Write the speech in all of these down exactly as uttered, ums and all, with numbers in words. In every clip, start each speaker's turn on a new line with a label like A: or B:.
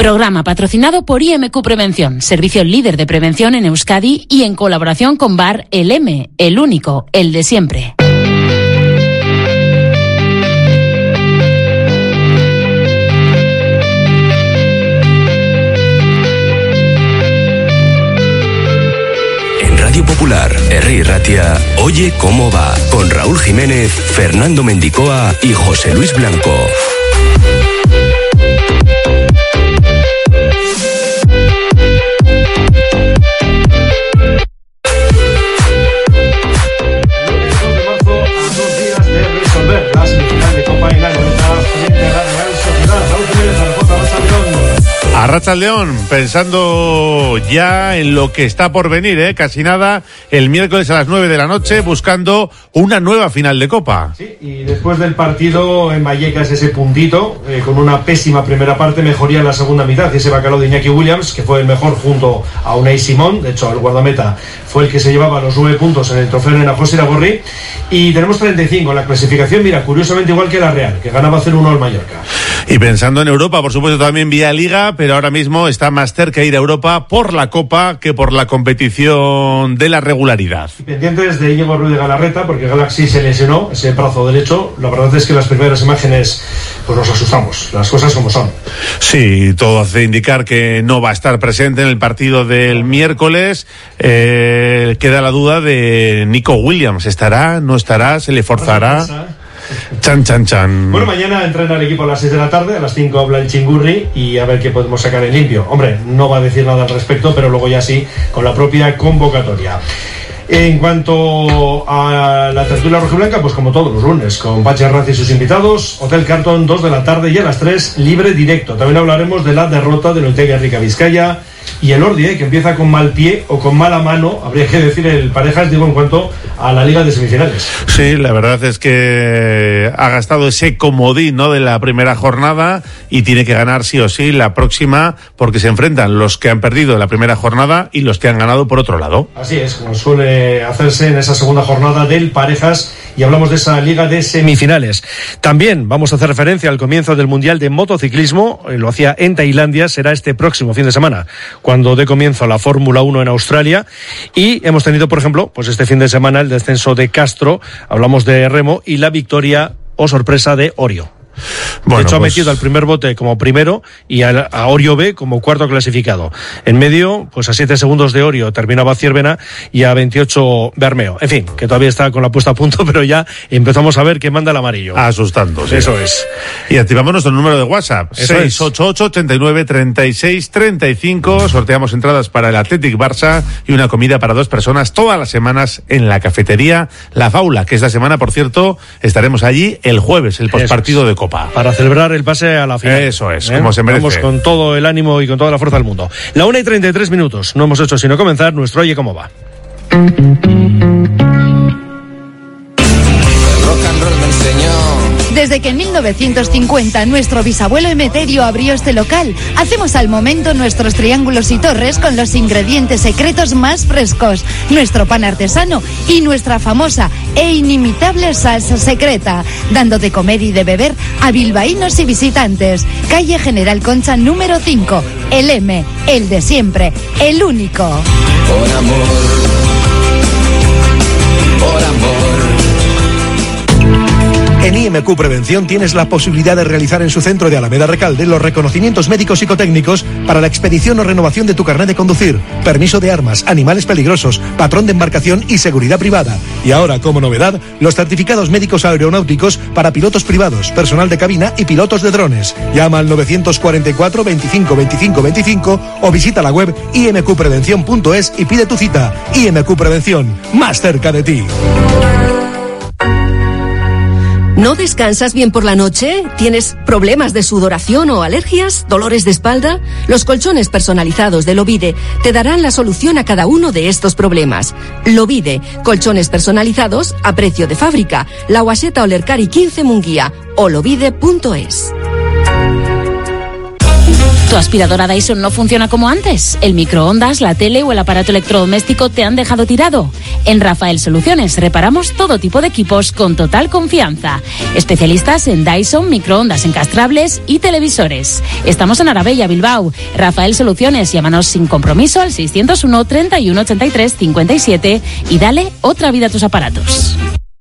A: Programa patrocinado por I M Q Prevención, servicio líder de prevención en Euskadi y en colaboración con Bar El M, el único, el de siempre.
B: Radio Popular, Herri Ratia, Oye Cómo Va, con Raúl Jiménez, Fernando Mendicoa y José Luis Blanco.
C: Arratsaldeón, pensando ya en lo que está por venir, ¿eh? Casi nada, el miércoles a las nueve de la noche, buscando una nueva final de Copa.
D: Sí, y después del partido en Vallecas, ese puntito, eh, con una pésima primera parte, mejoría en la segunda mitad, y ese bacalao de Iñaki Williams, que fue el mejor junto a Unai Simón, de hecho el guardameta fue el que se llevaba los nueve puntos en el trofeo en José Iragorri, y tenemos treinta y cinco en la clasificación, mira, curiosamente igual que la Real, que ganaba cero uno al Mallorca.
C: Y pensando en Europa, por supuesto también vía Liga, pero ahora mismo está más cerca ir a Europa por la Copa que por la competición de la regularidad.
D: Y pendientes de Íñigo Ruiz de Galarreta, porque Galaxy se lesionó ese brazo derecho. La verdad es que las primeras imágenes pues nos asustamos, las cosas como son.
C: Sí, todo hace indicar que no va a estar presente en el partido del miércoles. Eh, queda la duda de Nico Williams, ¿estará? ¿No estará? ¿Se le forzará? Chan, chan, chan.
D: Bueno, mañana entrena el equipo a las seis de la tarde, a las cinco habla el Chingurri y a ver qué podemos sacar en limpio. Hombre, no va a decir nada al respecto, pero luego ya sí, con la propia convocatoria. En cuanto a la tertulia rojiblanca, pues como todos los lunes, con Pachi Arranz y sus invitados, Hotel Carton, dos de la tarde y a las tres, libre directo. También hablaremos de la derrota del Ortega Rica Vizcaya y el Ordi, eh, que empieza con mal pie o con mala mano, habría que decir el Parejas, digo, en cuanto a la Liga de Semifinales.
C: Sí, la verdad es que ha gastado ese comodín, ¿no?, de la primera jornada y tiene que ganar sí o sí la próxima, porque se enfrentan los que han perdido la primera jornada y los que han ganado por otro lado.
D: Así es, como suele hacerse en esa segunda jornada del Parejas, y hablamos de esa Liga de Semifinales. También vamos a hacer referencia al comienzo del Mundial de Motociclismo, lo hacía en Tailandia, será este próximo fin de semana, cuando dé comienzo la Fórmula uno en Australia, y hemos tenido, por ejemplo, pues este fin de semana el descenso de Castro, hablamos de remo, y la victoria o sorpresa de Orio. Bueno, de hecho, pues ha metido al primer bote como primero y a, a Orio B como cuarto clasificado. En medio, pues a siete segundos de Orio terminaba Ciervena y a veintiocho Bermeo. En fin, que todavía está con la puesta a punto, pero ya empezamos a ver que manda el amarillo.
C: Asustando, sí.
D: Eso es.
C: Y activamos nuestro número de WhatsApp, seis ocho ocho, ochenta y nueve, treinta y seis, treinta y cinco. Sorteamos entradas para el Athletic Barça y una comida para dos personas todas las semanas en la cafetería La Faula, que esta semana, por cierto, estaremos allí el jueves, el postpartido es. de Copa.
D: Para celebrar el pase a la final.
C: Eso es,
D: ¿Eh?
C: como se merece.
D: Vamos con todo el ánimo y con toda la fuerza del mundo. La una y treinta y tres minutos. No hemos hecho sino comenzar nuestro Oye Cómo Va.
E: El rock and roll me enseñó.
F: Desde que en mil novecientos cincuenta nuestro bisabuelo Emeterio abrió este local, hacemos al momento nuestros triángulos y torres con los ingredientes secretos más frescos, nuestro pan artesano y nuestra famosa e inimitable salsa secreta, dando de comer y de beber a bilbaínos y visitantes. Calle General Concha número cinco, el M, el de siempre, el único.
E: Por amor, por amor.
G: En I M Q Prevención tienes la posibilidad de realizar en su centro de Alameda Recalde los reconocimientos médicos psicotécnicos para la expedición o renovación de tu carnet de conducir, permiso de armas, animales peligrosos, patrón de embarcación y seguridad privada. Y ahora, como novedad, los certificados médicos aeronáuticos para pilotos privados, personal de cabina y pilotos de drones. Llama al novecientos cuarenta y cuatro, veinticinco, veinticinco, veinticinco o visita la web i m q prevención punto es y pide tu cita. I M Q Prevención, más cerca de ti.
H: ¿No descansas bien por la noche? ¿Tienes problemas de sudoración o alergias? ¿Dolores de espalda? Los colchones personalizados de Lovide te darán la solución a cada uno de estos problemas. Lovide, colchones personalizados a precio de fábrica. La Guaseta Olercari quince Munguía o lovide punto es.
A: ¿Tu aspiradora Dyson no funciona como antes? ¿El microondas, la tele o el aparato electrodoméstico te han dejado tirado? En Rafael Soluciones reparamos todo tipo de equipos con total confianza. Especialistas en Dyson, microondas encastrables y televisores. Estamos en Arabella, Bilbao. Rafael Soluciones, llámanos sin compromiso al seiscientos uno, treinta y uno, ochenta y tres, cincuenta y siete y dale otra vida a tus aparatos.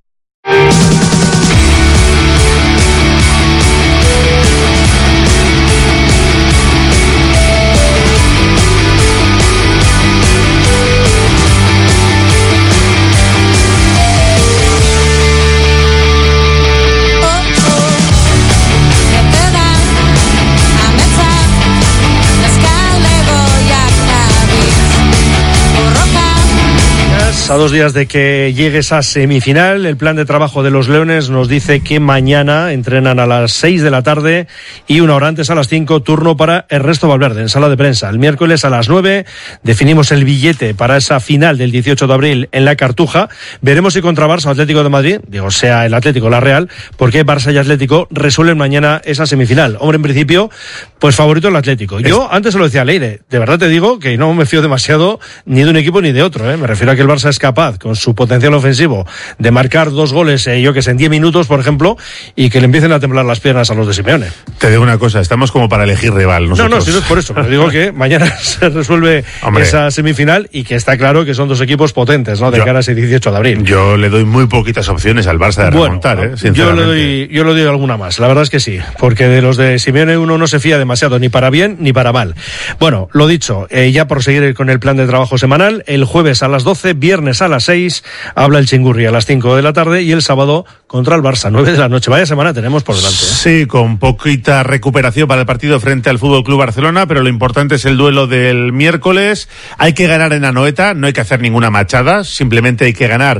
D: A dos días de que llegue esa semifinal, el plan de trabajo de los Leones nos dice que mañana entrenan a las seis de la tarde y una hora antes, a las cinco, turno para Ernesto Valverde en sala de prensa. El miércoles a las nueve definimos el billete para esa final del dieciocho de abril en la Cartuja. Veremos si contra Barça o Atlético de Madrid, digo, sea el Atlético o la Real, porque Barça y Atlético resuelven mañana esa semifinal. Hombre, en principio, pues favorito el Atlético. Yo antes se lo decía a Leire, de verdad te digo que no me fío demasiado ni de un equipo ni de otro, ¿eh? Me refiero a que el Barça es capaz, con su potencial ofensivo, de marcar dos goles, eh, yo que sé, en diez minutos, por ejemplo, y que le empiecen a temblar las piernas a los de Simeone.
C: Te digo una cosa, estamos como para elegir rival nosotros.
D: No, no, si no es por eso, pero digo que mañana se resuelve Hombre. esa semifinal y que está claro que son dos equipos potentes, ¿no? De yo, cara a ese dieciocho de abril.
C: Yo le doy muy poquitas opciones al Barça de bueno, remontar, ¿eh? Sinceramente.
D: Yo le doy, yo le doy alguna más, la verdad es que sí, porque de los de Simeone uno no se fía demasiado, ni para bien ni para mal. Bueno, lo dicho, eh, ya por seguir con el plan de trabajo semanal, el jueves a las doce, viernes a las seis, habla el Chingurri a las cinco de la tarde y el sábado contra el Barça, nueve de la noche. Vaya semana tenemos por delante, ¿eh?
C: Sí, con poquita recuperación para el partido frente al F C Barcelona, pero lo importante es el duelo del miércoles. Hay que ganar en Anoeta, no hay que hacer ninguna machada, simplemente hay que ganar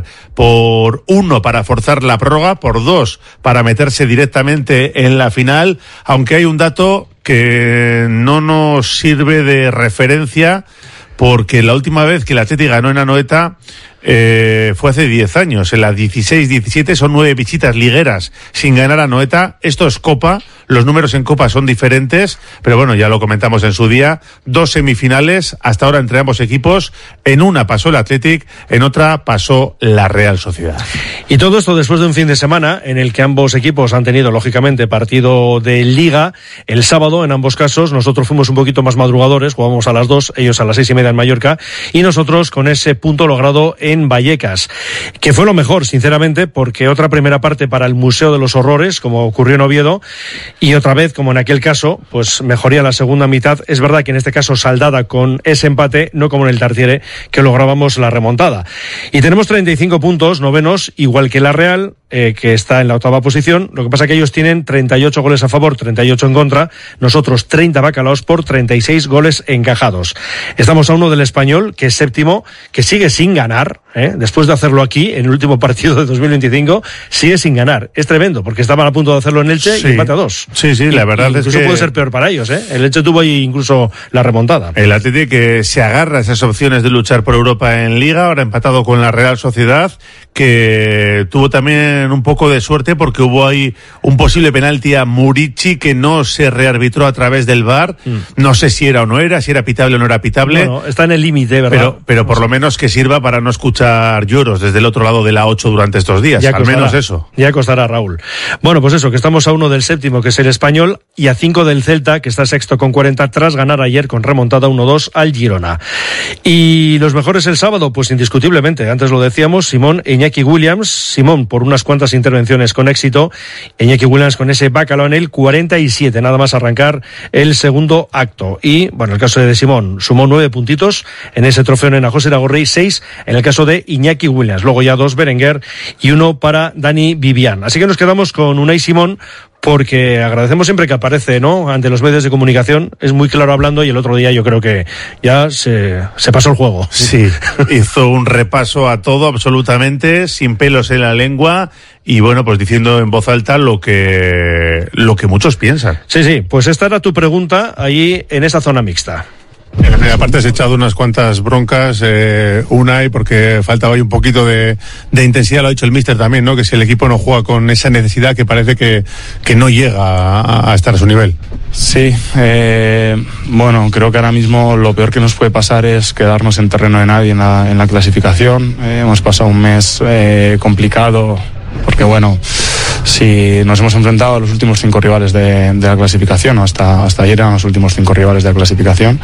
C: por uno para forzar la prórroga, por dos para meterse directamente en la final, aunque hay un dato que no nos sirve de referencia, porque la última vez que el Atleti ganó en Anoeta Eh, fue hace diez años, en la dieciséis diecisiete son nueve visitas ligueras sin ganar a Anoeta. Esto es Copa, los números en Copa son diferentes, pero bueno, ya lo comentamos en su día, dos semifinales, hasta ahora entre ambos equipos, en una pasó el Athletic, en otra pasó la Real Sociedad.
D: Y todo esto después de un fin de semana en el que ambos equipos han tenido, lógicamente, partido de Liga. El sábado, en ambos casos, nosotros fuimos un poquito más madrugadores, jugamos a las dos, ellos a las seis y media en Mallorca, y nosotros con ese punto logrado en en Vallecas, que fue lo mejor, sinceramente, porque otra primera parte para el Museo de los Horrores, como ocurrió en Oviedo, y otra vez, como en aquel caso, pues mejoría la segunda mitad. Es verdad que en este caso saldada con ese empate, no como en el Tartiere, que lográbamos la remontada. Y tenemos treinta y cinco puntos, novenos, igual que la Real, eh, que está en la octava posición. Lo que pasa es que ellos tienen treinta y ocho goles a favor, treinta y ocho en contra, nosotros treinta bacalaos por treinta y seis goles encajados. Estamos a uno del Español, que es séptimo, que sigue sin ganar, ¿eh? Después de hacerlo aquí, en el último partido de dos mil veinticinco, sigue sin ganar. Es tremendo, porque estaban a punto de hacerlo en Elche, sí, y empate a dos.
C: Sí, sí, la
D: y,
C: verdad
D: y
C: es que...
D: Incluso puede ser peor para ellos, ¿eh? El Elche tuvo ahí incluso la remontada.
C: El Atlético que se agarra a esas opciones de luchar por Europa en Liga, ahora empatado con la Real Sociedad, que tuvo también un poco de suerte porque hubo ahí un posible penalti a Murici que no se rearbitró a través del V A R. Mm. No sé si era o no era, si era pitable o no era pitable.
D: Bueno, está en el límite, ¿verdad?
C: Pero, pero por lo menos que sirva para no escuchar lloros desde el otro lado de la ocho durante estos días.
D: Ya
C: al
D: costará,
C: menos eso.
D: Ya costará, Raúl. Bueno, pues eso, que estamos a uno del séptimo, que es el Español, y a cinco del Celta, que está sexto con cuarenta, tras ganar ayer con remontada uno dos al Girona. Y los mejores el sábado, pues indiscutiblemente, antes lo decíamos, Simón e Iñaki Williams. Simón por unas cuantas intervenciones con éxito, Iñaki Williams con ese bacalao en el cuarenta y siete, nada más arrancar el segundo acto. Y, bueno, el caso de Simón sumó nueve puntitos en ese trofeo en José Iragorri, seis en el caso de Iñaki Williams. Luego ya dos Berenguer y uno para Dani Vivian. Así que nos quedamos con Unai Simón, porque agradecemos siempre que aparece, ¿no?, ante los medios de comunicación. Es muy claro hablando, y el otro día yo creo que ya se, se pasó el juego.
C: Sí, hizo un repaso a todo absolutamente, sin pelos en la lengua, y bueno, pues diciendo en voz alta lo que, lo que muchos piensan.
D: Sí, sí, pues esta era tu pregunta ahí en esa zona mixta.
C: En la primera parte has echado unas cuantas broncas, eh, Unai, porque faltaba ahí un poquito de, de intensidad, lo ha dicho el míster también, ¿no? Que si el equipo no juega con esa necesidad, que parece que, que no llega a, a estar a su nivel.
I: Sí, eh, bueno, creo que ahora mismo lo peor que nos puede pasar es quedarnos en terreno de nadie en la, en la clasificación. Eh, hemos pasado un mes eh, complicado, porque bueno, si nos hemos enfrentado a los últimos cinco rivales de, de la clasificación, hasta, hasta ayer eran los últimos cinco rivales de la clasificación,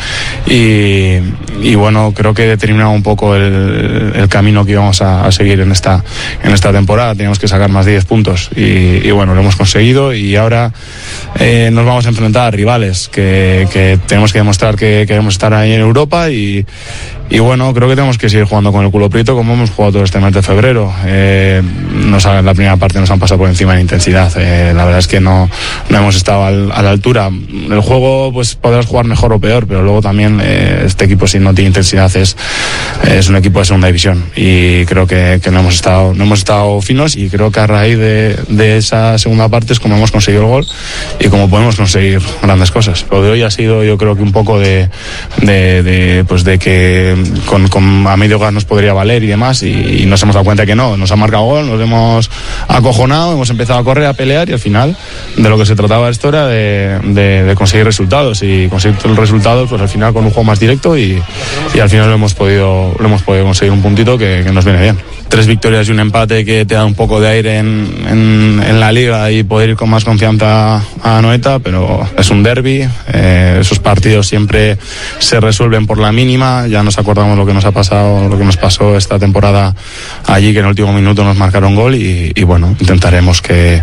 I: y, y bueno, creo que determinaba un poco el, el camino que íbamos a, a seguir en esta, en esta temporada. Teníamos que sacar más de diez puntos y, y bueno, lo hemos conseguido, y ahora eh, nos vamos a enfrentar a rivales que, que tenemos que demostrar que queremos estar ahí en Europa, y Y bueno, creo que tenemos que seguir jugando con el culo prieto como hemos jugado todo este mes de febrero. Eh, nos, en la primera parte nos han pasado por encima de intensidad. Eh, la verdad es que no, no hemos estado al, a la altura. El juego, pues podrás jugar mejor o peor, pero luego también eh, este equipo, si no tiene intensidad, es, es un equipo de segunda división. Y creo que, que no hemos estado no hemos estado finos, y creo que a raíz de, de esa segunda parte es como hemos conseguido el gol y como podemos conseguir grandes cosas. Lo de hoy ha sido, yo creo que un poco de, de, de, pues de que Con, con a medio gas nos podría valer y demás, y, y nos hemos dado cuenta que no, nos han marcado gol, nos hemos acojonado, hemos empezado a correr, a pelear, y al final de lo que se trataba esto era de, de, de conseguir resultados, y conseguir los resultados pues al final con un juego más directo, y, y al final lo hemos podido lo hemos podido conseguir un puntito que, que nos viene bien. Tres victorias y un empate que te da un poco de aire en, en, en la liga y poder ir con más confianza a Anoeta, pero es un derbi, eh, esos partidos siempre se resuelven por la mínima. Ya nos acordamos lo que nos ha pasado, lo que nos pasó esta temporada allí, que en el último minuto nos marcaron gol, y, y bueno, intentaremos que,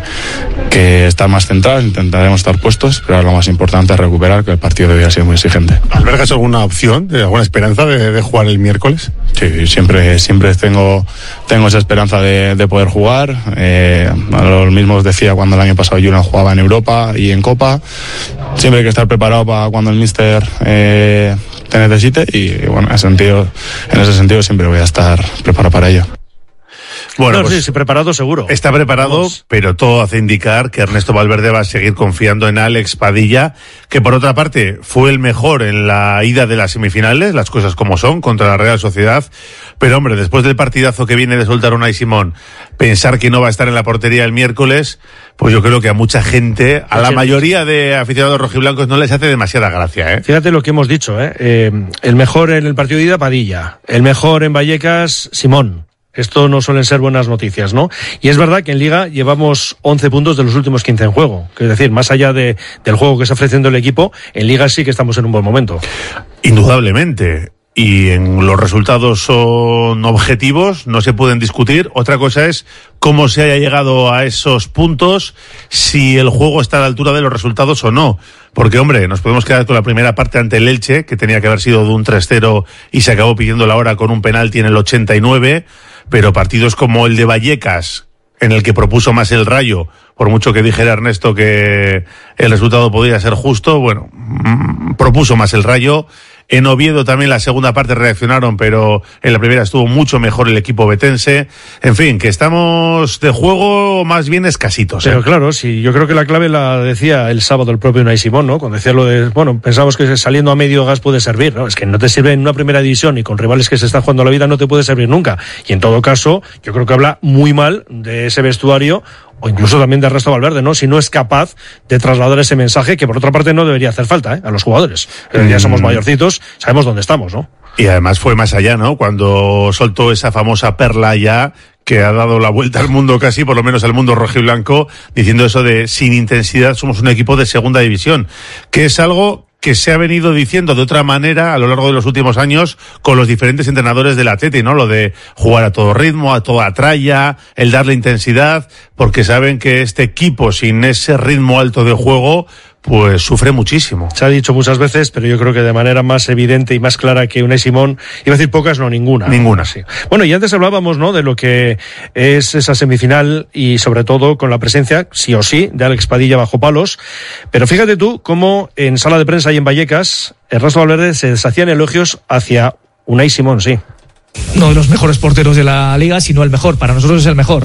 I: que estar más centrados, intentaremos estar puestos, pero lo más importante es recuperar, que el partido de hoy ha sido muy exigente.
C: ¿Albergas alguna opción, alguna esperanza de, de jugar el miércoles?
I: Sí, siempre, siempre tengo Tengo esa esperanza de, de poder jugar. Eh, lo mismo os decía cuando el año pasado Julian jugaba en Europa y en Copa. Siempre hay que estar preparado para cuando el míster eh, te necesite, y bueno, en ese sentido, en ese sentido siempre voy a estar preparado para ello.
D: Bueno, no, pues sí, sí, preparado seguro.
C: Está preparado, Vamos. Pero todo hace indicar que Ernesto Valverde va a seguir confiando en Alex Padilla, que por otra parte fue el mejor en la ida de las semifinales, las cosas como son, contra la Real Sociedad. Pero hombre, después del partidazo que viene de soltar Unai Simón, pensar que no va a estar en la portería el miércoles, pues yo creo que a mucha gente, a la mayoría de aficionados rojiblancos, no les hace demasiada gracia, ¿eh?
D: Fíjate lo que hemos dicho, ¿eh? eh el mejor en el partido de ida, Padilla. El mejor en Vallecas, Simón. Esto no suelen ser buenas noticias, ¿no? Y es verdad que en Liga llevamos once puntos de los últimos quince en juego. Es decir, más allá de, del juego que está ofreciendo el equipo, en Liga sí que estamos en un buen momento.
C: Indudablemente. Y en los resultados son objetivos, no se pueden discutir. Otra cosa es cómo se haya llegado a esos puntos, si el juego está a la altura de los resultados o no. Porque, hombre, nos podemos quedar con la primera parte ante el Elche, que tenía que haber sido de un tres cero y se acabó pidiendo la hora con un penalti en el ochenta y nueve. Pero partidos como el de Vallecas, en el que propuso más el Rayo, por mucho que dijera Ernesto que el resultado podría ser justo, bueno, mmm, propuso más el Rayo. En Oviedo también la segunda parte reaccionaron, pero en la primera estuvo mucho mejor el equipo betense. En fin, que estamos de juego más bien escasitos, ¿eh?
D: Pero claro, sí, yo creo que la clave la decía el sábado el propio Unai Simón, ¿no? Cuando decía lo de, bueno, pensamos que saliendo a medio gas puede servir, ¿no? Es que no te sirve en una primera división y con rivales que se están jugando la vida no te puede servir nunca. Y en todo caso, yo creo que habla muy mal de ese vestuario, o incluso también de Ernesto Valverde, ¿no? Si no es capaz de trasladar ese mensaje, que por otra parte no debería hacer falta, ¿eh? A los jugadores. Mm. Ya somos mayorcitos, sabemos dónde estamos, ¿no?
C: Y además fue más allá, ¿no? Cuando soltó esa famosa perla ya, que ha dado la vuelta al mundo casi, por lo menos al mundo rojiblanco, diciendo eso de sin intensidad somos un equipo de segunda división, que es algo que se ha venido diciendo de otra manera a lo largo de los últimos años con los diferentes entrenadores del Atleti, ¿no? Lo de jugar a todo ritmo, a toda tralla, el darle intensidad, porque saben que este equipo sin ese ritmo alto de juego pues sufre muchísimo.
D: Se ha dicho muchas veces, pero yo creo que de manera más evidente y más clara que Unai Simón, iba a decir pocas, no, ninguna.
C: Ninguna, sí.
D: Bueno, y antes hablábamos, ¿no?, de lo que es esa semifinal y sobre todo con la presencia, sí o sí, de Alex Padilla bajo palos. Pero fíjate tú cómo en sala de prensa y en Vallecas, Ernesto Valverde se deshacían elogios hacia Unai Simón, sí.
J: No de los mejores porteros de la liga, sino el mejor. Para nosotros es el mejor.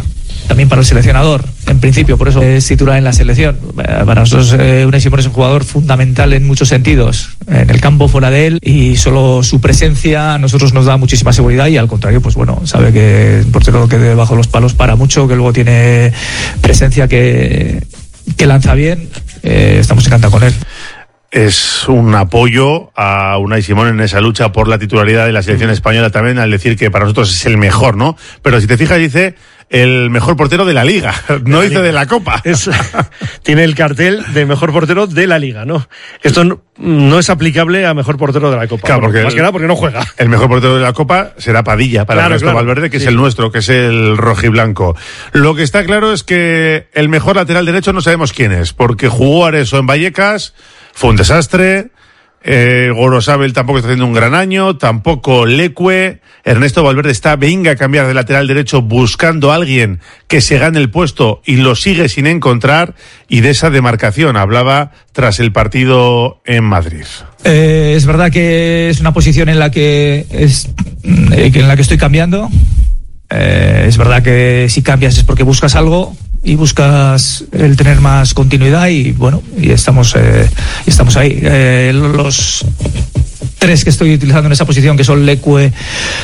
J: también para el seleccionador, en principio, por eso es titular en la selección. Para nosotros eh, Unai Simón es un jugador fundamental en muchos sentidos, en el campo, fuera de él, y solo su presencia a nosotros nos da muchísima seguridad, y al contrario, pues bueno, sabe que el portero que debajo de los palos para mucho, que luego tiene presencia, que, que lanza bien, eh, estamos encantados con él.
C: Es un apoyo a Unai Simón en esa lucha por la titularidad de la selección española también, al decir que para nosotros es el mejor, ¿no? Pero si te fijas, dice el mejor portero de la Liga, no
D: la
C: dice
D: Liga.
C: de la Copa.
D: Es, tiene el cartel de mejor portero de la Liga, ¿no? Esto no, no es aplicable a mejor portero de la Copa.
C: Claro, porque
D: más
C: el,
D: que nada porque no juega.
C: El mejor portero de la Copa será Padilla para
D: Claro,
C: Ernesto
D: claro.
C: Valverde, que
D: Sí.
C: es el nuestro, que es el rojiblanco. Lo que está claro es que el mejor lateral derecho no sabemos quién es, porque jugó Areso en Vallecas, fue un desastre. Eh, Gorosabel tampoco está haciendo un gran año, tampoco Leque. Ernesto Valverde está, venga a cambiar de lateral derecho buscando a alguien que se gane el puesto y lo sigue sin encontrar, y de esa demarcación hablaba tras el partido en Madrid.
J: Eh, es verdad que es una posición en la que es eh, en la que estoy cambiando. Eh, es verdad que si cambias es porque buscas algo y buscas el tener más continuidad, y bueno, y estamos eh, estamos ahí. Eh, los tres que estoy utilizando en esa posición, que son Leque,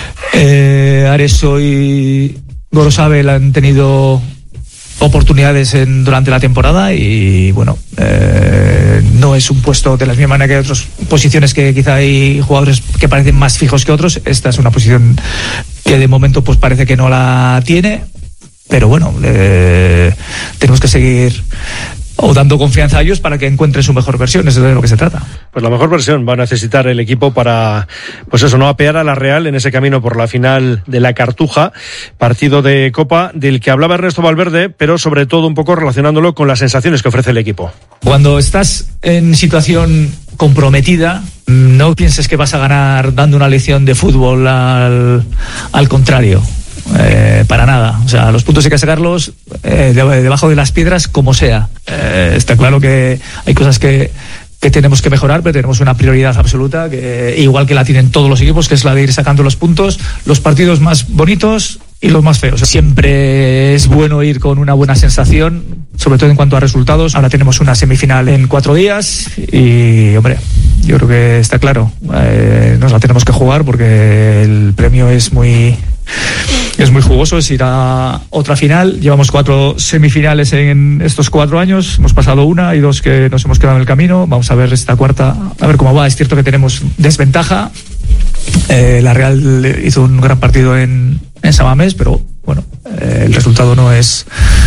J: eh, Areso y Gorosabel, han tenido oportunidades en, durante la temporada, y bueno, eh, no es un puesto de la misma manera que otras posiciones que quizá hay jugadores que parecen más fijos que otros. Esta es una posición que de momento pues parece que no la tiene, pero bueno, eh, tenemos que seguir o dando confianza a ellos para que encuentren su mejor versión. Eso es de lo que se trata.
D: Pues la mejor versión va a necesitar el equipo para, pues eso, no apear a la Real en ese camino por la final de la Cartuja, partido de Copa del que hablaba Ernesto Valverde, pero sobre todo un poco relacionándolo con las sensaciones que ofrece el equipo.
J: Cuando estás en situación comprometida, no pienses que vas a ganar dando una lección de fútbol, al, al contrario. Eh, para nada, o sea, los puntos hay que sacarlos eh, de, debajo de las piedras como sea. Eh, está claro que hay cosas que, que tenemos que mejorar, pero tenemos una prioridad absoluta, que igual que la tienen todos los equipos, que es la de ir sacando los puntos, los partidos más bonitos y los más feos. Siempre es bueno ir con una buena sensación, sobre todo en cuanto a resultados. Ahora tenemos una semifinal en cuatro días y, hombre, yo creo que está claro, eh, nos la tenemos que jugar, porque el premio es muy es muy jugoso, es ir a otra final. Llevamos cuatro semifinales en estos cuatro años, hemos pasado una y dos que nos hemos quedado en el camino. Vamos a ver esta cuarta, a ver cómo va. Es cierto que tenemos desventaja. Eh, la Real hizo un gran partido en, en San Mamés, pero bueno, eh, el resultado no es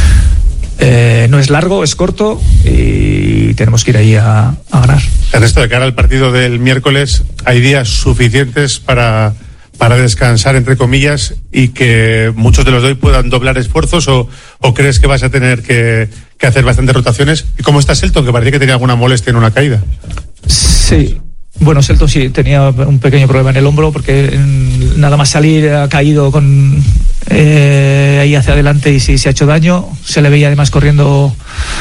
J: eh, no es largo, es corto, y tenemos que ir ahí a, a ganar.
C: Ernesto, de cara al partido del miércoles, ¿hay días suficientes para para descansar, entre comillas, y que muchos de los de hoy puedan doblar esfuerzos, o, o crees que vas a tener que, que hacer bastantes rotaciones? ¿Y cómo está Selton, que parecía que tenía alguna molestia en una caída?
J: Sí, bueno, Selton sí tenía un pequeño problema en el hombro, porque nada más salir ha caído con eh, ahí hacia adelante y sí se ha hecho daño. Se le veía además corriendo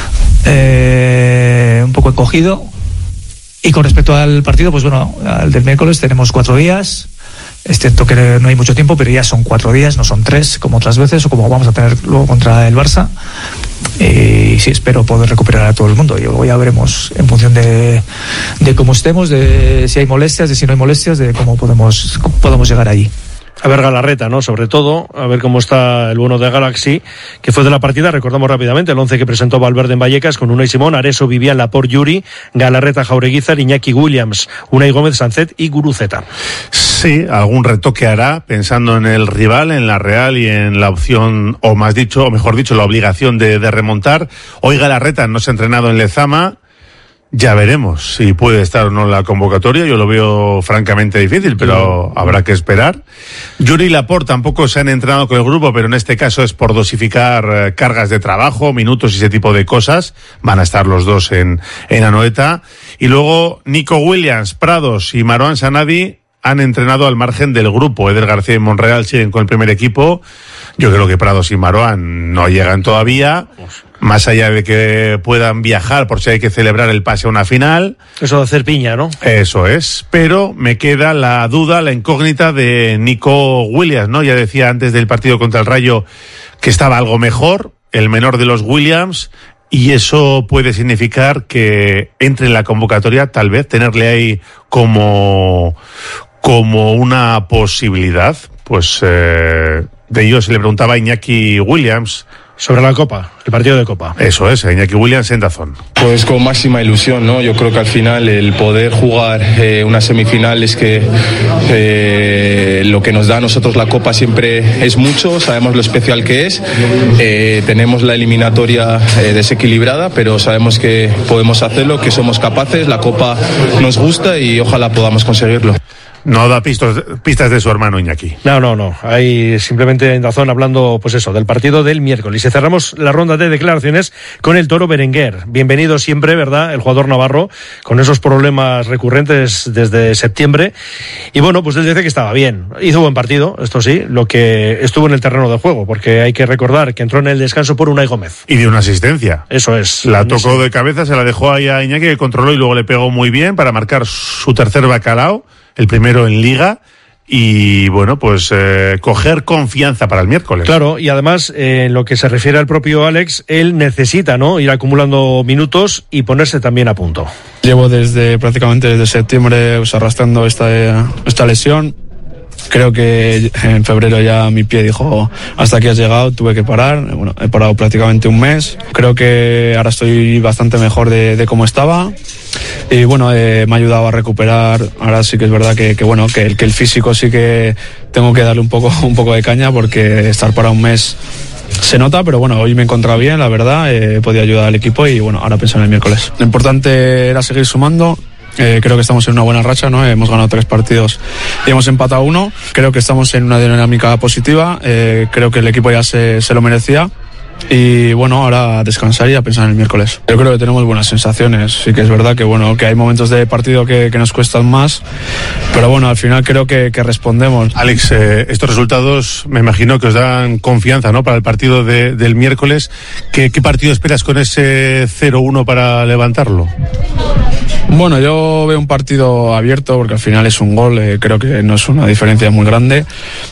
J: eh, un poco encogido. Y con respecto al partido, pues bueno, al del miércoles tenemos cuatro días. Es cierto que no hay mucho tiempo, pero ya son cuatro días, no son tres, como otras veces, o como vamos a tener luego contra el Barça. Y sí, espero poder recuperar a todo el mundo. Y luego ya veremos, en función de, de cómo estemos, de si hay molestias, de si no hay molestias, de cómo podemos, cómo podemos llegar allí.
D: A ver Galarreta, ¿no? Sobre todo, a ver cómo está el bueno de Galaxy, que fue de la partida, recordamos rápidamente, el once que presentó Valverde en Vallecas, con Unai Simón, Areso, Vivian, Laporte, Yuri, Galarreta, Jaureguizar, Iñaki Williams, Unai Gómez, Sancet y Guruceta.
C: Sí, algún retoque hará, pensando en el rival, en la Real, y en la opción, o más dicho, o mejor dicho, la obligación de, de remontar. Hoy Galarreta no se ha entrenado en Lezama. Ya veremos si puede estar o no en la convocatoria. Yo lo veo francamente difícil, pero habrá que esperar. Yuri y Laporte tampoco se han entrenado con el grupo, pero en este caso es por dosificar eh, cargas de trabajo, minutos y ese tipo de cosas. Van a estar los dos en, en Anoeta. Y luego Nico Williams, Prados y Marouane Sanadi han entrenado al margen del grupo. Eder García y Monreal siguen con el primer equipo. Yo creo que Prados y Marouane no llegan todavía, más allá de que puedan viajar por si hay que celebrar el pase a una final.
D: Eso de hacer piña, ¿no?
C: Eso es, pero me queda la duda, la incógnita de Nico Williams, ¿no? Ya decía antes del partido contra el Rayo que estaba algo mejor, el menor de los Williams, y eso puede significar que entre en la convocatoria, tal vez tenerle ahí como, como una posibilidad. Pues eh, de ello se le preguntaba a Iñaki Williams.
D: Sobre la Copa, el partido de Copa.
C: Eso es, Iñaki Williams en DAZN.
K: Pues con máxima ilusión, ¿no? Yo creo que al final el poder jugar eh, una semifinal es que eh, lo que nos da a nosotros la Copa siempre es mucho, sabemos lo especial que es, eh, tenemos la eliminatoria eh, desequilibrada, pero sabemos que podemos hacerlo, que somos capaces, la Copa nos gusta y ojalá podamos conseguirlo.
C: No da pistos, pistas de su hermano Iñaki.
D: No, no, no. Hay simplemente en DAZN hablando, pues eso, del partido del miércoles. Y cerramos la ronda de declaraciones con el Toro Berenguer. Bienvenido siempre, ¿verdad? El jugador navarro, con esos problemas recurrentes desde septiembre. Y bueno, pues él dice que estaba bien. Hizo buen partido, esto sí, lo que estuvo en el terreno de juego, porque hay que recordar que entró en el descanso por Unai Gómez.
C: Y dio una asistencia.
D: Eso es.
C: La tocó de cabeza, se la dejó ahí a Iñaki, que controló y luego le pegó muy bien para marcar su tercer bacalao. El primero en Liga, y bueno, pues eh, coger confianza para el miércoles.
D: Claro, y además, eh, en lo que se refiere al propio Alex, él necesita, ¿no?, ir acumulando minutos y ponerse también a punto.
I: Llevo desde prácticamente desde septiembre pues, arrastrando esta, esta lesión. Creo que en febrero ya mi pie dijo hasta aquí has llegado, tuve que parar. Bueno, he parado prácticamente un mes. Creo que ahora estoy bastante mejor de, de cómo estaba. Y bueno, eh, me ha ayudado a recuperar. Ahora sí que es verdad que, que bueno, que el, que el físico sí que tengo que darle un poco, un poco de caña, porque estar para un mes se nota, pero bueno, hoy me he encontrado bien, la verdad, eh, he podido ayudar al equipo y bueno, ahora pienso en el miércoles. Lo importante era seguir sumando. Eh, creo que estamos en una buena racha, ¿no? Hemos ganado tres partidos y hemos empatado uno. Creo que estamos en una dinámica positiva. Eh, creo que el equipo ya se, se lo merecía. Y bueno, ahora a descansar y a pensar en el miércoles. Yo creo que tenemos buenas sensaciones. Sí que es verdad que bueno, que hay momentos de partido que, que nos cuestan más, pero bueno, al final creo que, que respondemos.
C: Alex, eh, estos resultados me imagino que os dan confianza, ¿no?, para el partido de, del miércoles. ¿Qué, qué partido esperas con ese cero uno para levantarlo?
I: Bueno, yo veo un partido abierto porque al final es un gol, eh, creo que no es una diferencia muy grande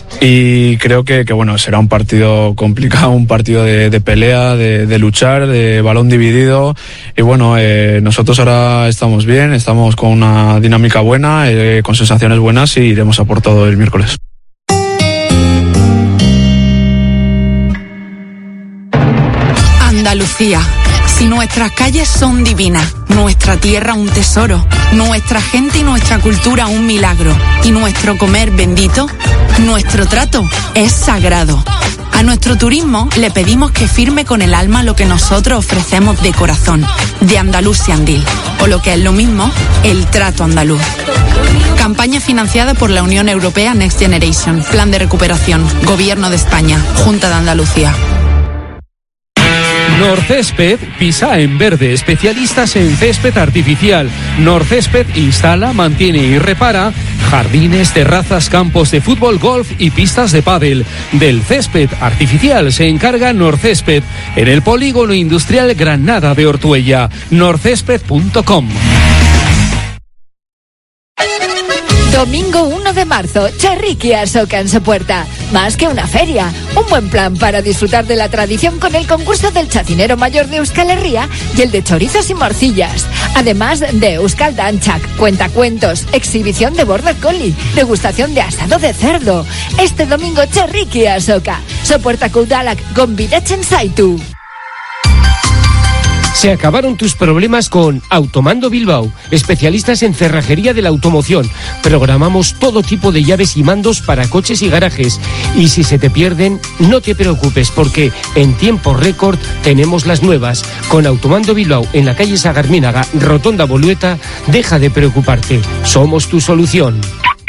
I: y creo que, que bueno, será un partido complicado, un partido de, de pelea, de, de luchar, de balón dividido y bueno, eh, nosotros ahora estamos bien, estamos con una dinámica buena, eh, con sensaciones buenas y iremos a por todo el miércoles.
L: Andalucía. Si nuestras calles son divinas, nuestra tierra un tesoro, nuestra gente y nuestra cultura un milagro, y nuestro comer bendito, nuestro trato es sagrado. A nuestro turismo le pedimos que firme con el alma lo que nosotros ofrecemos de corazón, de Andalucía Andil, o lo que es lo mismo, el trato andaluz. Campaña financiada por la Unión Europea Next Generation, Plan de Recuperación, Gobierno de España, Junta de Andalucía.
M: Norcésped pisa en verde, especialistas en césped artificial. Norcésped instala, mantiene y repara jardines, terrazas, campos de fútbol, golf y pistas de pádel. Del césped artificial se encarga Norcésped en el polígono industrial Granada de Ortuella. norcésped punto com.
N: Domingo uno de marzo, Charriqui Asoca en Sopuerta. Más que una feria, un buen plan para disfrutar de la tradición con el concurso del chacinero mayor de Euskal Herria y el de chorizos y morcillas. Además de Euskal Danchak, cuentacuentos, exhibición de border collie, degustación de asado de cerdo. Este domingo, Charriqui Asoca. Sopuertako udalak gonbidatzen zaitu.
O: Se acabaron tus problemas con Automando Bilbao, especialistas en cerrajería de la automoción. Programamos todo tipo de llaves y mandos para coches y garajes. Y si se te pierden, no te preocupes, porque en tiempo récord tenemos las nuevas. Con Automando Bilbao, en la calle Sagarminaga, Rotonda Bolueta, deja de preocuparte. Somos tu solución.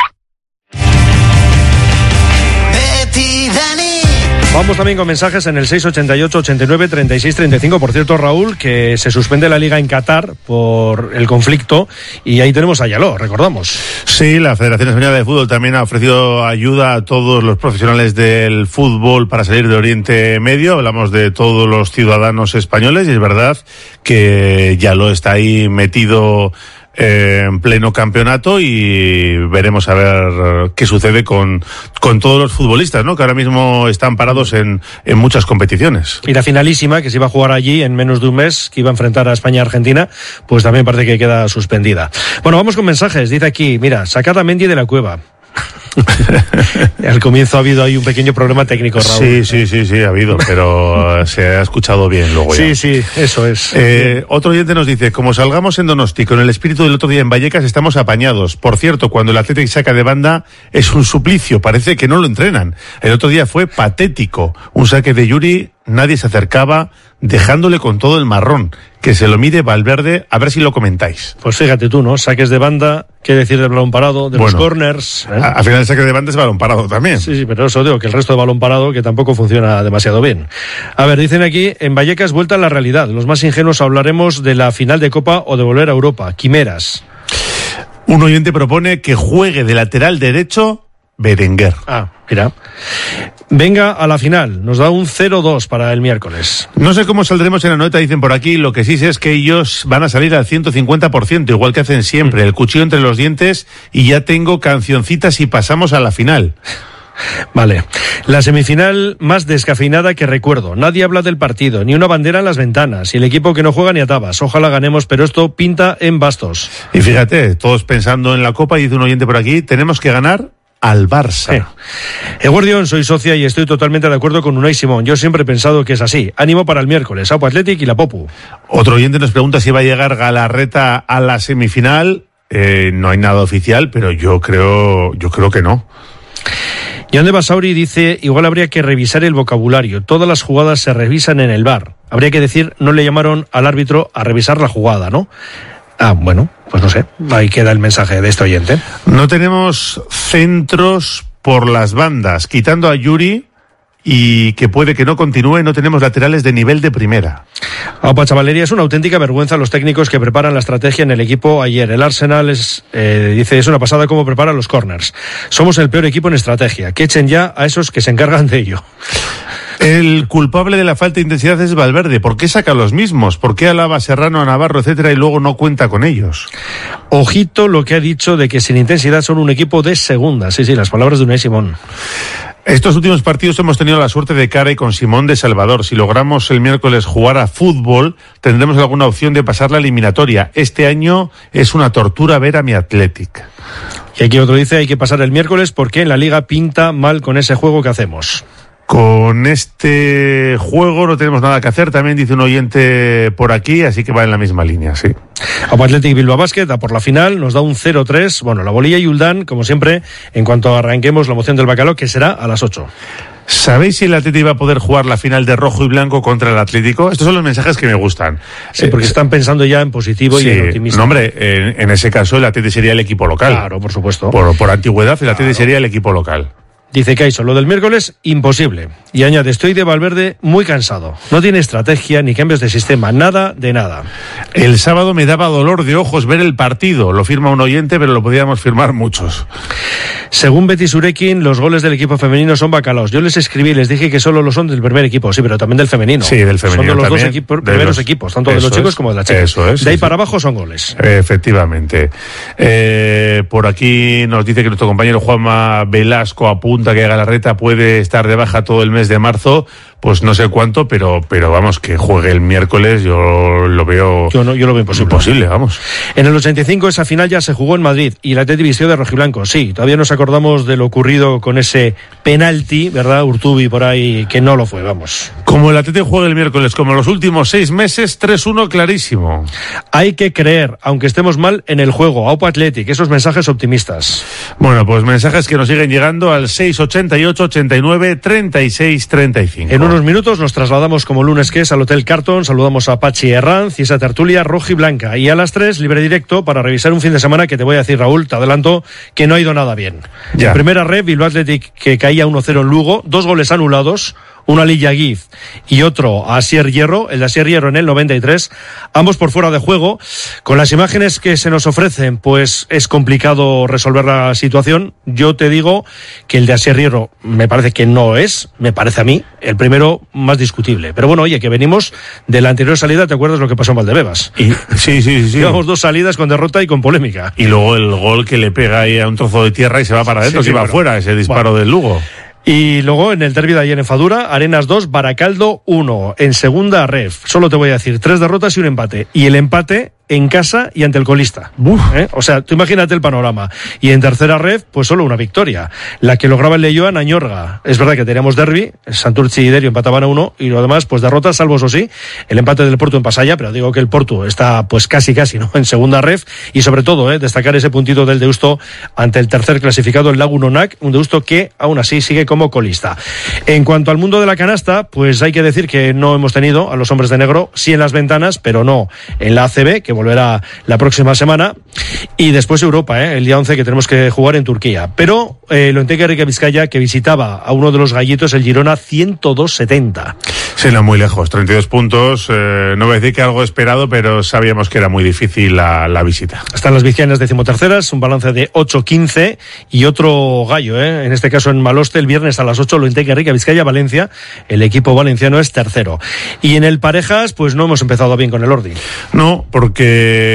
D: Vamos también con mensajes en el seis ochenta y ocho, ochenta y nueve, treinta y seis, treinta y cinco. Por cierto, Raúl, que se suspende la liga en Qatar por el conflicto y ahí tenemos a Yaló, recordamos.
C: Sí, la Federación Española de Fútbol también ha ofrecido ayuda a todos los profesionales del fútbol para salir de Oriente Medio. Hablamos de todos los ciudadanos españoles y es verdad que Yaló está ahí metido eh, en pleno campeonato y veremos a ver qué sucede con, con todos los futbolistas, ¿no? Que ahora mismo están parados en, en muchas competiciones.
D: Y la finalísima, que se iba a jugar allí en menos de un mes, que iba a enfrentar a España y Argentina, pues también parece que queda suspendida. Bueno, vamos con mensajes. Dice aquí, mira, sacad a Mendy de la cueva. Al comienzo ha habido ahí un pequeño problema técnico, Raúl.
C: Sí, sí, sí, sí, ha habido, pero se ha escuchado bien luego ya.
D: Sí, sí, eso es.
C: Eh, otro oyente nos dice, como salgamos en Donosti con el espíritu del otro día en Vallecas, estamos apañados. Por cierto, cuando el Athletic saca de banda es un suplicio, parece que no lo entrenan. El otro día fue patético. Un saque de Yuri, nadie se acercaba, dejándole con todo el marrón. Que se lo mide Valverde, a ver si lo comentáis.
D: Pues fíjate tú, ¿no? Saques de banda, qué decir del balón parado, de bueno, los corners. ¿eh?
C: Al final el saque de banda es balón parado también.
D: Sí, sí, pero eso digo, que el resto de balón parado que tampoco funciona demasiado bien. A ver, dicen aquí, en Vallecas vuelta a la realidad. Los más ingenuos hablaremos de la final de Copa o de volver a Europa. Quimeras.
C: Un oyente propone que juegue de lateral derecho Berenguer.
D: Ah, mira. Venga a la final, nos da un cero dos para el miércoles.
C: No sé cómo saldremos en la nota, dicen por aquí, lo que sí sé es que ellos van a salir al ciento cincuenta por ciento, igual que hacen siempre, el cuchillo entre los dientes y ya tengo cancioncitas y pasamos a la final.
D: Vale, la semifinal más descafeinada que recuerdo. Nadie habla del partido, ni una bandera en las ventanas, y el equipo que no juega ni a tabas. Ojalá ganemos, pero esto pinta en bastos.
C: Y fíjate, todos pensando en la Copa, y dice un oyente por aquí, tenemos que ganar al Barça.
D: Eh. Eguardión, soy socia y estoy totalmente de acuerdo con Unai Simón. Yo siempre he pensado que es así. Ánimo para el miércoles, Aupa Athletic y la Popu.
C: Otro oyente nos pregunta si va a llegar Galarreta a la semifinal. Eh, no hay nada oficial, pero yo creo, yo creo que no.
D: John de Basauri dice, igual habría que revisar el vocabulario. Todas las jugadas se revisan en el V A R. Habría que decir, no le llamaron al árbitro a revisar la jugada, ¿no? Ah, bueno, pues no sé, ahí queda el mensaje de este oyente.
C: No tenemos centros por las bandas, quitando a Yuri y que puede que no continúe, no tenemos laterales de nivel de primera.
D: Aupa Chavalería, es una auténtica vergüenza los técnicos que preparan la estrategia en el equipo ayer. El Arsenal es, eh, dice, es una pasada cómo preparan los corners. Somos el peor equipo en estrategia, que echen ya a esos que se encargan de ello.
C: El culpable de la falta de intensidad es Valverde. ¿Por qué saca a los mismos? ¿Por qué alaba a Serrano, a Navarro, etcétera, y luego no cuenta con ellos?
D: Ojito lo que ha dicho de que sin intensidad son un equipo de segunda. Sí, sí, las palabras de Unai Simón.
C: Estos últimos partidos hemos tenido la suerte de cara y con Simón de Salvador. Si logramos el miércoles jugar a fútbol, tendremos alguna opción de pasar la eliminatoria. Este año es una tortura ver a mi Athletic.
D: Y aquí otro dice, hay que pasar el miércoles porque en la Liga pinta mal con ese juego que hacemos.
C: Con este juego no tenemos nada que hacer, también dice un oyente por aquí, así que va en la misma línea, sí.
D: Aupa Athletic Bilbao Basket, a por la final, nos da un cero tres. Bueno, la bolilla y Uldán, como siempre, en cuanto arranquemos la moción del bacalao, que será a las ocho.
C: ¿Sabéis si el Atlético va a poder jugar la final de rojo y blanco contra el Atlético? Estos son los mensajes que me gustan.
D: Sí, porque eh, están pensando ya en positivo sí, y en optimista.
C: No, hombre, en, en ese caso el Atlético sería el equipo local.
D: Claro, por supuesto.
C: Por, por antigüedad, el Atlético claro. sería el equipo local.
D: Dice Kaiso, lo del miércoles, imposible. Y añade, estoy de Valverde muy cansado. No tiene estrategia ni cambios de sistema, nada de nada.
C: El sábado me daba dolor de ojos ver el partido. Lo firma un oyente, pero lo podíamos firmar muchos.
D: Según Betty Surekin, los goles del equipo femenino son bacalaos. Yo les escribí, les dije que solo lo son del primer equipo, sí, pero también del femenino.
C: Sí, del femenino.
D: Son de los
C: también,
D: dos equipos, primeros
C: los,
D: equipos, tanto de los chicos
C: es,
D: como de las chicas.
C: Eso es.
D: De ahí
C: sí,
D: para
C: sí.
D: abajo son goles.
C: Efectivamente. Eh, por aquí nos dice que nuestro compañero Juanma Velasco apunta que Galarreta puede estar de baja todo el mes de marzo, pues no sé cuánto, pero pero vamos, que juegue el miércoles, yo lo veo...
D: Yo, no, yo lo veo imposible.
C: Imposible, vamos.
D: En el ochenta y cinco esa final ya se jugó en Madrid y la Athletic vistió de rojiblanco, sí, todavía nos acordamos de lo ocurrido con ese penalti, ¿verdad? Urtubi por ahí, que no lo fue, vamos.
C: Como el Athletic juega el miércoles, como los últimos seis meses, tres uno clarísimo.
D: Hay que creer, aunque estemos mal en el juego, Aupa Athletic, esos mensajes optimistas.
C: Bueno, pues mensajes que nos siguen llegando al seis ochenta y ocho, ochenta y nueve, treinta y seis, treinta y cinco.
D: En unos minutos nos trasladamos como lunes que es al Hotel Carton, saludamos a Pachi Herranz y esa tertulia roja y blanca. Y a las tres, libre directo, para revisar un fin de semana que te voy a decir, Raúl, te adelanto, que no ha ido nada bien. Ya. En primera red, Bilbao Athletic que caía uno cero en Lugo, dos goles anulados, uno a Lilla Guiz y otro a Asier Hierro, el de Asier Hierro en el noventa y tres, ambos por fuera de juego. Con las imágenes que se nos ofrecen, pues es complicado resolver la situación. Yo te digo que el de Asier Hierro me parece que no es, me parece a mí, el primero más discutible. Pero bueno, oye, que venimos de la anterior salida, ¿te acuerdas lo que pasó en Valdebebas?
C: Y, sí, sí, sí.
D: Llevamos dos salidas con derrota y con polémica.
C: Y luego el gol que le pega ahí a un trozo de tierra y se va para adentro, sí, sí, que va bueno. afuera, ese disparo bueno. del Lugo.
D: Y luego en el derbi de ayer en Fadura, Arenas dos, Baracaldo uno. En segunda, Ref. Solo te voy a decir tres derrotas y un empate. Y el empate en casa y ante el colista. ¿Eh? O sea, tú imagínate el panorama. Y en tercera red, pues solo una victoria. La que lograba el Leyoa en Añorga. Es verdad que teníamos derbi, Santurtzi y Derio empataban a uno, y lo demás, pues derrotas, salvo eso sí, el empate del Porto en Pasaya, pero digo que el Porto está pues casi casi, ¿no? En segunda red, y sobre todo, eh, destacar ese puntito del Deusto ante el tercer clasificado, el Lagunonac, un Deusto que aún así sigue como colista. En cuanto al mundo de la canasta, pues hay que decir que no hemos tenido a los hombres de negro, sí en las ventanas, pero no en la A C B, que volverá la próxima semana, y después Europa, ¿eh? El día once, que tenemos que jugar en Turquía. Pero eh, lo Lointec Enrique Vizcaya, que visitaba a uno de los gallitos, el Girona, ciento dos setenta.
C: Sí, no, muy lejos, treinta y dos puntos, eh, no voy a decir que algo esperado, pero sabíamos que era muy difícil la, la visita.
D: Están las vizcaínas decimoterceras, un balance de ocho quince, y otro gallo, ¿eh? En este caso en Maloste, el viernes a las ocho, Lointec Enrique Vizcaya, Valencia, el equipo valenciano es tercero. Y en el parejas, pues no hemos empezado bien con el Ordi.
C: No, porque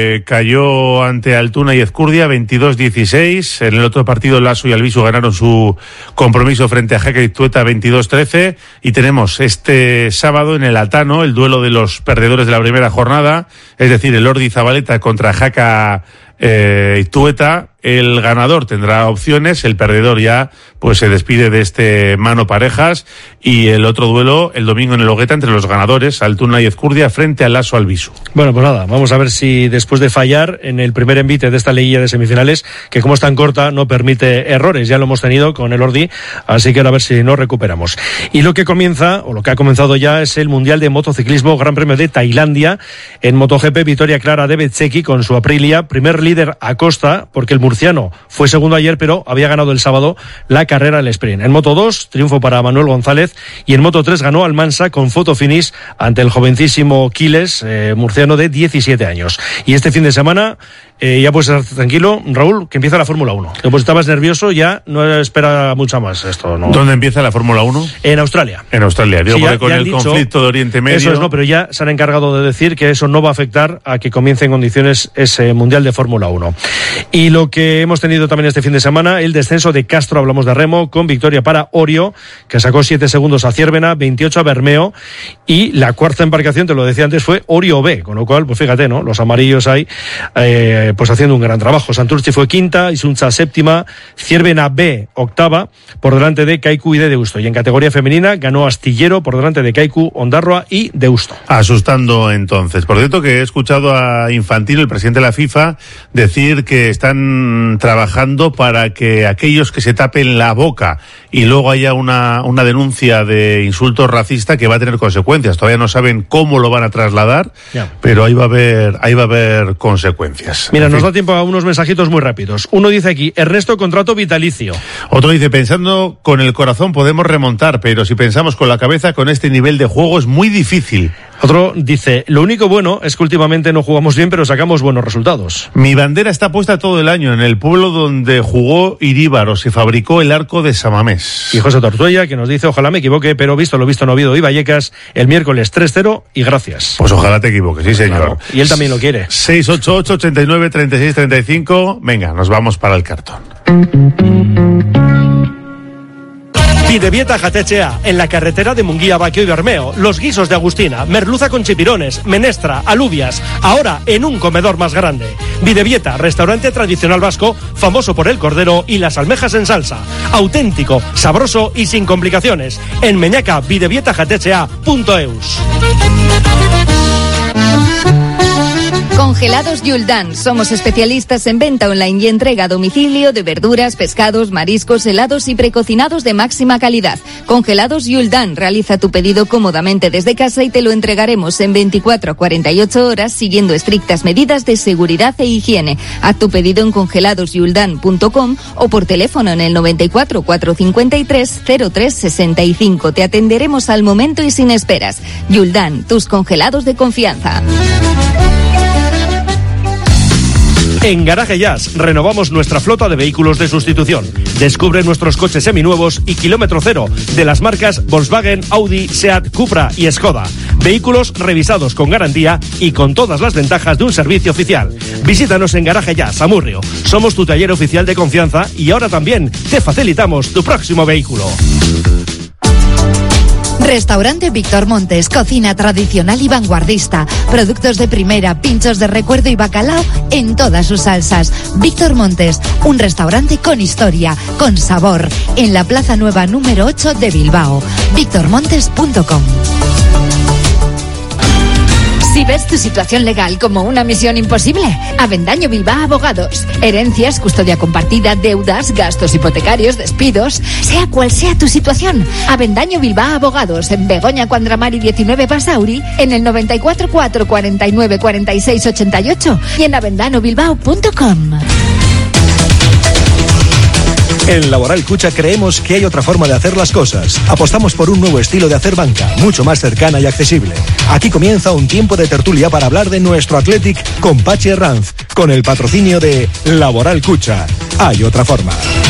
C: cayó ante Altuna y Ezcurdia veintidós dieciséis. En el otro partido, Lasso y Albisu ganaron su compromiso frente a Jaca y Tueta veintidós trece. Y tenemos este sábado en el Altano el duelo de los perdedores de la primera jornada, es decir, el Ordi Zabaleta contra Jaca eh, y Tueta. El ganador tendrá opciones, el perdedor ya pues se despide de este mano parejas, y el otro duelo el domingo en el Hogueta entre los ganadores, Altuna y Ezcurdia, frente a Lasso Albisu.
D: Bueno, pues nada, vamos a ver si después de fallar en el primer envite de esta liguilla de semifinales, que como es tan corta no permite errores, ya lo hemos tenido con el Ordi, así que ahora a ver si nos recuperamos. Y lo que comienza, o lo que ha comenzado ya, es el Mundial de Motociclismo Gran Premio de Tailandia. En MotoGP, victoria clara de Bezzecchi con su Aprilia, primer líder Acosta, porque el murciano fue segundo ayer, pero había ganado el sábado la carrera al sprint. En Moto dos, triunfo para Manuel González, y en Moto tres ganó Almansa con foto finish ante el jovencísimo Quiles, eh, murciano de diecisiete años. Y este fin de semana, eh, ya puedes estar tranquilo, Raúl, que empieza la Fórmula uno. Que pues estabas nervioso, ya no espera mucho más esto, ¿no?
C: ¿Dónde empieza la Fórmula uno?
D: En Australia.
C: En Australia, digo,
D: sí,
C: porque
D: ya,
C: con
D: ya
C: el
D: dicho,
C: conflicto de Oriente Medio.
D: Eso es, no, pero ya se han encargado de decir que eso no va a afectar a que comience en condiciones ese Mundial de Fórmula uno. Y lo que hemos tenido también este fin de semana, el descenso de Castro, hablamos de remo, con victoria para Orio, que sacó siete segundos a Ciervena, veintiocho a Bermeo, y la cuarta embarcación, te lo decía antes, fue Orio B, con lo cual, pues fíjate, ¿no? Los amarillos ahí, eh, pues haciendo un gran trabajo. Santurce fue quinta, Isunza séptima, Ciervena B octava, por delante de Kaiku y de Deusto. Y en categoría femenina ganó Astillero por delante de Kaiku, Ondarroa y Deusto.
C: Asustando entonces. Por cierto, que he escuchado a Infantino, el presidente de la FIFA, decir que están trabajando para que aquellos que se tapen la boca y luego haya una, una denuncia de insulto racista, que va a tener consecuencias. Todavía no saben cómo lo van a trasladar, ya, pero ahí va a haber, ahí va a haber consecuencias.
D: Mira, nos da tiempo a unos mensajitos muy rápidos. Uno dice aquí, Ernesto, contrato vitalicio.
C: Otro dice, pensando con el corazón podemos remontar, pero si pensamos con la cabeza, con este nivel de juego es muy difícil.
D: Otro dice, lo único bueno es que últimamente no jugamos bien, pero sacamos buenos resultados.
C: Mi bandera está puesta todo el año en el pueblo donde jugó Iríbaro, se fabricó el arco de Samamés.
D: Y José Tortuella, que nos dice, ojalá me equivoque, pero visto lo visto en Oviedo y Vallecas, el miércoles tres cero y gracias.
C: Pues ojalá te equivoques, sí señor. Claro,
D: y él también lo quiere.
C: seis ocho ocho, ochenta y nueve, treinta y seis, treinta y cinco. Venga, nos vamos para el cartón.
D: Bidebieta Jatechea, en la carretera de Munguía, Baquio y Bermeo. Los guisos de Agustina, merluza con chipirones, menestra, alubias, ahora en un comedor más grande. Bidebieta, restaurante tradicional vasco, famoso por el cordero y las almejas en salsa. Auténtico, sabroso y sin complicaciones. En Meñaca, bidebieta jatechea punto eus.
P: Congelados Yuldan. Somos especialistas en venta online y entrega a domicilio de verduras, pescados, mariscos, helados y precocinados de máxima calidad. Congelados Yuldan. Realiza tu pedido cómodamente desde casa y te lo entregaremos en veinticuatro a cuarenta y ocho horas siguiendo estrictas medidas de seguridad e higiene. Haz tu pedido en congelados yuldan punto com o por teléfono en el noventa y cuatro, cuatrocientos cincuenta y tres, cero tres sesenta y cinco. Te atenderemos al momento y sin esperas. Yuldan, tus congelados de confianza.
D: En Garaje Jazz renovamos nuestra flota de vehículos de sustitución. Descubre nuestros coches seminuevos y kilómetro cero de las marcas Volkswagen, Audi, Seat, Cupra y Skoda. Vehículos revisados con garantía y con todas las ventajas de un servicio oficial. Visítanos en Garaje Jazz, Amurrio. Somos tu taller oficial de confianza y ahora también te facilitamos tu próximo vehículo.
F: Restaurante Víctor Montes, cocina tradicional y vanguardista, productos de primera, pinchos de recuerdo y bacalao en todas sus salsas. Víctor Montes, un restaurante con historia, con sabor, en la Plaza Nueva número ocho de Bilbao. víctor montes punto com.
N: Si ves tu situación legal como una misión imposible, Avendaño Bilbao Abogados. Herencias, custodia compartida, deudas, gastos hipotecarios, despidos, sea cual sea tu situación. Avendaño Bilbao Abogados en Begoña Cuandramari diecinueve Basauri, en el noventa y cuatro, cuatro cuarenta y nueve, cuarenta y seis ochenta y ocho y en avendano bilbao punto com.
G: En Laboral Cucha creemos que hay otra forma de hacer las cosas. Apostamos por un nuevo estilo de hacer banca, mucho más cercana y accesible. Aquí comienza un tiempo de tertulia para hablar de nuestro Athletic con Pachi Herranz, con el patrocinio de Laboral Cucha. Hay otra forma.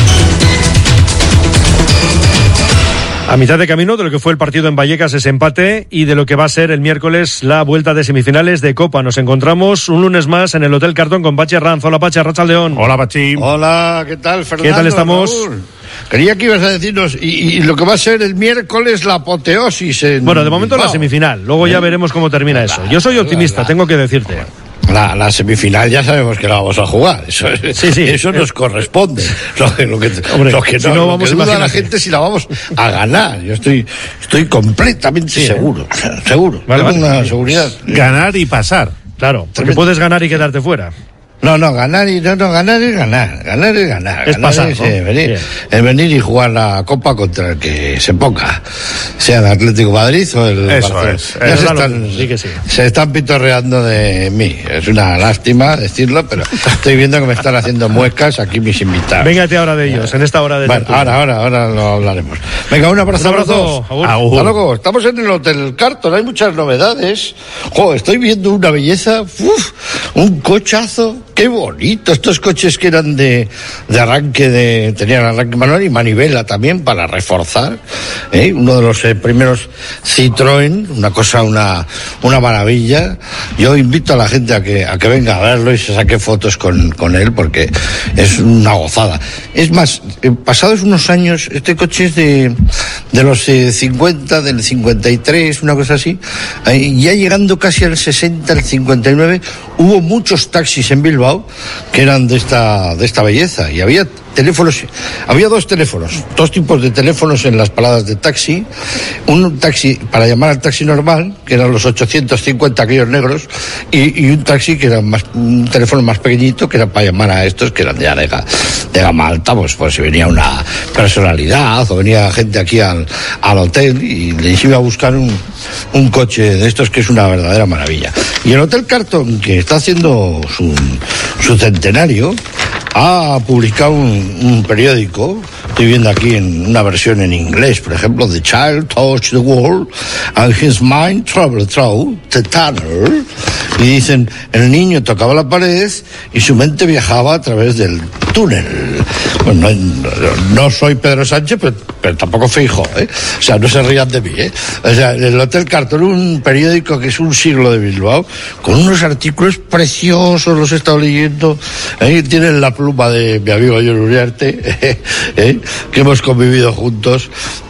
D: A mitad de camino de lo que fue el partido en Vallecas, ese empate, y de lo que va a ser el miércoles la vuelta de semifinales de Copa. Nos encontramos un lunes más en el Hotel Cartón con Pachi Herranz. Hola, Pachi, Arratsaldeón.
C: Hola, Pachi.
Q: Hola, ¿qué tal, Fernando?
D: ¿Qué tal estamos?
Q: Raúl? Creía que ibas a decirnos, y, y lo que va a ser el miércoles la apoteosis en...
D: Bueno, de momento
Q: Bilbao.
D: La semifinal, luego ya veremos cómo termina eso. Yo soy optimista, tengo que decirte.
Q: La, la semifinal ya sabemos que la vamos a jugar, eso,
D: sí, sí.
Q: eso nos corresponde. Lo, que- lo que,
D: Hombre,
Q: lo que no,
D: si no,
Q: lo
D: vamos,
Q: que duda la
D: imagínate.
Q: gente si la vamos a ganar. Yo estoy, estoy completamente
D: Sí, ¿eh?
Q: seguro, o sea, seguro.
D: Vale,
Q: Tengo
D: vale.
Q: una seguridad.
C: Ganar y pasar.
D: Claro, porque
Q: Tremendo.
D: puedes ganar y quedarte fuera.
Q: No, no, ganar y no, no, ganar es ganar, ganar es ganar.
D: Es
Q: ganar
D: pasar,
Q: es,
D: ¿no?
Q: eh, venir,
D: Bien.
Q: es venir y jugar la Copa contra el que se ponga, sea el Atlético de Madrid o el
C: Eso
Q: Barcelona.
C: es,
Q: Ya
C: eso
Q: se,
C: es
Q: están,
D: sí que sí.
Q: se están pitorreando de mí. Es una lástima decirlo, pero estoy viendo que me están haciendo muecas aquí mis invitados.
D: Véngate ahora de ellos, en esta hora de
Q: Bueno,
D: tertulia.
Q: ahora, ahora, ahora lo hablaremos. Venga, un abrazo,
D: Un abrazo,
Q: a los dos.
D: agur.
C: Agur.
Q: Hasta luego. Estamos en el Hotel Carton, hay muchas novedades. Jo, estoy viendo una belleza, uf, un cochazo, qué bonito. Estos coches que eran de, de arranque, de tenían arranque manual y manivela también para reforzar. ¿eh? Uno de los eh, primeros Citroën, una cosa, una, una maravilla. Yo invito a la gente a que, a que venga a verlo y se saque fotos con, con él porque es una gozada. Es más, eh, pasados unos años, este coche es de, de los eh, cincuenta, del cincuenta y tres, una cosa así, eh, ya llegando casi al sesenta, al cincuenta y nueve, hubo muchos taxis en Bilbao que eran de esta, de esta belleza y había teléfonos, había dos teléfonos, dos tipos de teléfonos en las paradas de taxi, un taxi para llamar al taxi normal, que eran los ochocientos cincuenta aquellos negros, y, y un taxi que era más, un teléfono más pequeñito, que era para llamar a estos que eran de, de, de gama alta, pues, pues si venía una personalidad o venía gente aquí al, al hotel y les iba a buscar un, un coche de estos que es una verdadera maravilla. Y el Hotel Carton, que está haciendo su, su centenario, ha publicado un, un periódico, estoy viendo aquí en una versión en inglés, por ejemplo, The Child Touched the World and His Mind Traveled Through the Tunnel, y dicen, el niño tocaba la pared y su mente viajaba a través del túnel. Bueno, no, no soy Pedro Sánchez, pero, pero tampoco Feijóo, ¿eh? O sea, no se rían de mí, ¿eh? O sea, el Hotel Carton, un periódico que es un siglo de Bilbao, con unos artículos preciosos, los he estado leyendo, ahí tienen la pluma de mi amigo John Uriarte, ¿eh? que hemos convivido juntos,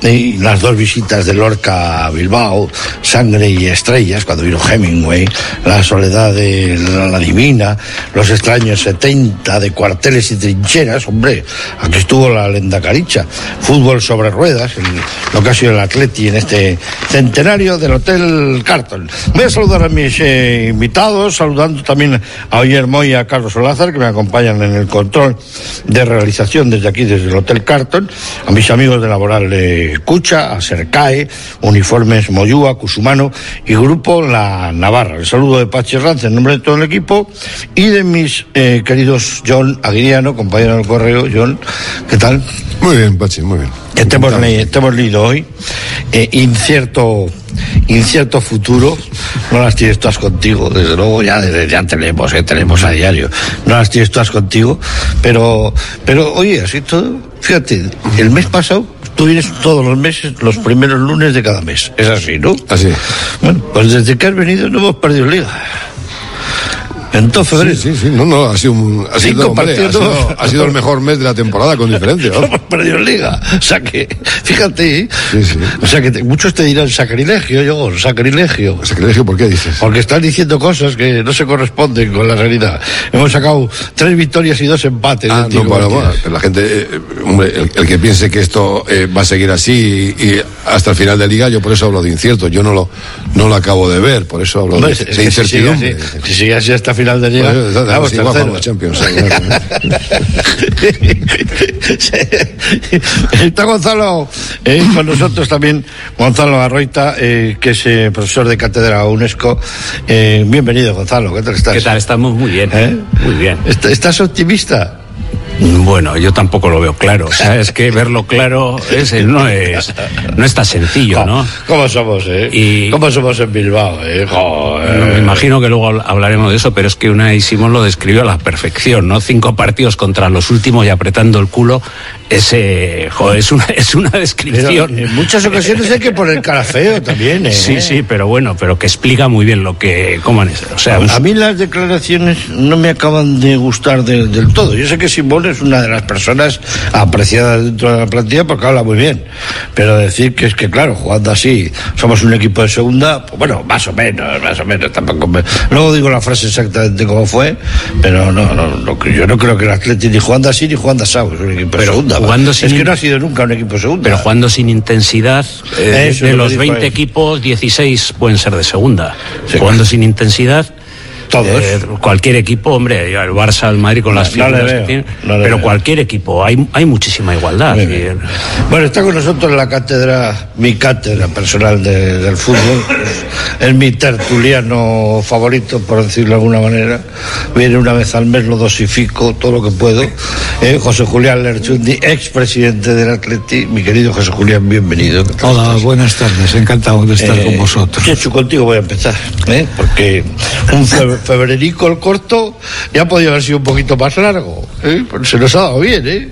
Q: y las dos visitas de Lorca a Bilbao, Sangre y Estrellas, cuando vino Hemingway, La soledad de la divina, Los extraños setenta, de Cuarteles y trincheras, hombre, aquí estuvo la Lendakaricha, Fútbol sobre ruedas, el, lo que ha sido el Atleti en este centenario del Hotel Carlton. Voy a saludar a mis eh, invitados, saludando también a Oyer Moy y a Carlos Olázar, que me acompañan en el control de realización desde aquí, desde el Hotel Carlton, a mis amigos de Laboral de Cucha, a Sercae, Uniformes Moyúa, Cusumano y Grupo La Navarra. El saludo de Pachi Rance en nombre de todo el equipo y de mis eh, queridos John Aguiriano, compañero del correo. John, ¿qué tal?
R: Muy bien, Pachi, muy bien.
Q: Te hemos, le- te hemos leído hoy eh, incierto incierto futuro, no las tienes todas contigo, desde luego ya, ya tenemos, eh, tenemos a diario, no las tienes todas contigo, pero pero oye, así todo, fíjate, el mes pasado tú vienes todos los meses, los primeros lunes de cada mes, es así, ¿no?
R: Así.
Q: Bueno, pues desde que has venido no hemos perdido liga. En todo febrero.
R: Sí, sí, sí, no, no, ha sido un, ha
Q: Cinco
R: sido, hombre, ha
Q: partidos.
R: sido, ha sido el mejor mes de la temporada, con diferencia, ¿no?
Q: No hemos perdido liga. O sea que, fíjate, ¿eh?
R: Sí, sí.
Q: O sea que te- muchos te dirán sacrilegio, yo, sacrilegio.
R: ¿Sacrilegio por qué dices?
Q: Porque están diciendo cosas que no se corresponden con la realidad. Hemos sacado tres victorias y dos empates.
R: Ah,
Q: de
R: no,
Q: Tigo
R: bueno,
Q: Martínez.
R: bueno, pero la gente, eh, hombre, el, el que piense que esto eh, va a seguir así y, y hasta el final de liga, yo por eso hablo de incierto, yo no lo, no lo acabo de ver, por eso hablo
Q: Hombre,
R: de,
Q: es
R: de
Q: que si sigue así,
R: incertidumbre.
Q: si sigue así hasta final de liga,
R: Pues,
Q: vamos,
R: igual
Q: tercero.
R: para la Champions.
Q: Está Gonzalo eh, con nosotros también, Gonzalo Arroita, eh, que es eh, profesor de cátedra UNESCO. Eh, bienvenido, Gonzalo, ¿qué tal estás?
S: ¿Qué tal? Estamos muy bien.
Q: ¿Eh?
S: Muy bien.
Q: ¿Est- ¿Estás optimista?
S: Bueno, yo tampoco lo veo claro. O sea, es que verlo claro es, no es no es tan sencillo, ¿no?
Q: ¿Cómo somos, eh?
S: Y-
Q: ¿Cómo somos en Bilbao, eh? Joder.
S: Me imagino que luego hablaremos de eso, pero es que Unai Simón lo describió a la perfección, ¿no? Cinco partidos contra los últimos y apretando el culo. Ese, joder, es una, es una descripción.
Q: Pero en muchas ocasiones hay que poner cara feo también, ¿eh?
S: Sí, sí, pero bueno, pero que explica muy bien lo que, cómo han, o sea, un-
Q: A mí las declaraciones no me acaban de gustar de- del todo. Yo sé que Simón es una de las personas apreciadas dentro de la plantilla porque habla muy bien. Pero decir que es que, claro, jugando así, somos un equipo de segunda, pues bueno, más o menos, más o menos. Tampoco me... Luego digo la frase exactamente como fue, pero no, no, no, yo no creo que el Atleti ni jugando así ni jugando asado es un equipo de
S: Pero
Q: segunda.
S: jugando
Q: Es
S: sin-
Q: que no ha sido nunca un equipo de segunda.
S: pero jugando sin intensidad, eh,
Q: Eso
S: de
Q: es lo
S: los
Q: que dijo
S: veinte
Q: él.
S: equipos, dieciséis pueden ser de segunda.
Q: Sí,
S: Jugando
Q: claro.
S: sin intensidad,
Q: Todos.
S: eh, cualquier equipo, hombre, el Barça, el Madrid con las
Q: No le
S: figuras
Q: veo,
S: que tiene,
Q: no le
S: pero
Q: veo.
S: cualquier equipo, hay, hay muchísima igualdad.
Q: Muy
S: Y,
Q: bien. Bueno, está con nosotros en la cátedra, mi cátedra personal de- del fútbol. Es mi tertuliano favorito, por decirlo de alguna manera. Viene una vez al mes, lo dosifico todo lo que puedo. Eh, José Julián Lerchundi, expresidente del Atleti. Mi querido José Julián, bienvenido. ¿Qué tal
T: Hola,
Q: estás?
T: buenas tardes, encantado de estar
Q: Eh,
T: con vosotros.
Q: Chechu, contigo voy a empezar, ¿eh? Porque un fe- febrerico el corto ya podía haber sido un poquito más largo, ¿eh? Pero se nos ha dado bien, ¿eh?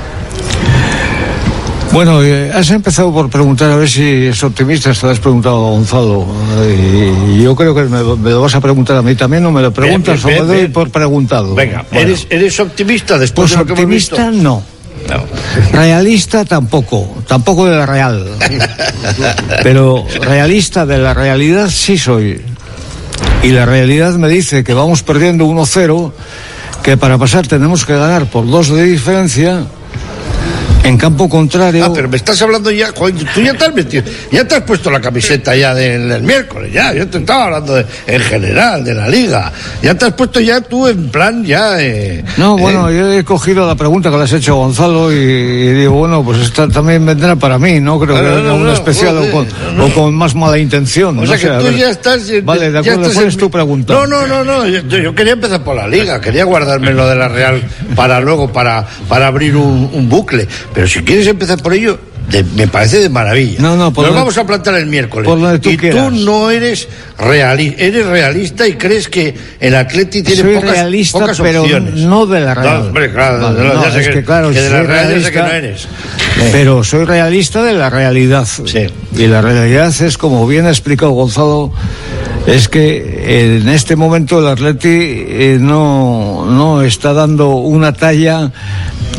T: Bueno, eh, has empezado por preguntar a ver si es optimista, te lo has preguntado a Gonzalo, eh, y yo creo que me, me lo vas a preguntar a mí también, o me lo preguntas
Q: bien,
T: o me
Q: bien,
T: doy
Q: bien.
T: por preguntado.
Q: Venga,
T: Bueno,
Q: ¿eres, ¿eres optimista después
T: pues
Q: de lo que hemos visto?
T: optimista no.
Q: No.
T: Realista tampoco, tampoco de la real. Pero realista de la realidad sí soy. Y la realidad me dice que vamos perdiendo uno cero, que para pasar tenemos que ganar por dos de diferencia. En campo contrario.
Q: Ah, pero me estás hablando ya, joder, tú ya te has metido, ya te has puesto la camiseta ya del, del miércoles, ya, yo te estaba hablando de, en general, de la liga, ya te has puesto ya tú en plan ya... Eh,
T: No,
Q: eh,
T: bueno, yo he cogido la pregunta que le has hecho a Gonzalo y, y digo, bueno, pues esta también vendrá para mí, no creo
Q: No,
T: que
Q: no,
T: venga
Q: no,
T: una
Q: no,
T: especial
Q: joder,
T: o, con,
Q: no,
T: o con más mala intención.
Q: O
T: no
Q: sea
T: sé,
Q: que
T: a
Q: tú
T: ver.
Q: ya estás... eh,
T: Vale, de
Q: ya
T: acuerdo,
Q: estás
T: ¿cuál
Q: en-
T: es tu pregunta?
Q: No, no, no, no, yo, yo quería empezar por la liga, quería guardarme lo de la Real para luego, para, para abrir un, un bucle, pero si quieres empezar por ello... de- me parece de maravilla.
T: No, no, por
Q: Nos
T: lo-
Q: vamos a plantar el miércoles.
T: por lo que tú
Q: y
T: quieras.
Q: tú no eres realista, eres realista y crees que el Atleti tiene
T: Soy
Q: pocas,
T: realista,
Q: pocas
T: pero
Q: opciones.
T: no de la Real.
Q: No, hombre, claro,
T: Vale,
Q: de la-
T: no,
Q: ya sé
T: es
Q: que,
T: que, claro,
Q: que de la
T: soy
Q: Real ya sé que
T: realista,
Q: no eres.
T: Pero soy realista de la realidad. Y la realidad es, como bien ha explicado Gonzalo, es que en este momento el Atleti eh, no, no está dando una talla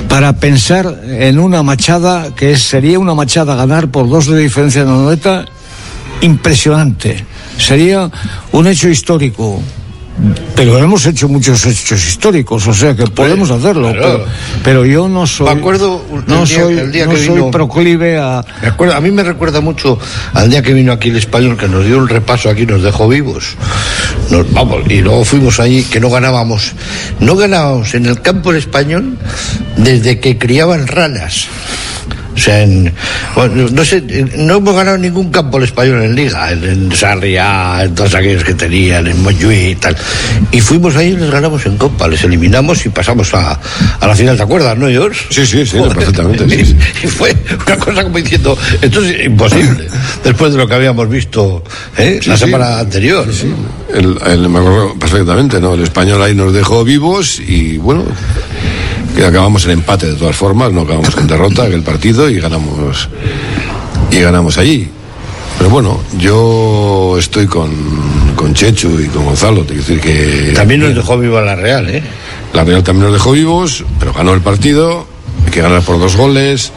T: para pensar en una machada que es, sería una machada ganar por dos de diferencia en la Anoeta impresionante. Sería un hecho histórico. Pero hemos hecho muchos hechos históricos, o sea que podemos hacerlo,
Q: claro.
T: pero, pero yo no soy,
Q: me acuerdo
T: no
Q: el día,
T: soy,
Q: el día
T: no
Q: que
T: soy
Q: vino,
T: proclive a...
Q: Me acuerdo, a mí me recuerda mucho al día que vino aquí el Español, que nos dio un repaso aquí, nos dejó vivos. Nos, vamos, y luego fuimos allí, que no ganábamos, no ganábamos en el campo del Español desde que criaban ranas. O sea, en, bueno, no sé, no hemos ganado ningún campo el Español en Liga, en, en Sarriá, en todos aquellos que tenían, en Montjuïc y tal. Y fuimos ahí y les ganamos en Copa, les eliminamos y pasamos a, a la final, ¿te acuerdas, no, George?
R: Sí, sí, sí, Joder, perfectamente. Sí, sí.
Q: Y fue una cosa como diciendo, esto es imposible, después de lo que habíamos visto ¿eh? sí, la semana sí, anterior. Sí, sí.
R: El, el, me acuerdo perfectamente, ¿no? El Español ahí nos dejó vivos y bueno... que acabamos en empate de todas formas, no acabamos en derrota aquel partido y ganamos y ganamos allí. Pero bueno, yo estoy con, con Chechu y con Gonzalo, te quiero decir que...
Q: También nos dejó viva la Real, ¿eh?
R: La Real también nos dejó vivos, pero ganó el partido, hay que ganar por dos goles.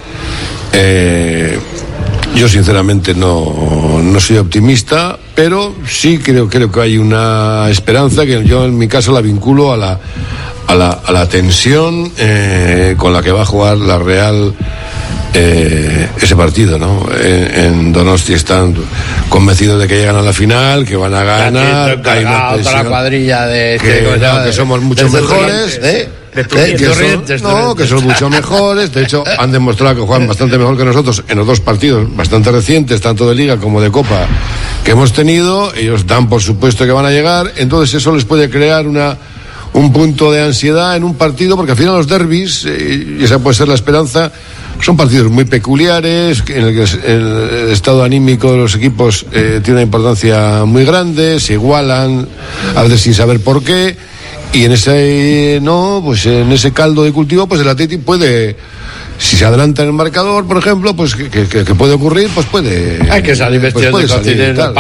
R: Eh, yo sinceramente no, no soy optimista, pero sí creo, creo que hay una esperanza que yo en mi caso la vinculo a la a la, a la tensión eh, con la que va a jugar la Real eh, ese partido, ¿no? En, en Donosti están convencidos de que llegan a la final, que van a ganar, que hay una
Q: toda la cuadrilla de
R: que, que, no, que somos mucho mejores, ¿eh? De tu, eh, que son, no, que son mucho mejores. De hecho, han demostrado que juegan bastante mejor que nosotros en los dos partidos bastante recientes, tanto de Liga como de Copa, que hemos tenido. Ellos dan por supuesto que van a llegar. Entonces eso les puede crear una un punto de ansiedad en un partido, porque al final los derbis, eh, y esa puede ser la esperanza, son partidos muy peculiares, en el que el estado anímico de los equipos eh, tiene una importancia muy grande, se igualan, a veces sin saber por qué, y en ese, no, pues en ese caldo de cultivo, pues el Atleti puede... Si se adelanta en el marcador, por ejemplo, pues que, que, que puede ocurrir, pues puede...
Q: Hay que salir vestidos
R: pues
Q: de cocinero.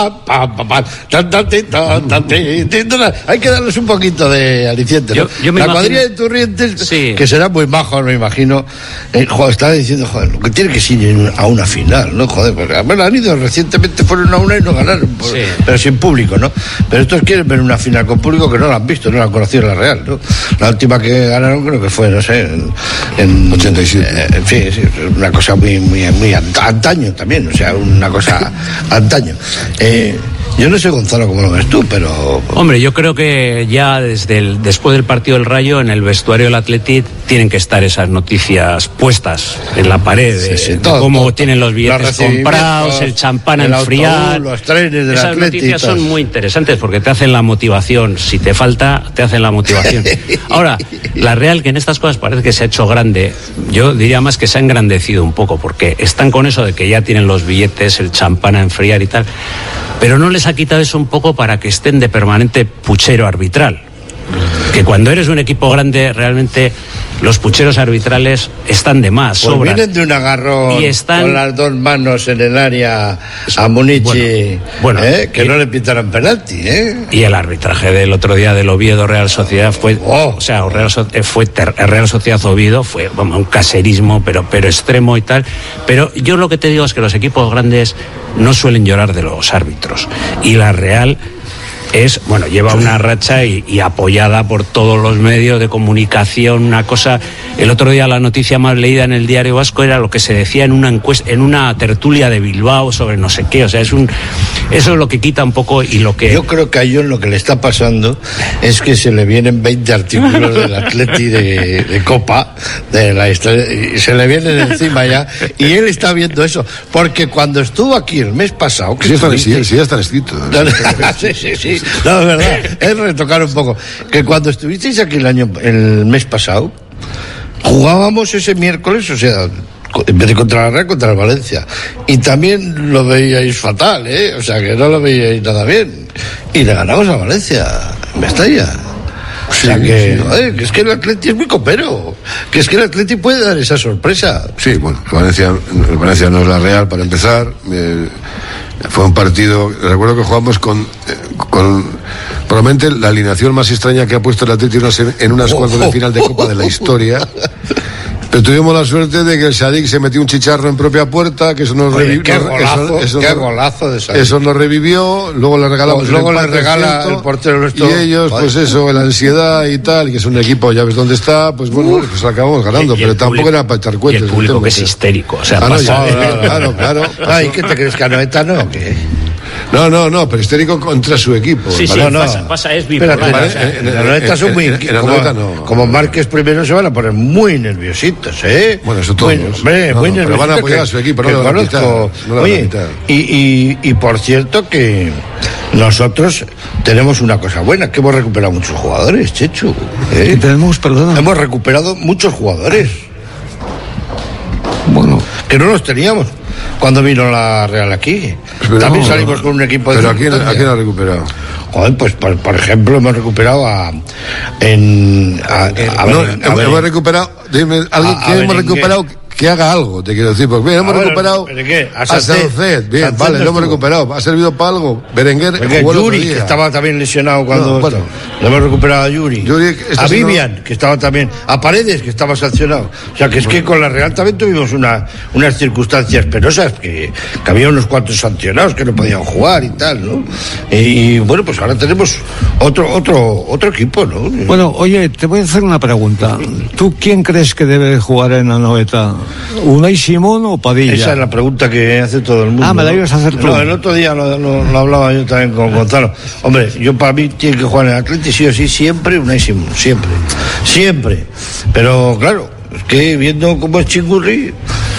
Q: Hay que darles un poquito de aliciente, ¿no?
S: Yo, yo me
Q: la
S: imagino...
Q: cuadrilla de Turrientes,
S: sí,
Q: que será muy majo, me imagino, eh, joder, estaba diciendo, joder, lo que tiene que ir a una final, ¿no? Joder, porque bueno, han ido recientemente, fueron a una y no ganaron, por, sí, pero sin público, ¿no? Pero estos quieren ver una final con público que no la han visto, no la han conocido en la Real, ¿no? La última que ganaron creo que fue, no sé, en... en
R: ochenta y siete.
Q: Eh, sí, sí, una cosa muy, muy, muy antaño también, o sea, una cosa antaño. Eh, yo no sé, Gonzalo, cómo lo ves tú, pero...
S: Hombre, yo creo que ya desde el, después del partido del Rayo, en el vestuario del Athletic, tienen que estar esas noticias puestas en la pared, sí, de, sí, todo, de cómo todo, tienen los billetes comprados, el champán a enfriar.
Q: Los trenes del
S: Esas
Q: Athletic,
S: noticias son muy interesantes porque te hacen la motivación. Si te falta, te hacen la motivación. Ahora, la Real, que en estas cosas parece que se ha hecho grande, yo diría más que se ha engrandecido un poco, porque están con eso de que ya tienen los billetes, el champán a enfriar y tal, pero no les ha quitado eso un poco para que estén de permanente puchero arbitral. Que cuando eres un equipo grande, realmente los pucheros arbitrales están de más,
Q: pues
S: sobran.
Q: Vienen de un agarrón
S: y están...
Q: con las dos manos en el área a Munichi, bueno, bueno, ¿eh? que y... no le pitaran penalti, ¿eh?
S: Y el arbitraje del otro día del Oviedo Real Sociedad fue, oh. o sea, Real, so... fue ter... Real Sociedad Oviedo fue bueno, un caserismo, pero, pero extremo y tal. Pero yo lo que te digo es que los equipos grandes no suelen llorar de los árbitros. Y la Real es, bueno, lleva una racha y, y apoyada por todos los medios de comunicación, una cosa. El otro día la noticia más leída en el Diario Vasco era lo que se decía en una encuesta, en una tertulia de Bilbao sobre no sé qué, o sea, es un, eso es lo que quita un poco y lo que...
Q: Yo creo que a John lo que le está pasando es que se le vienen veinte artículos del Atleti de, de Copa, de la historia, y se le vienen encima ya, y él está viendo eso, porque cuando estuvo aquí el mes pasado...
R: Sí, están, sí, sí, ya están escritos.
Q: sí, sí, sí. No, es verdad, es retocar un poco. Que cuando estuvisteis aquí el año, el mes pasado, jugábamos ese miércoles, o sea, en vez de contra la Real, contra el Valencia. Y también lo veíais fatal, ¿eh? O sea, que no lo veíais nada bien. Y le ganamos a Valencia, en Mestalla. O sea, sí, que, sí. Joder, que es que el Atleti es muy copero. Que es que el Atleti puede dar esa sorpresa.
R: Sí, bueno, el Valencia, el Valencia no es la Real, para empezar. Eh, Fue un partido, recuerdo que jugamos con, con probablemente la alineación más extraña que ha puesto el Atlético en unas cuartos de final de Copa de la historia. Pero tuvimos la suerte de que el Sadik se metió un chicharro en propia puerta, que eso nos revivió.
Q: Qué golazo, eso, eso qué golazo de Sadik.
R: Eso nos revivió, luego le regalamos
Q: luego
R: el
Q: le regala
R: cierto,
Q: el portero nuestro.
R: Y ellos,
Q: Vale.
R: pues eso, la ansiedad y tal, que es un equipo, ya ves dónde está, pues bueno, Uf. pues acabamos ganando, pero tampoco público, era para echar cuentas.
S: Y el público que es histérico, o sea,
R: ah, no,
S: pasa,
R: ya, claro, claro, claro.
Q: Ay, ¿qué te crees, que Anoeta no? ¿Qué?
R: No, no, no, pero histérico contra su equipo.
S: Sí, sí,
R: no,
S: no. Pasa, pasa, es bipolar.
Q: Espérate, o sea, en, en, en Anoeta son muy...
R: En, en Anoeta no.
Q: Como Márquez primero se van a poner muy nerviositos, ¿eh?
R: Bueno, eso todos.
Q: Muy, hombre,
R: no,
Q: muy
R: no,
Q: nerviositos.
R: Pero van a apoyar
Q: que,
R: a su equipo, no
Q: que
R: lo van a quitar,
Q: conozco.
R: no lo
Q: Oye,
R: van a quitar.
Q: Y, y, y por cierto que nosotros tenemos una cosa buena, que hemos recuperado muchos jugadores, Chechu. ¿eh?
T: ¿Qué tenemos, perdona?
Q: Hemos recuperado muchos jugadores.
T: Bueno.
Q: Que no los teníamos cuando vino la Real aquí.
R: Pero
Q: También
R: no,
Q: salimos con un equipo de...
R: Pero ¿a quién, ¿a quién ha recuperado?
Q: Joder, pues por, por ejemplo hemos recuperado a... En, a, a, a,
R: no,
Q: ver, a
R: hemos,
Q: ver,
R: hemos recuperado... Dime, alguien
Q: a- a
R: que hemos
Q: ver, ¿en
R: recuperado... Que haga algo, te quiero decir, porque bien, hemos
Q: Ah, bueno,
R: recuperado
Q: ¿pero qué? A
R: a
Q: Sánchez.
R: Sánchez, bien,
Q: Sánchez
R: vale,
Q: no
R: lo hemos
Q: estuvo.
R: recuperado, ha servido para algo. Berenguer
Q: Porque
R: jugó el otro
Q: Yuri,
R: día.
Q: que estaba también lesionado cuando...
R: No, bueno.
Q: Lo hemos recuperado a Yuri.
R: Yuri, esta
Q: a
R: semana-
Q: Vivian, que estaba también... A Paredes, que estaba sancionado. O sea, que es que con la Real también tuvimos una, unas circunstancias penosas, que, que había unos cuantos sancionados que no podían jugar y tal, ¿no? Y, y, bueno, pues ahora tenemos otro, otro, otro equipo, ¿no?
T: Bueno, oye, te voy a hacer una pregunta. ¿Tú quién crees que debe jugar en Anoeta? ¿Unai Simón o Padilla?
Q: Esa es la pregunta que hace todo el mundo.
T: Ah, me la
Q: ¿no?
T: ibas a hacer tú.
Q: No, el otro día lo, lo- lo hablaba yo también con Gonzalo. Hombre, yo para mí tiene que jugar en el Atleti sí o sí, siempre Unai Simón, siempre. Siempre. Pero claro, es que viendo cómo es Chingurri,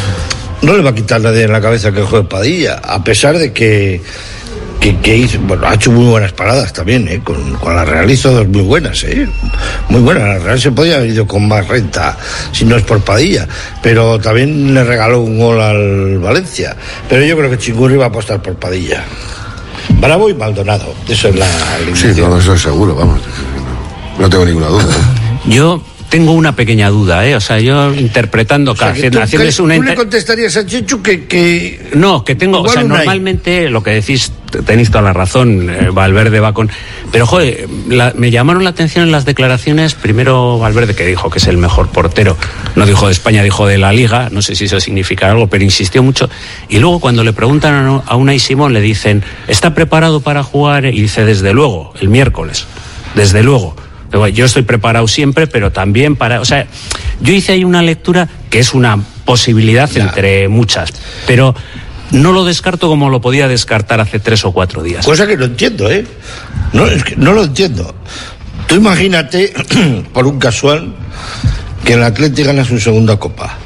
Q: no le va a quitar nadie en la cabeza que juegue Padilla, a pesar de que que, que hizo, bueno, ha hecho muy buenas paradas también, ¿eh? Con, con la Real hizo dos muy buenas, ¿eh? Muy buenas. La Real se podía haber ido con más renta si no es por Padilla, pero también le regaló un gol al Valencia. Pero yo creo que Chingurri va a apostar por Padilla. Bravo y Maldonado, eso es la
R: Sí, no, eso es seguro, vamos. No tengo ninguna duda.
S: Yo tengo una pequeña duda, ¿eh? O sea, yo interpretando,
Q: O sea, que
S: haciendo,
Q: tú,
S: haciéndoles
Q: que
S: una
Q: tú le
S: inter-
Q: contestarías a Chechu que, que...
S: No, que tengo, o
Q: Igual
S: sea,
Q: Unai.
S: normalmente lo que decís, t- tenéis toda la razón, eh, Valverde va con... Pero, joder, la- me llamaron la atención en las declaraciones, primero Valverde, que dijo que es el mejor portero, no dijo de España, dijo de la Liga, no sé si eso significa algo, pero insistió mucho. Y luego cuando le preguntan a, a Unai Simón, le dicen, ¿está preparado para jugar? Y dice, desde luego, el miércoles, desde luego. Pero yo estoy preparado siempre, pero también para... O sea, yo hice ahí una lectura que es una posibilidad
Q: Ya.
S: entre muchas, pero no lo descarto como lo podía descartar hace tres o cuatro días.
Q: Cosa que no entiendo, ¿eh? No, es que no lo entiendo. Tú imagínate, por un casual, que el Atleti gana su segunda copa.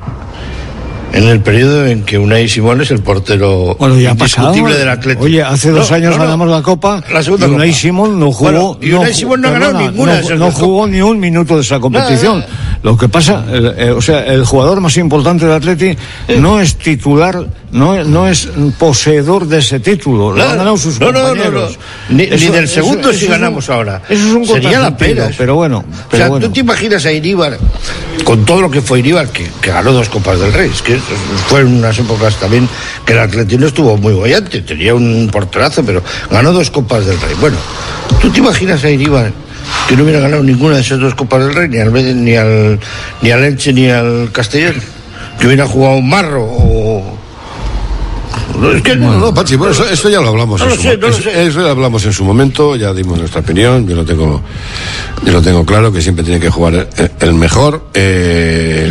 Q: En el periodo en que Unai Simón es el portero
T: Bueno, ya ha pasado.
Q: indiscutible del Atleti.
T: Oye, hace dos
Q: No,
T: años
Q: no, no.
T: ganamos la Copa.
Q: La segunda
T: y Unai
Q: Copa.
T: Simón no jugó.
Q: Bueno, y Unai Simón no ha ganado
T: perdona,
Q: ninguna
T: no,
Q: de esas
T: no
Q: dos
T: jugó ni un minuto de esa competición.
Q: Nada, nada.
T: Lo que pasa, el, eh, o sea, el jugador más importante del Atleti no es titular, no, no es poseedor de ese título. Lo
Q: Nada.
T: han ganado sus
Q: No, no, no,
T: compañeros.
Q: no. Ni-
T: Eso-
Q: ni del
T: eso-
Q: segundo
T: eso
Q: si
T: es un-
Q: ganamos ahora.
T: Eso es un
Q: Sería la
T: contrasentido,
Q: pera.
T: pero bueno.
Q: O
T: Pero
Q: sea,
T: bueno.
Q: tú te imaginas a Iríbar, con todo lo que fue Iríbar, que, que ganó dos Copas del Rey, es que fueron unas épocas también que el Atletino estuvo muy bollante, tenía un porterazo, pero ganó dos Copas del Rey. Bueno, tú te imaginas a Iríbar que no hubiera ganado ninguna de esas dos Copas del Rey, ni al Betis, ni al, ni al Elche, ni al Castellón, que hubiera jugado un Marro o... No, es que
R: No, no, Pachi, bueno, eso, eso ya lo hablamos.
Q: No
R: en
Q: lo
R: su
Q: sé,
R: mo-
Q: no lo
R: eso,
Q: sé.
R: eso ya lo hablamos en su momento, ya dimos nuestra opinión, yo lo tengo, yo lo tengo claro, que siempre tiene que jugar el, el mejor. Eh,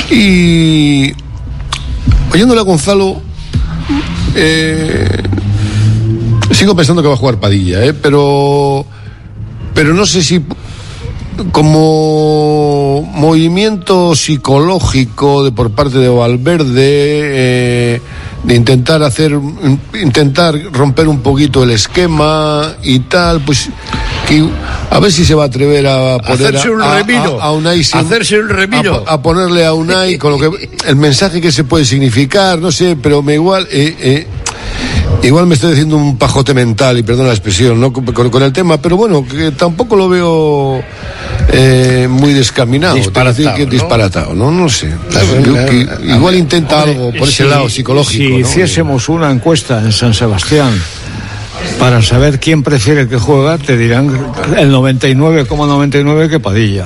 R: y oyéndole a Gonzalo, eh, sigo pensando que va a jugar Padilla, eh, pero, pero no sé si como movimiento psicológico de por parte de Valverde, eh, de intentar hacer, intentar romper un poquito el esquema y tal, pues que a ver si se va a atrever a poner
Q: Hacerse
R: a,
Q: un
R: a-
Q: remiro.
R: a, a Unai Sim-
Q: Hacerse un remiro.
R: a, a ponerle a Unai con lo que el mensaje que se puede significar, no sé, pero me igual eh, eh, igual me estoy haciendo un pajote mental, y perdona la expresión, ¿no? con, con el tema, pero bueno, que tampoco lo veo eh, muy descaminado,
Q: Disparatado,
R: Tengo que decir que
Q: ¿no?
R: disparatado, no, no sé.
Q: ver,
R: Yo
Q: a
R: que
Q: ver,
R: igual
Q: a ver.
R: intenta algo por ese
T: Si-
R: lado psicológico,
T: Si
R: ¿no?
T: hiciésemos una encuesta en San Sebastián para saber quién prefiere que juega, te dirán el noventa y nueve coma noventa y nueve que Padilla.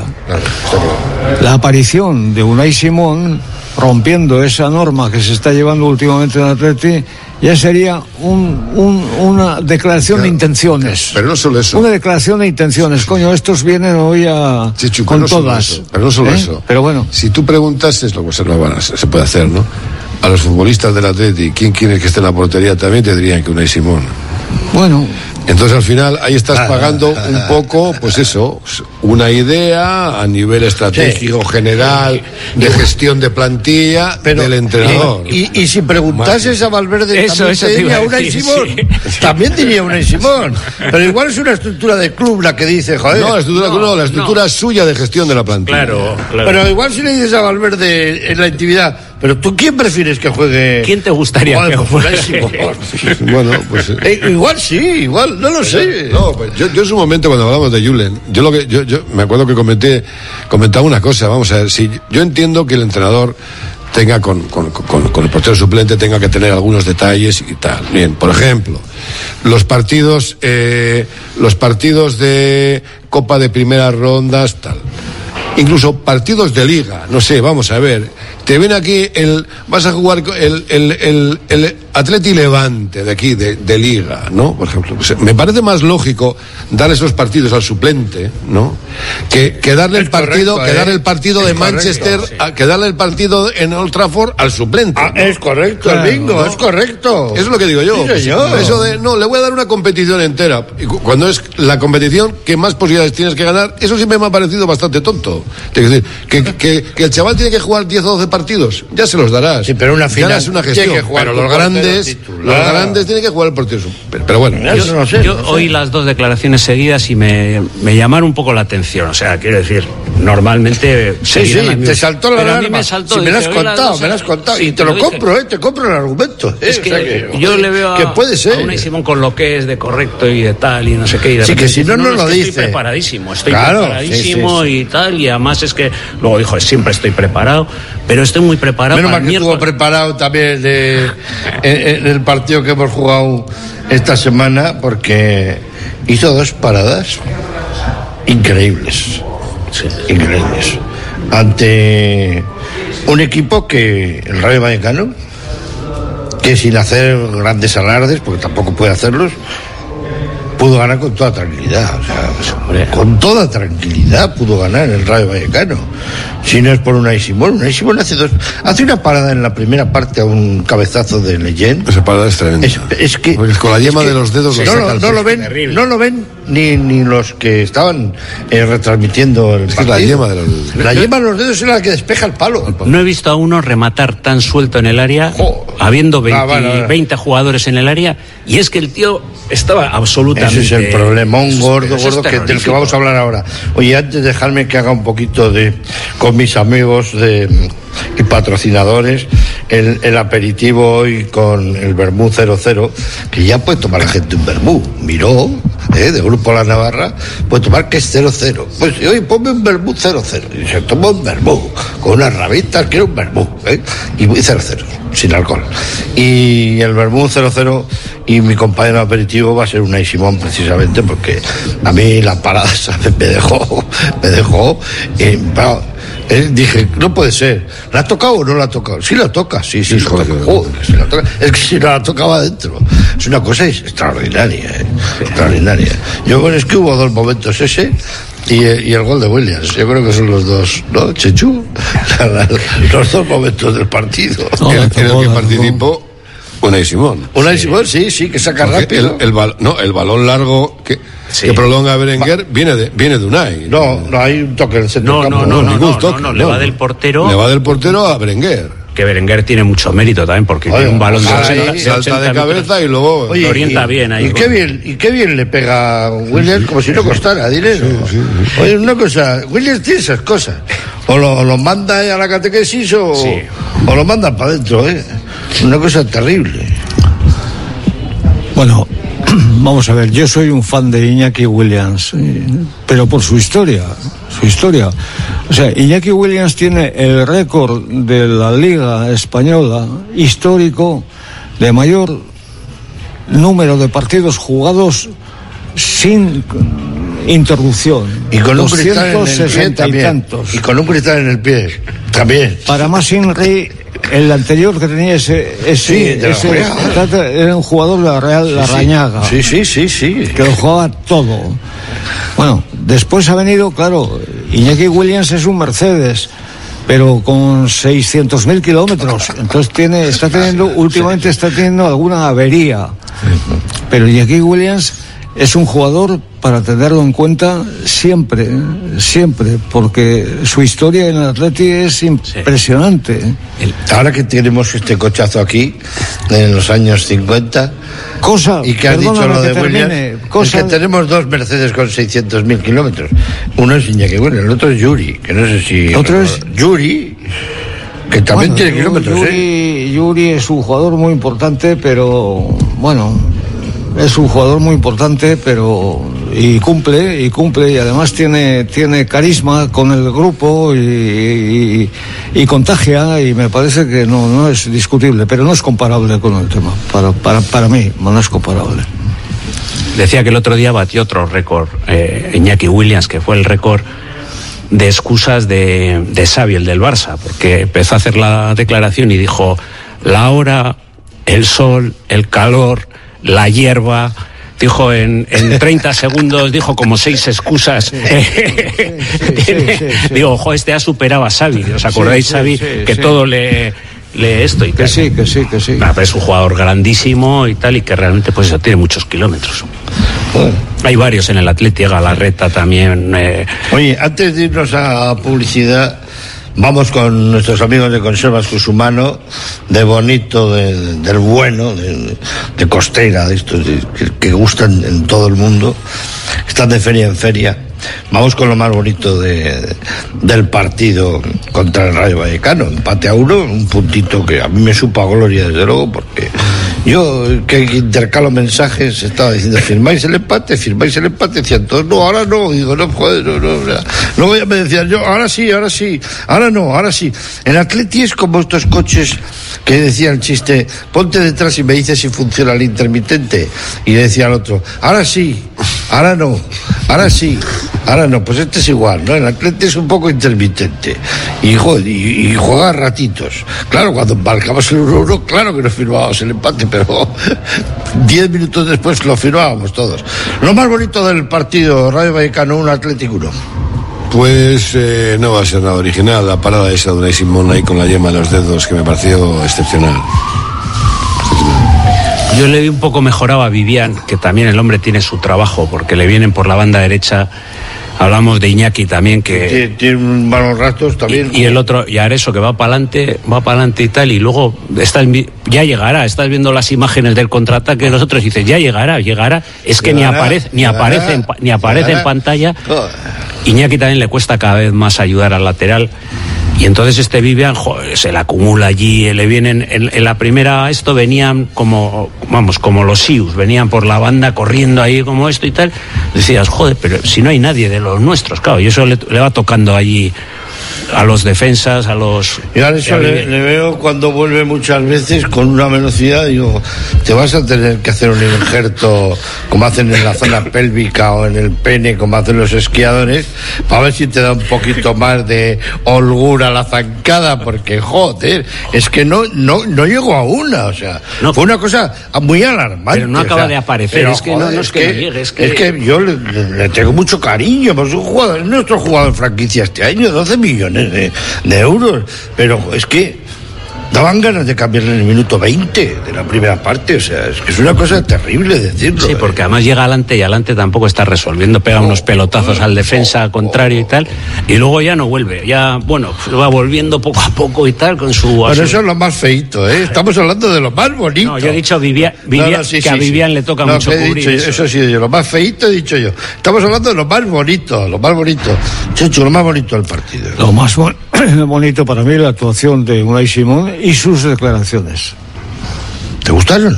T: La aparición de Unai Simón, rompiendo esa norma que se está llevando últimamente en Atleti, ya sería un, un, una declaración claro, de intenciones.
R: Pero no solo eso.
T: Una declaración de intenciones. Coño, estos vienen hoy a
R: Chichu,
T: con
R: no
T: todas.
R: Eso, pero no solo ¿Eh? eso.
T: Pero bueno.
R: Si tú preguntas, es lo que se, lo van a, se puede hacer, ¿no? A los futbolistas del Atleti, ¿quién quiere que esté en la portería? También te dirían que Unai Simón.
T: Bueno.
R: Entonces al final ahí estás
Q: ah,
R: pagando
Q: ah,
R: un poco, pues eso, una idea a nivel estratégico sí. general, de gestión de plantilla, pero, del entrenador.
Q: Y, y, y si preguntases a Valverde, eso, también eso te diría Unai Simón. Sí. También diría Unai Simón. Pero igual es una estructura de club la que dice, joder.
R: No, la estructura, no, no, la estructura no. suya de gestión de la plantilla.
S: Claro, claro.
Q: Pero igual si le dices a Valverde en la intimidad, pero tú quién prefieres que juegue.
S: ¿Quién te gustaría Joder, que juegue?
R: Bueno, pues
Q: eh, igual sí, igual, no lo sé.
R: No, pues yo, yo en su momento cuando hablamos de Julen, yo lo que yo, yo me acuerdo que comenté, comentaba una cosa, vamos a ver, si yo entiendo que el entrenador tenga con, con, con, con el portero suplente tenga que tener algunos detalles y tal. Bien, por ejemplo, los partidos, eh, los partidos de Copa de primeras rondas, tal. Incluso partidos de liga, no sé, vamos a ver. Te viene aquí el, vas a jugar el, el, el, el Atleti Levante de aquí, de, de liga, ¿no? Por ejemplo, pues me parece más lógico dar esos partidos al suplente, ¿no? Que, que darle el partido, correcto, que darle el partido eh, de Manchester, correcto, sí. a, que darle el partido en Old Trafford al suplente.
Q: Ah, ¿no? Es correcto, claro, el bingo, ¿no? Es correcto.
R: Eso es lo que digo yo.
Q: Sí, yo.
R: Eso de, no, le voy a dar una competición entera. Y cuando es la competición que más posibilidades tienes que ganar, eso siempre me ha parecido bastante tonto. Es decir, que, que, que el chaval tiene que jugar diez o doce partidos, ya se los darás.
Q: Sí, pero una final
R: es una gestión.
Q: Que jugar
R: pero los grandes, los grandes tienen que jugar el portero. Pero, pero bueno,
S: yo, no sé, yo no sé. Oí las dos declaraciones seguidas y me, me llamaron un poco la atención. O sea, quiero decir, normalmente
Q: sí, sí, te saltó la alarma. A mí me saltó. Si me lo has contado, me lo has contado. Sí, y te lo, lo compro, eh, te compro el argumento. Eh,
S: es que,
Q: o sea que
S: yo le veo a,
Q: que puede ser.
S: a Unai Simón con lo que es de correcto y de tal y no sé qué. Y de
Q: sí, repente, que si no, no, no lo dice.
S: Estoy preparadísimo, estoy
Q: claro,
S: preparadísimo sí, sí, sí. y tal. Y además es que luego dijo, siempre estoy preparado, pero estoy muy preparado.
Q: Menos
S: para
Q: mal que estuvo preparado también de, en, en el partido que hemos jugado esta semana, porque hizo dos paradas increíbles, sí. increíbles, ante un equipo que, el Rayo Vallecano, que sin hacer grandes alardes, porque tampoco puede hacerlos, pudo ganar con toda tranquilidad, o sea, pues, hombre, con toda tranquilidad pudo ganar el Rayo Vallecano. Si no es por Unai Simón, Unai Simón hace dos, hace una parada en la primera parte a un cabezazo de Leyen.
R: Esa parada es tremenda.
Q: Es, es que
R: porque con la yema
Q: es que,
R: de los dedos
Q: no, lo, no lo ven, terrible. no lo ven ni ni los que estaban eh, retransmitiendo el
R: es
Q: partido.
R: Que la yema de los dedos.
Q: La yema de los dedos es la que despeja el palo. El palo.
S: No he visto a uno rematar tan suelto en el área, oh. habiendo veinte, ah, vale, vale. veinte jugadores en el área, y es que el tío estaba absolutamente.
Q: Ese es el problemón gordo, gordo que, del que vamos a hablar ahora. Oye, antes dejadme que haga un poquito de con mis amigos de y patrocinadores el, el aperitivo hoy con el vermú cero cero, que ya puede tomar la gente un vermú. Miró, eh, de Grupo La Navarra, puede tomar que es cero cero. Pues oye, ponme un vermú cero cero. Y se toma un vermú con unas rabitas, quiero un vermú, ¿eh? Y cero cero, sin alcohol. Y el vermú cero cero y mi compañero aperitivo va a ser Unai Simón, precisamente porque a mí la parada me dejó, me dejó, eh, pero, eh, dije, no puede ser, ¿la ha tocado o no la ha tocado? Sí la toca, sí, sí, sí joder, joder, que si la toca. Es que si no la tocaba adentro, es una cosa extraordinaria, eh, extraordinaria. Yo bueno, es que hubo dos momentos, ese y, y el gol de Williams, yo creo que son los dos, ¿no? Chechu, la, la, los dos momentos del partido.
R: No, en, en el que participó Unai Simón.
Q: Unai Simón, sí, sí, que saca porque rápido.
R: El, el, bal, no, el balón largo que, sí. que prolonga a Berenguer viene de, viene de Unai.
Q: No, no hay un toque en el centro
S: no,
Q: campo.
S: No, no, no,
R: ningún
S: no,
R: toque.
S: No, no, le va del portero.
R: Le va del portero a Berenguer.
S: Que Berenguer tiene mucho mérito también, porque Oye, tiene un balón de
R: ochenta, de salta de cabeza metros, y luego
S: Oye, lo orienta
Q: y,
S: bien ahí.
Q: Y qué bien, y qué bien le pega a Williams, como si no costara dinero. Sí, sí, sí. Oye, una cosa, Williams tiene esas cosas. O lo, o lo manda a la catequesis o, sí. o lo manda para adentro, ¿eh? Una cosa terrible.
T: Bueno, vamos a ver, yo soy un fan de Iñaki Williams, pero por su historia, su historia. O sea, Iñaki Williams tiene el récord de la Liga Española histórico de mayor número de partidos jugados sin interrupción.
Q: Y con un cristal en el pie
T: doscientos sesenta y tantos.
Q: Y con un cristal en el pie también.
T: Para más Inri, el anterior que tenía ese, ese,
Q: sí,
T: ese era un jugador de la Real Larrañaga.
Q: Sí, sí, sí, sí.
T: Que lo jugaba todo. Bueno, después ha venido, claro, Iñaki Williams es un Mercedes, pero con seiscientos mil kilómetros. Entonces tiene, está teniendo, últimamente está teniendo alguna avería. Pero Iñaki Williams es un jugador para tenerlo en cuenta siempre, siempre, porque su historia en el Atleti es impresionante.
Q: Ahora que tenemos este cochazo aquí, en los años cincuenta,
T: cosa,
Q: y que has dicho lo de
T: termine,
Q: Williams,
T: cosa,
Q: es que tenemos dos Mercedes con seiscientos mil kilómetros. Uno es Iñaki Williams, el otro es Yuri, que no sé si...
T: ¿Otro es?
Q: Yuri, que también
T: bueno,
Q: tiene kilómetros,
T: Yuri,
Q: ¿eh?
T: Yuri es un jugador muy importante, pero, bueno, es un jugador muy importante, pero... y cumple, y cumple, y además tiene, tiene carisma con el grupo y, y, y contagia, y me parece que no, no es discutible, pero no es comparable con el tema, para, para, para mí, no es comparable.
S: Decía que el otro día batió otro récord, eh, Iñaki Williams, que fue el récord de excusas de, de Xavi, el del Barça, porque empezó a hacer la declaración y dijo, la hora, el sol, el calor, la hierba... Dijo en, en treinta segundos, dijo como seis excusas. Sí, sí, sí, sí, sí. Digo, ojo, este ha superado a Xavi. ¿Os acordáis, sí, sí, Xavi? Sí, que sí. Todo le, le esto y
T: que
S: tal.
T: sí, que sí, que sí.
S: Ah, pero es un jugador grandísimo y tal, y que realmente pues eso tiene muchos kilómetros. Bueno. Hay varios en el Atleti, Galarreta también. Eh.
Q: Oye, antes de irnos a publicidad, vamos con nuestros amigos de Conservas Cusumano, de bonito, de, del bueno, de, de costera, de estos de, que, que gustan en todo el mundo. Están de feria en feria. Vamos con lo más bonito de, de, del partido contra el Rayo Vallecano. Empate a uno, un puntito que a mí me supo a gloria, desde luego, porque yo, que intercalo mensajes, estaba diciendo, firmáis el empate, firmáis el empate, decían todos, no, ahora no, digo, no, joder, no, no, no. Luego ya me decían yo, ahora sí, ahora sí, ahora no, ahora sí. En Atleti es como estos coches que decían el chiste, ponte detrás y me dices si funciona el intermitente, y le decía al otro, ahora sí, ahora no, ahora sí, ahora no. Pues este es igual, ¿no? El Atleti es un poco intermitente y, joder, y, y juega a ratitos. Claro, cuando embarcamos el uno uno, claro que nos firmábamos el empate, pero diez minutos después lo firmábamos todos. Lo más bonito del partido, Rayo Vallecano uno, Atlético uno.
R: Pues eh, no va a ser nada original. La parada esa de Unai Simón ahí con la yema de los dedos, que me pareció excepcional.
S: Yo le vi un poco mejorado a Vivian, que también el hombre tiene su trabajo, porque le vienen por la banda derecha. Hablamos de Iñaki también, que...
Q: Tiene malos ratos también.
S: Y, y el otro, y Areso, que va para adelante, va para adelante y tal, y luego estás, ya llegará, estás viendo las imágenes del contraataque de los otros y dices, ya llegará, llegará. Es que llegará, ni aparece, ni llegará, aparece, en, ni aparece en pantalla. Iñaki también le cuesta cada vez más ayudar al lateral. Y entonces este Vivian, joder, se le acumula allí, le vienen, en, en la primera esto venían como, vamos, como los Sius, venían por la banda corriendo ahí como esto y tal. Decías, joder, pero si no hay nadie de los nuestros, claro, y eso le, le va tocando allí a los defensas, a los...
Q: Y ahora eso le, le veo cuando vuelve muchas veces con una velocidad, digo, te vas a tener que hacer un injerto como hacen en la zona pélvica o en el pene, como hacen los esquiadores, para ver si te da un poquito más de holgura la zancada, porque joder, es que no no no llegó a una, o sea, no, fue una cosa muy alarmante.
S: Pero no acaba
Q: o sea,
S: de aparecer,
Q: pero,
S: es que
Q: joder,
S: no, no es, es que, que no llegue, es que...
Q: Es que yo le, le tengo mucho cariño, pues un jugador, es nuestro jugador franquicia este año, doce millones de, de euros, pero es que daban ganas de cambiarle en el minuto veinte de la primera parte, o sea, es que es una cosa terrible decirlo.
S: Sí, porque
Q: eh.
S: además llega adelante y adelante tampoco está resolviendo, pega oh, unos pelotazos oh, al defensa oh, contrario y tal, y luego ya no vuelve, ya, bueno, va volviendo poco a poco y tal con su...
Q: Bueno, eso es lo más feito, ¿eh? Estamos hablando de lo más bonito.
S: No, yo he dicho Vivian, Vivian no, no, sí, que sí, a Vivian sí. le toca no, mucho cubrir.
Q: Dicho, eso. eso sí, yo, lo más feito he dicho yo. Estamos hablando de lo más bonito, lo más bonito. Checho, lo más bonito del partido.
T: Lo más bon- bonito para mí la actuación de Unai Simón y sus declaraciones.
Q: ¿Te gustaron?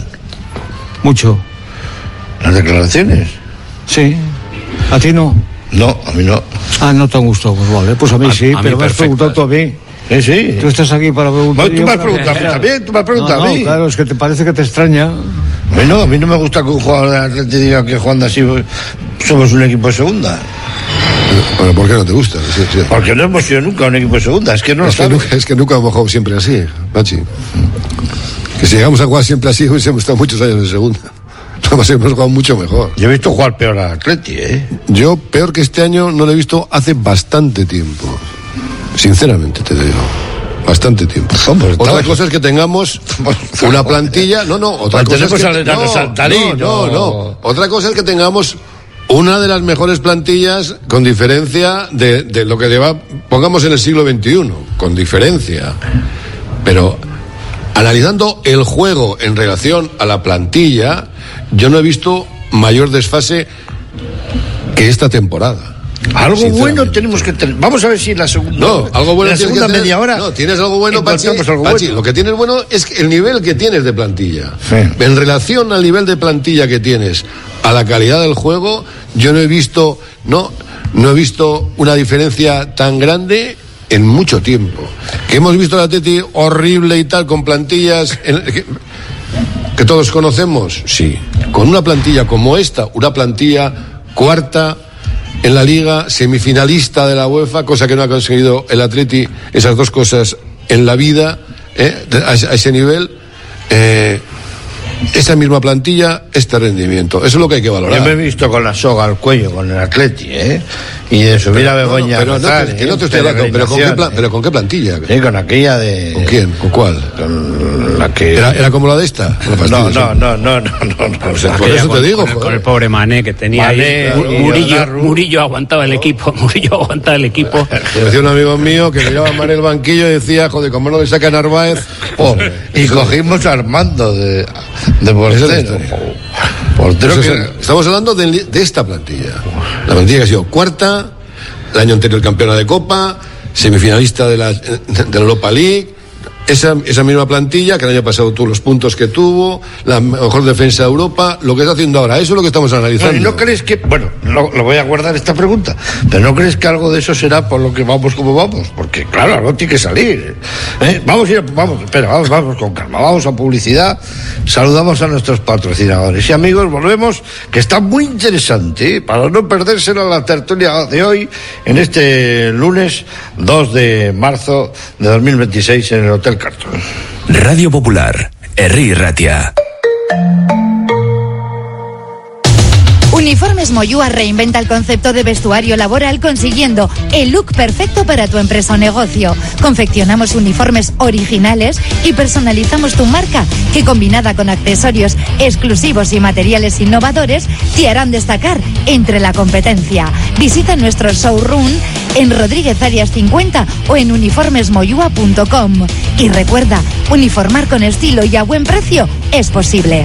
T: Mucho.
Q: ¿Las declaraciones?
T: Sí. ¿A ti no?
Q: No, a mí no.
T: Ah, no te han gustado, pues vale. Pues a mí a, sí, a pero mí me has preguntado tú a mí.
Q: Sí, sí.
T: Tú estás aquí para preguntar.
Q: Bueno, tú me has preguntado a mí también, tú me has preguntado
T: no,
Q: a mí.
T: No, claro, es que te parece que te extraña.
Q: A mí no, a mí no me gusta que un jugador de Atleti diga que jugando así somos un equipo de segunda.
R: Bueno, ¿por qué no te gusta? Sí, sí.
Q: Porque no hemos sido nunca un equipo de segunda, es que no
R: es
Q: lo
R: que nunca, es que nunca hemos jugado siempre así, Pachi. Que si llegamos a jugar siempre así, hubiésemos estado muchos años en segunda. Además hemos jugado mucho mejor.
Q: Yo he visto jugar peor al Atleti, ¿eh?
R: Yo peor que este año no lo he visto hace bastante tiempo. Sinceramente te digo. Bastante tiempo. Hombre, otra cosa es que tengamos una plantilla. No, no, otra cosa es que, no, no, no, no. Otra cosa es que tengamos una de las mejores plantillas con diferencia de, de lo que lleva, pongamos en el siglo veintiuno, con diferencia. Pero analizando el juego en relación a la plantilla, yo no he visto mayor desfase que esta temporada.
Q: Algo bueno tenemos que tener. Vamos a ver si en la segunda.
R: No, algo bueno
Q: en la segunda
R: que tener,
Q: media hora.
R: No, tienes algo bueno, Pachi.
Q: Algo
R: Pachi,
Q: bueno.
R: Lo que tienes bueno es el nivel que tienes de plantilla.
Q: Sí.
R: En relación al nivel de plantilla que tienes a la calidad del juego, yo no he visto, no, no he visto una diferencia tan grande en mucho tiempo. Que hemos visto la Atleti horrible y tal con plantillas en, que, que todos conocemos, sí. Con una plantilla como esta, una plantilla cuarta en la Liga, semifinalista de la UEFA, cosa que no ha conseguido el Atleti, esas dos cosas en la vida, ¿eh? a, a ese nivel, eh, esa misma plantilla, este rendimiento. Eso es lo que hay que valorar.
Q: Yo me he visto con la soga al cuello con el Atleti, ¿eh? Y de subir a Begoña.
R: No, no, pero no, que no te estoy hablando, pero ¿con qué, plan, pero ¿con qué plantilla?
Q: Sí, con aquella de...
R: ¿Con quién? ¿Con cuál?
Q: Con la que...
R: ¿Era, era como la de esta?
Q: No, no, no, no, no, no, no.
R: O sea, por eso
S: con,
R: te digo.
S: Con el, con el pobre Mané que tenía
Q: Mané,
S: ahí.
Q: y
S: Murillo,
Q: Darru.
S: Murillo aguantaba el equipo. Murillo aguantaba el equipo.
R: Me decía un amigo mío que miraba a Mané el banquillo y decía, joder, como no le saca Narváez, pobre.
Q: Y cogimos a Armando de, de portero. Portero
R: que...
Q: que...
R: Estamos hablando de, de esta plantilla. La plantilla que ha sido cuarta, el año anterior campeona de Copa, semifinalista de la, de la Europa League. Esa, esa misma plantilla, que el año pasado tuvo los puntos que tuvo, la mejor defensa de Europa, lo que está haciendo ahora, eso es lo que estamos analizando.
Q: No, ¿y no crees que, bueno, lo, lo voy a guardar esta pregunta, pero no crees que algo de eso será por lo que vamos como vamos? Porque claro, algo tiene que salir. ¿eh? Vamos a ir, vamos, espera, vamos, vamos con calma, vamos a publicidad, saludamos a nuestros patrocinadores y amigos, volvemos, que está muy interesante, ¿eh? Para no perdérselo a la tertulia de hoy, en este lunes dos de marzo de dos mil veintiséis en el Hotel Cartón.
B: Radio Popular, Herri Ratia.
F: Uniformes Moyúa reinventa el concepto de vestuario laboral consiguiendo el look perfecto para tu empresa o negocio. Confeccionamos uniformes originales y personalizamos tu marca, que combinada con accesorios exclusivos y materiales innovadores te harán destacar entre la competencia. Visita nuestro showroom en Rodríguez Arias cincuenta o en uniformes moyúa punto com. Y recuerda, uniformar con estilo y a buen precio es posible.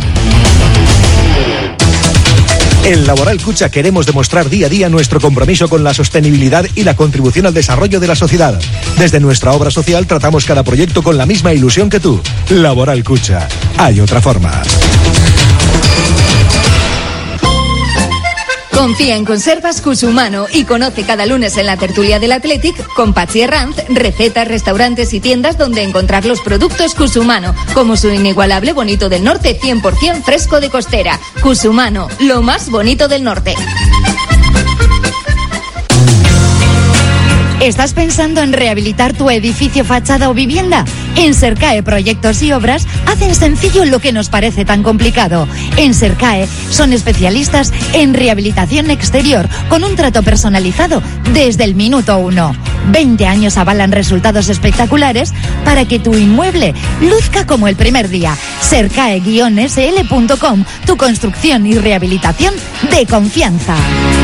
G: En Laboral Cucha queremos demostrar día a día nuestro compromiso con la sostenibilidad y la contribución al desarrollo de la sociedad. Desde nuestra obra social tratamos cada proyecto con la misma ilusión que tú. Laboral Cucha. Hay otra forma.
P: Confía en Conservas Cusumano y conoce cada lunes en la tertulia del Athletic con Pachi Herranz recetas, restaurantes y tiendas donde encontrar los productos Cusumano, como su inigualable bonito del norte cien por ciento fresco de costera. Cusumano, lo más bonito del norte.
F: ¿Estás pensando en rehabilitar tu edificio, fachada o vivienda? En Sercae Proyectos y Obras hacen sencillo lo que nos parece tan complicado. En Sercae son especialistas en rehabilitación exterior con un trato personalizado desde el minuto uno. veinte años avalan resultados espectaculares para que tu inmueble luzca como el primer día. Sercae guion S L punto com, tu construcción y rehabilitación de confianza.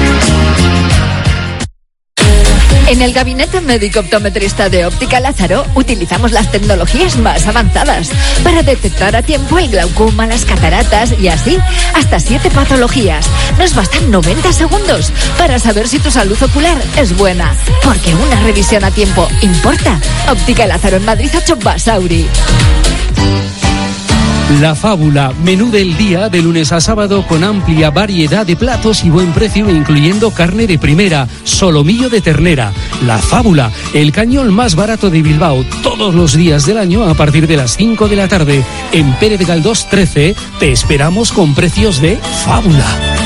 N: En el Gabinete Médico Optometrista de Óptica Lázaro utilizamos las tecnologías más avanzadas para detectar a tiempo el glaucoma, las cataratas y así hasta siete patologías. Nos bastan noventa segundos para saber si tu salud ocular es buena, porque una revisión a tiempo importa. Óptica Lázaro en Madrid, ocho Basauri.
M: La Fábula, menú del día de lunes a sábado con amplia variedad de platos y buen precio, incluyendo carne de primera, solomillo de ternera. La Fábula, el cañón más barato de Bilbao, todos los días del año a partir de las cinco de la tarde. En Pérez Galdós trece te esperamos con precios de Fábula.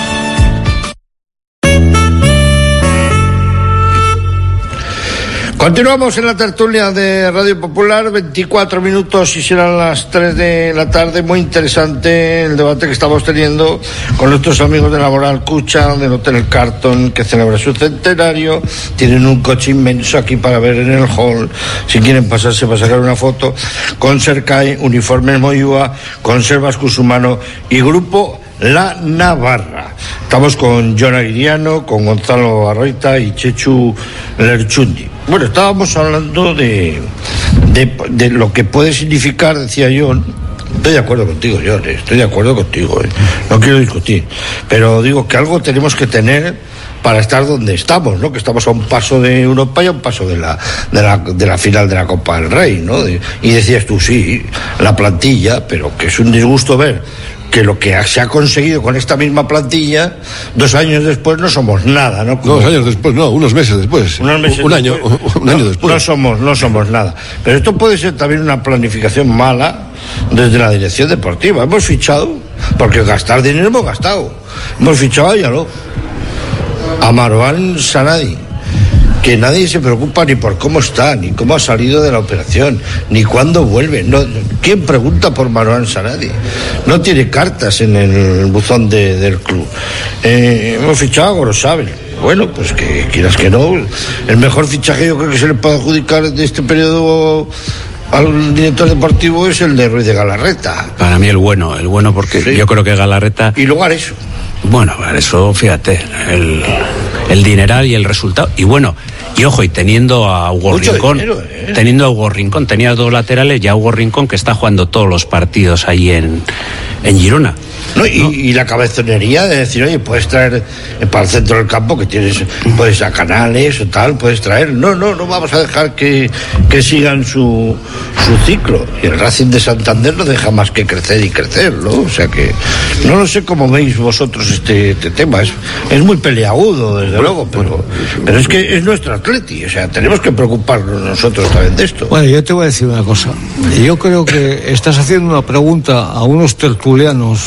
Q: Continuamos en la tertulia de Radio Popular, veinticuatro minutos y serán las tres de la tarde. Muy interesante el debate que estamos teniendo con nuestros amigos de Laboral Cucha, del Hotel El Carton, que celebra su centenario. Tienen un coche inmenso aquí para ver en el hall, si quieren pasarse para sacar una foto, con Sercai, Uniformes Moyúa, Conservas Cusumano y Grupo La Navarra. Estamos con Jon Aguiriano, con Gonzalo Arroita y Chechu Lerchundi. Bueno, estábamos hablando de, de, de lo que puede significar, decía Jon. Estoy de acuerdo contigo, Jon, estoy de acuerdo contigo, eh. No quiero discutir, pero digo que algo tenemos que tener para estar donde estamos, ¿no? Que estamos a un paso de Europa y a un paso de la de la, de la final de la Copa del Rey, ¿no? De, y decías tú, sí, la plantilla, pero que es un disgusto ver que lo que se ha conseguido con esta misma plantilla, dos años después no somos nada, ¿no? Como,
R: dos años después, no, unos meses después.
Q: Unos meses
R: un
Q: después,
R: año, un año
Q: no,
R: después.
Q: No somos, no somos nada. Pero esto puede ser también una planificación mala desde la dirección deportiva. Hemos fichado, porque gastar dinero hemos gastado. Hemos fichado a Ayaló, a Marwan Sanadi, que nadie se preocupa ni por cómo está, ni cómo ha salido de la operación, ni cuándo vuelve. No, ¿quién pregunta por Marwan Sanadi? No tiene cartas en el buzón de, del club. Eh, hemos fichado a Gorosabel. Bueno, pues que quieras que no, el mejor fichaje yo creo que se le puede adjudicar de este periodo al director deportivo es el de Ruiz de Galarreta.
S: Para mí el bueno, el bueno porque sí. Yo creo que Galarreta...
Q: Y luego eso.
S: Bueno, eso, fíjate, el, el dineral y el resultado. Y bueno, y ojo, y teniendo a Hugo
Q: Mucho
S: Rincón,
Q: dinero, ¿eh?
S: teniendo a Hugo Rincón, tenía dos laterales y a Hugo Rincón que está jugando todos los partidos ahí en, en Girona.
Q: No, y, ¿no? Y la cabezonería de decir, oye, puedes traer para el centro del campo que tienes, puedes a Canales o tal, puedes traer. No, no, no vamos a dejar que, que sigan su, su ciclo. Y el Racing de Santander no deja más que crecer y crecer, ¿no? O sea que no lo sé cómo veis vosotros este, este tema. Es, es muy peleagudo, desde bueno, luego, pero, bueno. pero es que es nuestro atleti. O sea, tenemos que preocuparnos nosotros también de esto.
T: Bueno, yo te voy a decir una cosa. Yo creo que estás haciendo una pregunta a unos tertulianos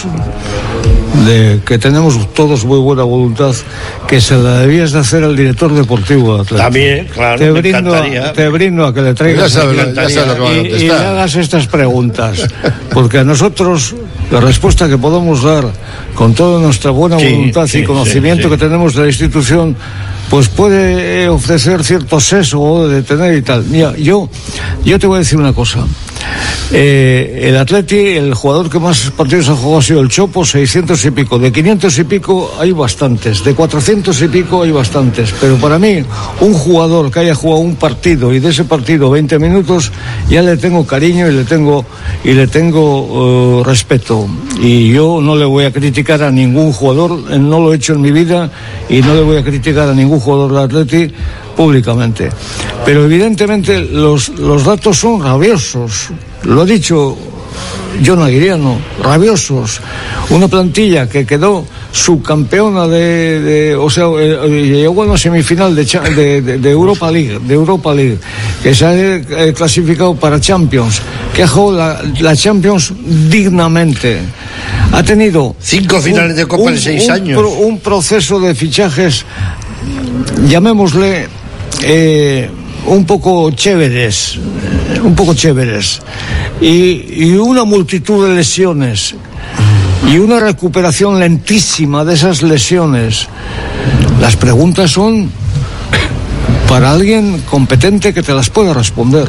T: de que tenemos todos muy buena voluntad, que se la debías de hacer al director deportivo de Atlético.
Q: También, claro,
T: te
Q: me
T: brindo,
Q: encantaría.
T: Te brindo a que le traigas
R: ya sabe, ya sabe lo que va a contestar.
T: y, y le hagas estas preguntas, porque a nosotros la respuesta que podemos dar con toda nuestra buena
Q: sí,
T: voluntad
Q: sí,
T: y conocimiento
Q: sí, sí.
T: que tenemos de la institución, pues puede ofrecer cierto sesgo de tener y tal. Mira, yo, yo te voy a decir una cosa. Eh, el Atleti, el jugador que más partidos ha jugado ha sido el Chopo, seiscientos y pico. De quinientos y pico hay bastantes. De cuatrocientos y pico hay bastantes. Pero para mí, un jugador que haya jugado un partido y de ese partido veinte minutos, ya le tengo cariño y le tengo, y le tengo uh, respeto. Y yo no le voy a criticar a ningún jugador, no lo he hecho en mi vida, y no le voy a criticar a ningún jugador del Atleti públicamente. Pero evidentemente los, los datos son rabiosos. Lo ha dicho Jon Aguiriano, rabiosos. Una plantilla que quedó subcampeona de, de o sea, llegó a una semifinal de, de, de, de Europa League, de Europa League, que se ha eh, clasificado para Champions, que ha jugado la, la Champions dignamente. Ha tenido
Q: cinco finales de Copa un, en seis
T: un,
Q: años.
T: Pro, un proceso de fichajes, llamémosle eh, un poco chéveres, un poco chéveres, y, y una multitud de lesiones y una recuperación lentísima de esas lesiones. Las preguntas son para alguien competente que te las pueda responder.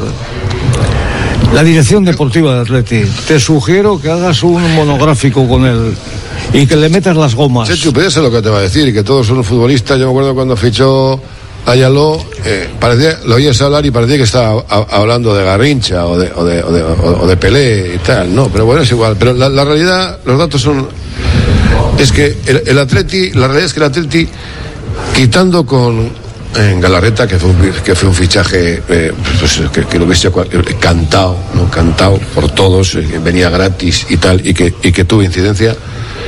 T: La dirección deportiva de Atleti, te sugiero que hagas un monográfico con él y que le metas las gomas.
R: Chechu, pero eso es lo que te va a decir, que todos son futbolistas. Yo me acuerdo cuando fichó Ayaló, eh, parecía, lo oías hablar y parecía que estaba a, hablando de Garrincha o de, o, de, o, de, o de Pelé y tal, no, pero bueno, es igual. Pero la, la realidad, los datos son, es que el, el Atleti, la realidad es que el Atleti, quitando con en Galarreta, que fue un, que fue un fichaje eh, pues, que, que lo hubiese cantado, ¿no? Cantado por todos, eh, que venía gratis y tal, y que, y que tuvo incidencia.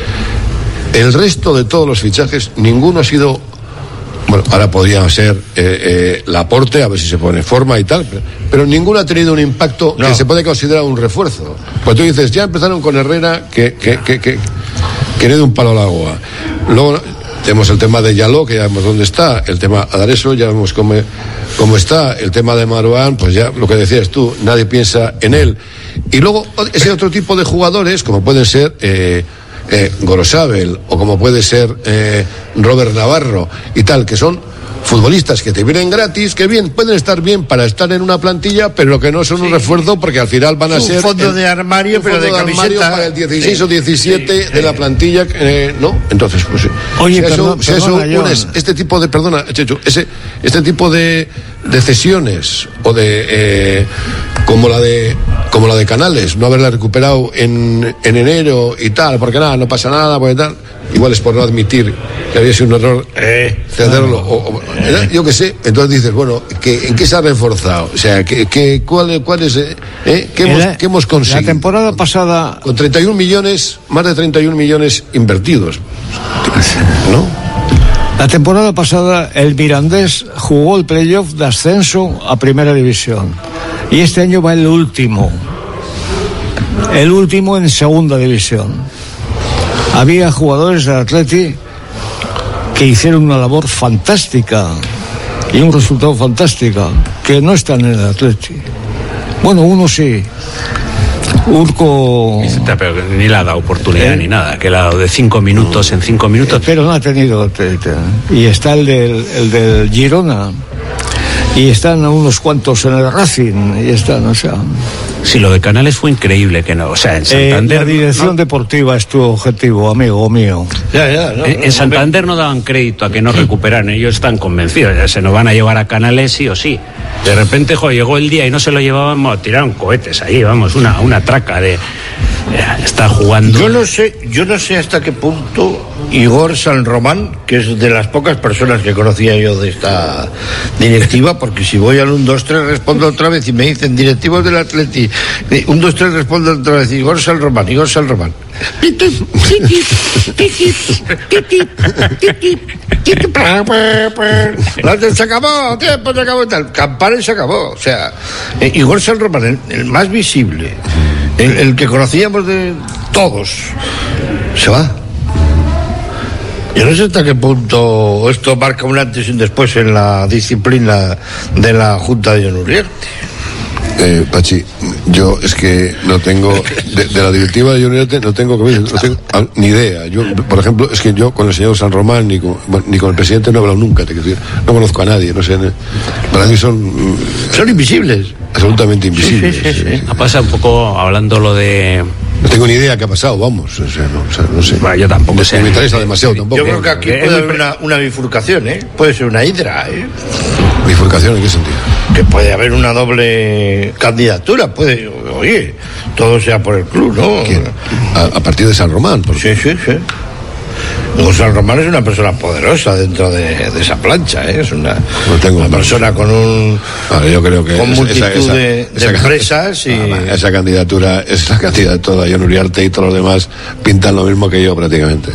R: El resto de todos los fichajes, ninguno ha sido... Bueno, ahora podría ser eh, eh, Laporte, a ver si se pone en forma y tal, pero, pero ninguno ha tenido un impacto no. que se puede considerar un refuerzo. Pues tú dices, ya empezaron con Herrera, que, que, que, que, que le de un palo al agua. Luego tenemos el tema de Yaló, que ya vemos dónde está, el tema Adareso, ya vemos cómo, cómo está, el tema de Marouane, pues ya lo que decías tú, nadie piensa en él. Y luego ese otro tipo de jugadores, como pueden ser... Eh, Eh, Gorosabel o como puede ser eh, Robert Navarro y tal, que son futbolistas que te vienen gratis, que bien, pueden estar bien para estar en una plantilla, pero que no son sí. un refuerzo porque al final van a
Q: un
R: ser...
Q: Un fondo
R: el,
Q: de armario, pero de, de camiseta.
R: Para el dieciséis
Q: sí.
R: o diecisiete
Q: sí.
R: de la plantilla, eh, ¿no? Entonces, pues...
T: Oye,
R: si
T: perdón,
R: eso, si
T: perdona,
R: eso unes este tipo de... Perdona, Chechu, ese, este tipo de, de cesiones o de... Eh, como la de... como la de Canales, no haberla recuperado en, en enero y tal, porque nada, no pasa nada, porque tal, igual es por no admitir que había sido un error eh, cederlo, o, o, eh. yo qué sé, entonces dices, bueno, ¿qué, ¿en qué se ha reforzado? O sea, ¿qué, qué, cuál, cuál es, eh, ¿qué, hemos, ¿qué hemos conseguido?
T: La temporada pasada...
R: Con treinta y un millones, más de treinta y un millones invertidos, ¿no?
T: La temporada pasada el Mirandés jugó el playoff de ascenso a Primera División. Y este año va el último. El último en Segunda División. Había jugadores del Atleti que hicieron una labor fantástica y un resultado fantástico, que no están en el Atleti. Bueno, uno sí. Urco...
S: Pero ni le ha dado oportunidad ¿Eh? ni nada, que le ha dado de cinco minutos en cinco minutos.
T: Pero no ha tenido... Y está el del, el del Girona. Y están unos cuantos en el Racing, y están, o sea...
S: Sí, lo de Canales fue increíble, que no, o sea, en Santander...
T: Eh, la dirección ¿no? deportiva es tu objetivo, amigo mío.
S: Ya, ya, no, en, en Santander no daban crédito a que no recuperaran, ellos están convencidos, ya se nos van a llevar a Canales sí o sí. De repente, jo, llegó el día y no se lo llevaban, bueno, tiraron cohetes ahí, vamos, una, una traca de... Está jugando...
Q: Yo no sé, yo no sé hasta qué punto Igor San Román, que es de las pocas personas que conocía yo de esta directiva, porque si voy al uno, dos, tres respondo otra vez y me dicen directivos del Atleti, uno, dos, tres respondo otra vez, Igor San Román, Igor San Román. Se acabó, tiempo se acabó y tal. Campana se acabó. O sea, eh, Igor San Román, el, el más visible, el, el que conocíamos de todos, se va. Yo no sé hasta qué punto esto marca un antes y un después en la disciplina de la Junta de Jon Uriarte.
R: Eh, Pachi, yo es que no tengo, de, de la directiva de Jon Uriarte no tengo, no tengo ah, ni idea. Yo, por ejemplo, es que yo con el señor San Román ni con, ni con el presidente no he hablado nunca, te quiero decir, no conozco a nadie, no sé, para mí son...
Q: Son invisibles.
R: Absolutamente invisibles. Sí, sí, sí, sí.
S: Ha pasado un poco hablando lo de...
R: No tengo ni idea qué ha pasado, vamos, o sea, no, o sea, no sé.
S: Bueno, yo tampoco sé.
R: Me interesa demasiado tampoco.
Q: Yo creo que aquí puede haber una, una bifurcación, ¿eh? Puede ser una hidra, ¿eh?
R: ¿Bifurcación en qué sentido?
Q: Que puede haber una doble candidatura, puede, oye, todo sea por el club, ¿no?
R: A, a partir de San Román, por
Q: Sí, sí, sí. Don San Román es una persona poderosa dentro de, de esa plancha, ¿eh? Es una,
R: no tengo
Q: una persona con un
R: vale, yo creo que
Q: con
R: esa,
Q: multitud
R: esa,
Q: de, de
R: esa,
Q: empresas y
R: esa, esa candidatura es la candidatura de Jon Uriarte y todos los demás pintan lo mismo que yo prácticamente.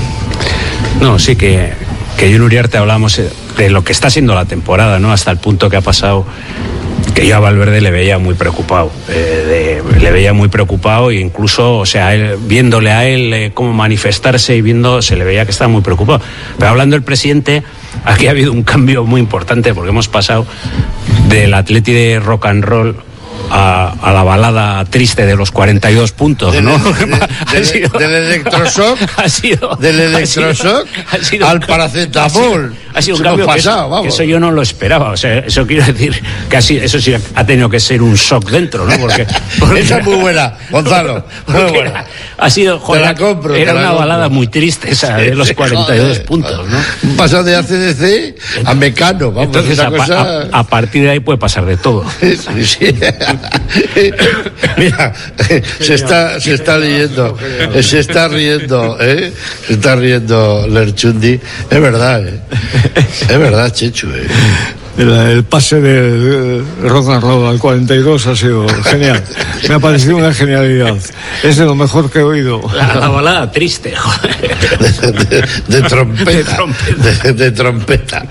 S: No, sí que que Jon Uriarte hablamos de lo que está siendo la temporada, ¿no? Hasta el punto que ha pasado, que yo a Valverde le veía muy preocupado, eh, de, le veía muy preocupado e incluso, o sea, él, viéndole a él eh, cómo manifestarse y viendo, se le veía que estaba muy preocupado. Pero hablando del presidente, aquí ha habido un cambio muy importante porque hemos pasado del Atleti de rock and roll A, a la balada triste de los cuarenta y dos puntos,
Q: del,
S: ¿no?
Q: De, de, sido, del electroshock,
S: ha sido,
Q: del electroshock
S: ha sido,
Q: al paracetamol.
S: Ha sido un cambio pasado, que, eso, que eso yo no lo esperaba. O sea, eso quiero decir que así, eso sí ha tenido que ser un shock dentro, ¿no? Porque, porque
Q: esa es muy buena, Gonzalo, muy buena.
S: Ha sido, joder,
Q: te la compro,
S: era
Q: te la
S: una
Q: compro.
S: balada muy triste esa de los cuarenta y dos joder, puntos, ¿no?
Q: Un pasado de A C D C a Mecano, vamos.
S: Entonces, a,
Q: cosa...
S: a, a partir de ahí puede pasar de todo.
Q: Sí, sí. Mira, se está, se está riendo, se está riendo, ¿eh? Se está riendo Lerchundi. Es verdad, ¿eh? Es verdad, Chechu, ¿eh?
T: El, el pase de rock and roll al cuarenta y dos ha sido genial. Me ha parecido una genialidad. Es de lo mejor que he oído.
S: La, la balada triste, joder.
Q: De, de, de trompeta. De trompeta. De, de trompeta.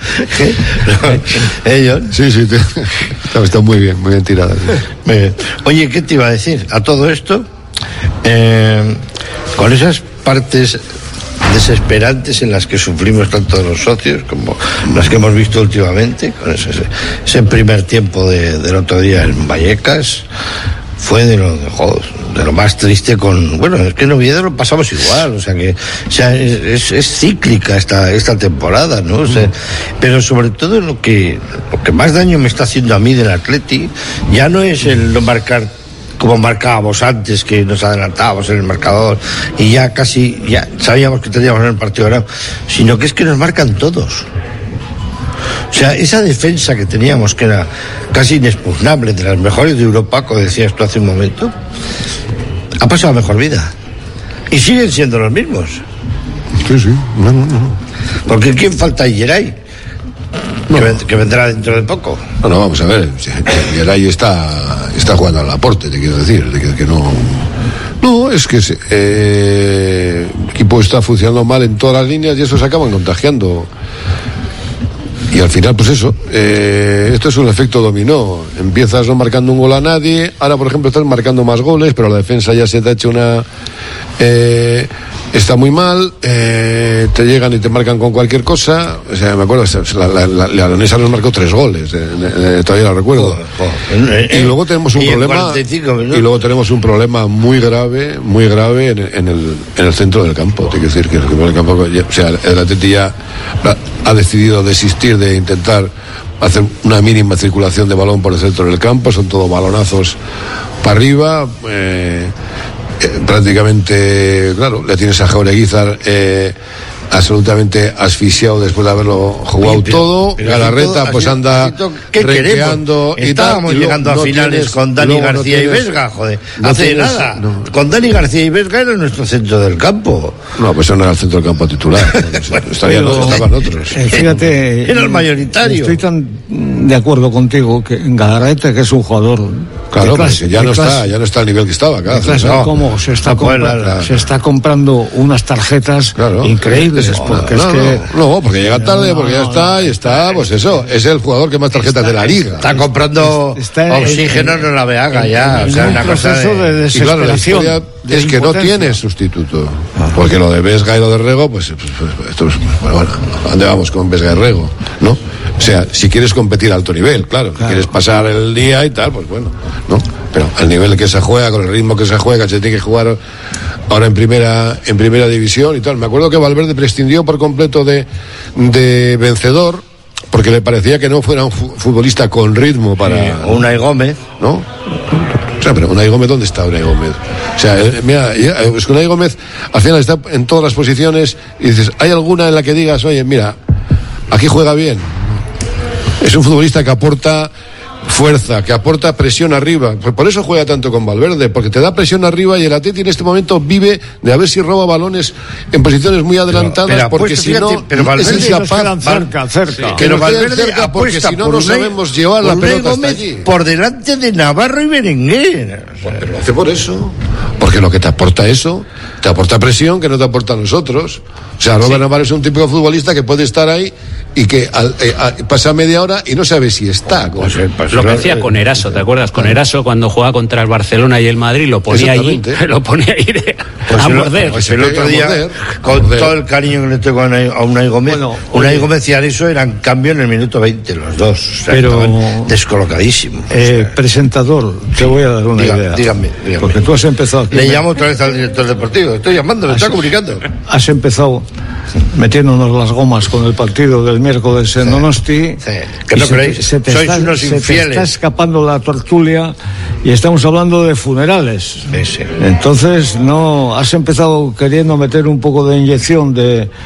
Q: ¿Ellos?
R: Sí, sí, te, está muy bien, muy bien tirada.
Q: Muy bien. Oye, ¿qué te iba a decir? A todo esto, eh, con esas partes desesperantes en las que sufrimos tanto los socios como las que hemos visto últimamente, con ese, ese primer tiempo de, del otro día en Vallecas, fue de lo, de, joder, de lo más triste. Con bueno, es que en Oviedo lo pasamos igual, o sea que o sea, es, es, es cíclica esta esta temporada, ¿no? O sea, pero sobre todo lo que lo que más daño me está haciendo a mí del Atleti ya no es el no marcar como marcábamos antes, que nos adelantábamos en el marcador y ya casi ya sabíamos que teníamos en el partido ganado, sino que es que nos marcan todos. O sea, esa defensa que teníamos, que era casi inexpugnable, de las mejores de Europa, como decías tú hace un momento, ha pasado a mejor vida. Y siguen siendo los mismos.
R: Sí, sí, no, no, no.
Q: Porque ¿quién falta ahí? Geray, no. que, que vendrá dentro de poco.
R: No, no, vamos a ver. Geray está, está jugando al aporte, te quiero decir, de que, que no... No, es que eh, el equipo está funcionando mal en todas las líneas y eso se acaban contagiando. Y al final, pues eso, eh, esto es un efecto dominó. Empiezas no marcando un gol a nadie, ahora por ejemplo estás marcando más goles, pero la defensa ya se te ha hecho una... Eh, está muy mal, eh, te llegan y te marcan con cualquier cosa. O sea, me acuerdo, la, la, la, la leonesa nos marcó tres goles, eh, eh, todavía lo recuerdo. Joder, joder. Y luego tenemos un y problema y luego tenemos un problema muy grave, muy grave en, en, el, en el centro del campo. Te quiero decir que el centro del campo, o sea, el Atleti ya ha decidido desistir de intentar hacer una mínima circulación de balón por el centro del campo, son todos balonazos para arriba. Eh, Eh, prácticamente, claro, le tienes a Jaureguizar eh, absolutamente asfixiado después de haberlo jugado pero, todo. Pero Galarreta pues anda renqueando y
Q: estábamos
R: tal, y
Q: llegando
R: no,
Q: a finales
R: tienes,
Q: con Dani García no tienes, y Vesga, joder, no hace tienes, nada no. Con Dani García y Vesga era nuestro centro del campo.
R: No, pues eso no era el centro del campo titular. Bueno, estarían pero, estaban otros.
T: Eh, fíjate,
Q: era el mayoritario.
T: Estoy tan de acuerdo contigo que Galarreta, que es un jugador,
R: claro, clase, ya no clase, está, ya no está al nivel que estaba, claro.
T: Clase, no. ¿Cómo se está, no, compra- claro. se está comprando unas tarjetas claro. increíbles?
R: No,
T: porque
R: no,
T: es que
R: no, no, porque llega tarde, porque ya está, y está, pues eso, es el jugador que más tarjetas
Q: está,
R: de la liga.
Q: Está comprando está oxígeno en, en la Beaga ya,
T: en,
Q: o sea,
T: un
Q: una
T: proceso
Q: cosa de,
T: de desesperación.
R: Y claro, la es que no tiene sustituto, porque lo de Vesga y lo de Rego, pues, pues, pues esto es, bueno, bueno, ¿a dónde vamos con Vesga y Rego? ¿No? O sea, si quieres competir a alto nivel, claro, claro. quieres pasar el día y tal, pues bueno, ¿no? Pero al nivel que se juega, con el ritmo que se juega, se tiene que jugar ahora en primera en primera división y tal. Me acuerdo que Valverde prescindió por completo de, de Vencedor, porque le parecía que no fuera un futbolista con ritmo para...
Q: Sí, o Unai Gómez,
R: ¿no? O sea, pero Unai Gómez, ¿dónde está Unai Gómez? O sea, mira, es que Unai Gómez al final está en todas las posiciones y dices, ¿hay alguna en la que digas, oye, mira, aquí juega bien? Es un futbolista que aporta fuerza, que aporta presión arriba. Por eso juega tanto con Valverde, porque te da presión arriba y el Atleti en este momento vive de a ver si roba balones en posiciones muy adelantadas, pero, pero porque si fíjate, no
Q: pero Valverde
R: es incapaz
T: cerca, cerca.
Q: Sí, que pero Valverde cerca porque si no no sabemos llevar la pelota hasta allí. Por delante de Navarro y Berenguer.
R: Porque lo hace por eso. Porque lo que te aporta eso, te aporta presión que no te aporta a nosotros. O sea, Robert sí. Navarro es un típico futbolista que puede estar ahí y que al, eh, a, pasa media hora y no sabe si está.
S: Pues, pues, lo que hacía con Eraso, ¿te acuerdas? Con Eraso cuando jugaba contra el Barcelona y el Madrid lo ponía ahí, lo ponía ahí de,
Q: pues
S: a
Q: el,
S: morder.
Q: Pues el otro día, morder, con morder. todo el cariño que le tengo a Unai Gómez, bueno, Unai Gómez y Eraso eran cambio en el minuto veinte los dos. O sea, pero descolocadísimos.
T: Eh, o sea, presentador, te voy a dar una
Q: dígame,
T: idea.
Q: Dígame, dígame.
T: Porque tú has empezado...
Q: Le llamo otra vez al director deportivo, estoy llamando, me está comunicando.
T: Has empezado metiéndonos las gomas con el partido del miércoles en sí, Donosti.
Q: Sí. Que no creéis,
T: se te,
Q: sois
T: está,
Q: unos
T: se
Q: infieles.
T: te está escapando la tertulia y estamos hablando de funerales.
Q: Sí, sí.
T: Entonces, no, has empezado queriendo meter un poco de inyección de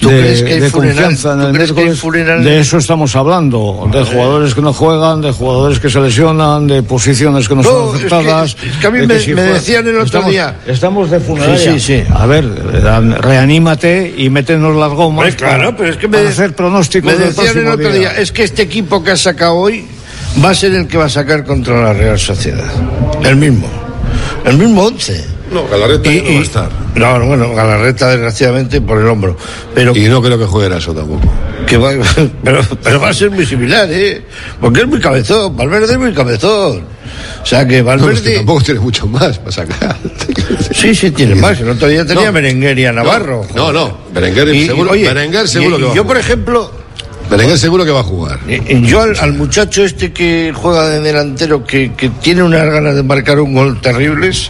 Q: ¿Tú
T: de,
Q: crees que hay
T: de
Q: funeral?
T: confianza en
Q: ¿Tú
T: el
Q: crees que hay
T: miércoles.
Q: funeral?
T: De eso estamos hablando, de jugadores que no juegan, de jugadores que se lesionan, de posiciones que no,
Q: No,
T: son aceptadas.
Q: Es que, es que a mí
T: de
Q: me,
T: que si
Q: me
T: fue-
Q: decían el otro
T: estamos,
Q: día.
T: Estamos de funeraria.
Q: Sí, sí, sí.
T: A ver, reanímate y métenos las gomas.
Q: Pues claro,
T: para,
Q: pero es que me,
T: para hacer pronósticos
Q: me
T: del
Q: decían el
T: próximo
Q: otro día, es que este equipo que has sacado hoy va a ser el que va a sacar contra la Real Sociedad. El mismo. El mismo once.
R: No, Galarreta
Q: Y-
R: ya no va
Q: y-
R: a estar.
Q: No, no, bueno, Galarreta desgraciadamente por el hombro. Pero
R: Y no creo que juegue eso tampoco.
Q: que va, pero, pero va a ser muy similar, ¿eh? Porque es muy cabezón, Valverde es muy cabezón. O sea que
R: No,
Q: Valverde...
R: es que tampoco tiene mucho más para sacar.
Q: Sí, sí, tiene más. El otro día tenía
R: No.
Q: Berenguer y a Navarro.
R: No, no, Berenguer
Q: Y-
R: seguro,
Q: oye,
R: Berenguer seguro
Q: y-
R: que va
Q: y
R: a
Q: yo,
R: jugar.
Q: por ejemplo,
R: Berenguer seguro que va a jugar.
Q: eh, yo al, al muchacho este que juega de delantero, que, que tiene unas ganas de marcar un gol terribles,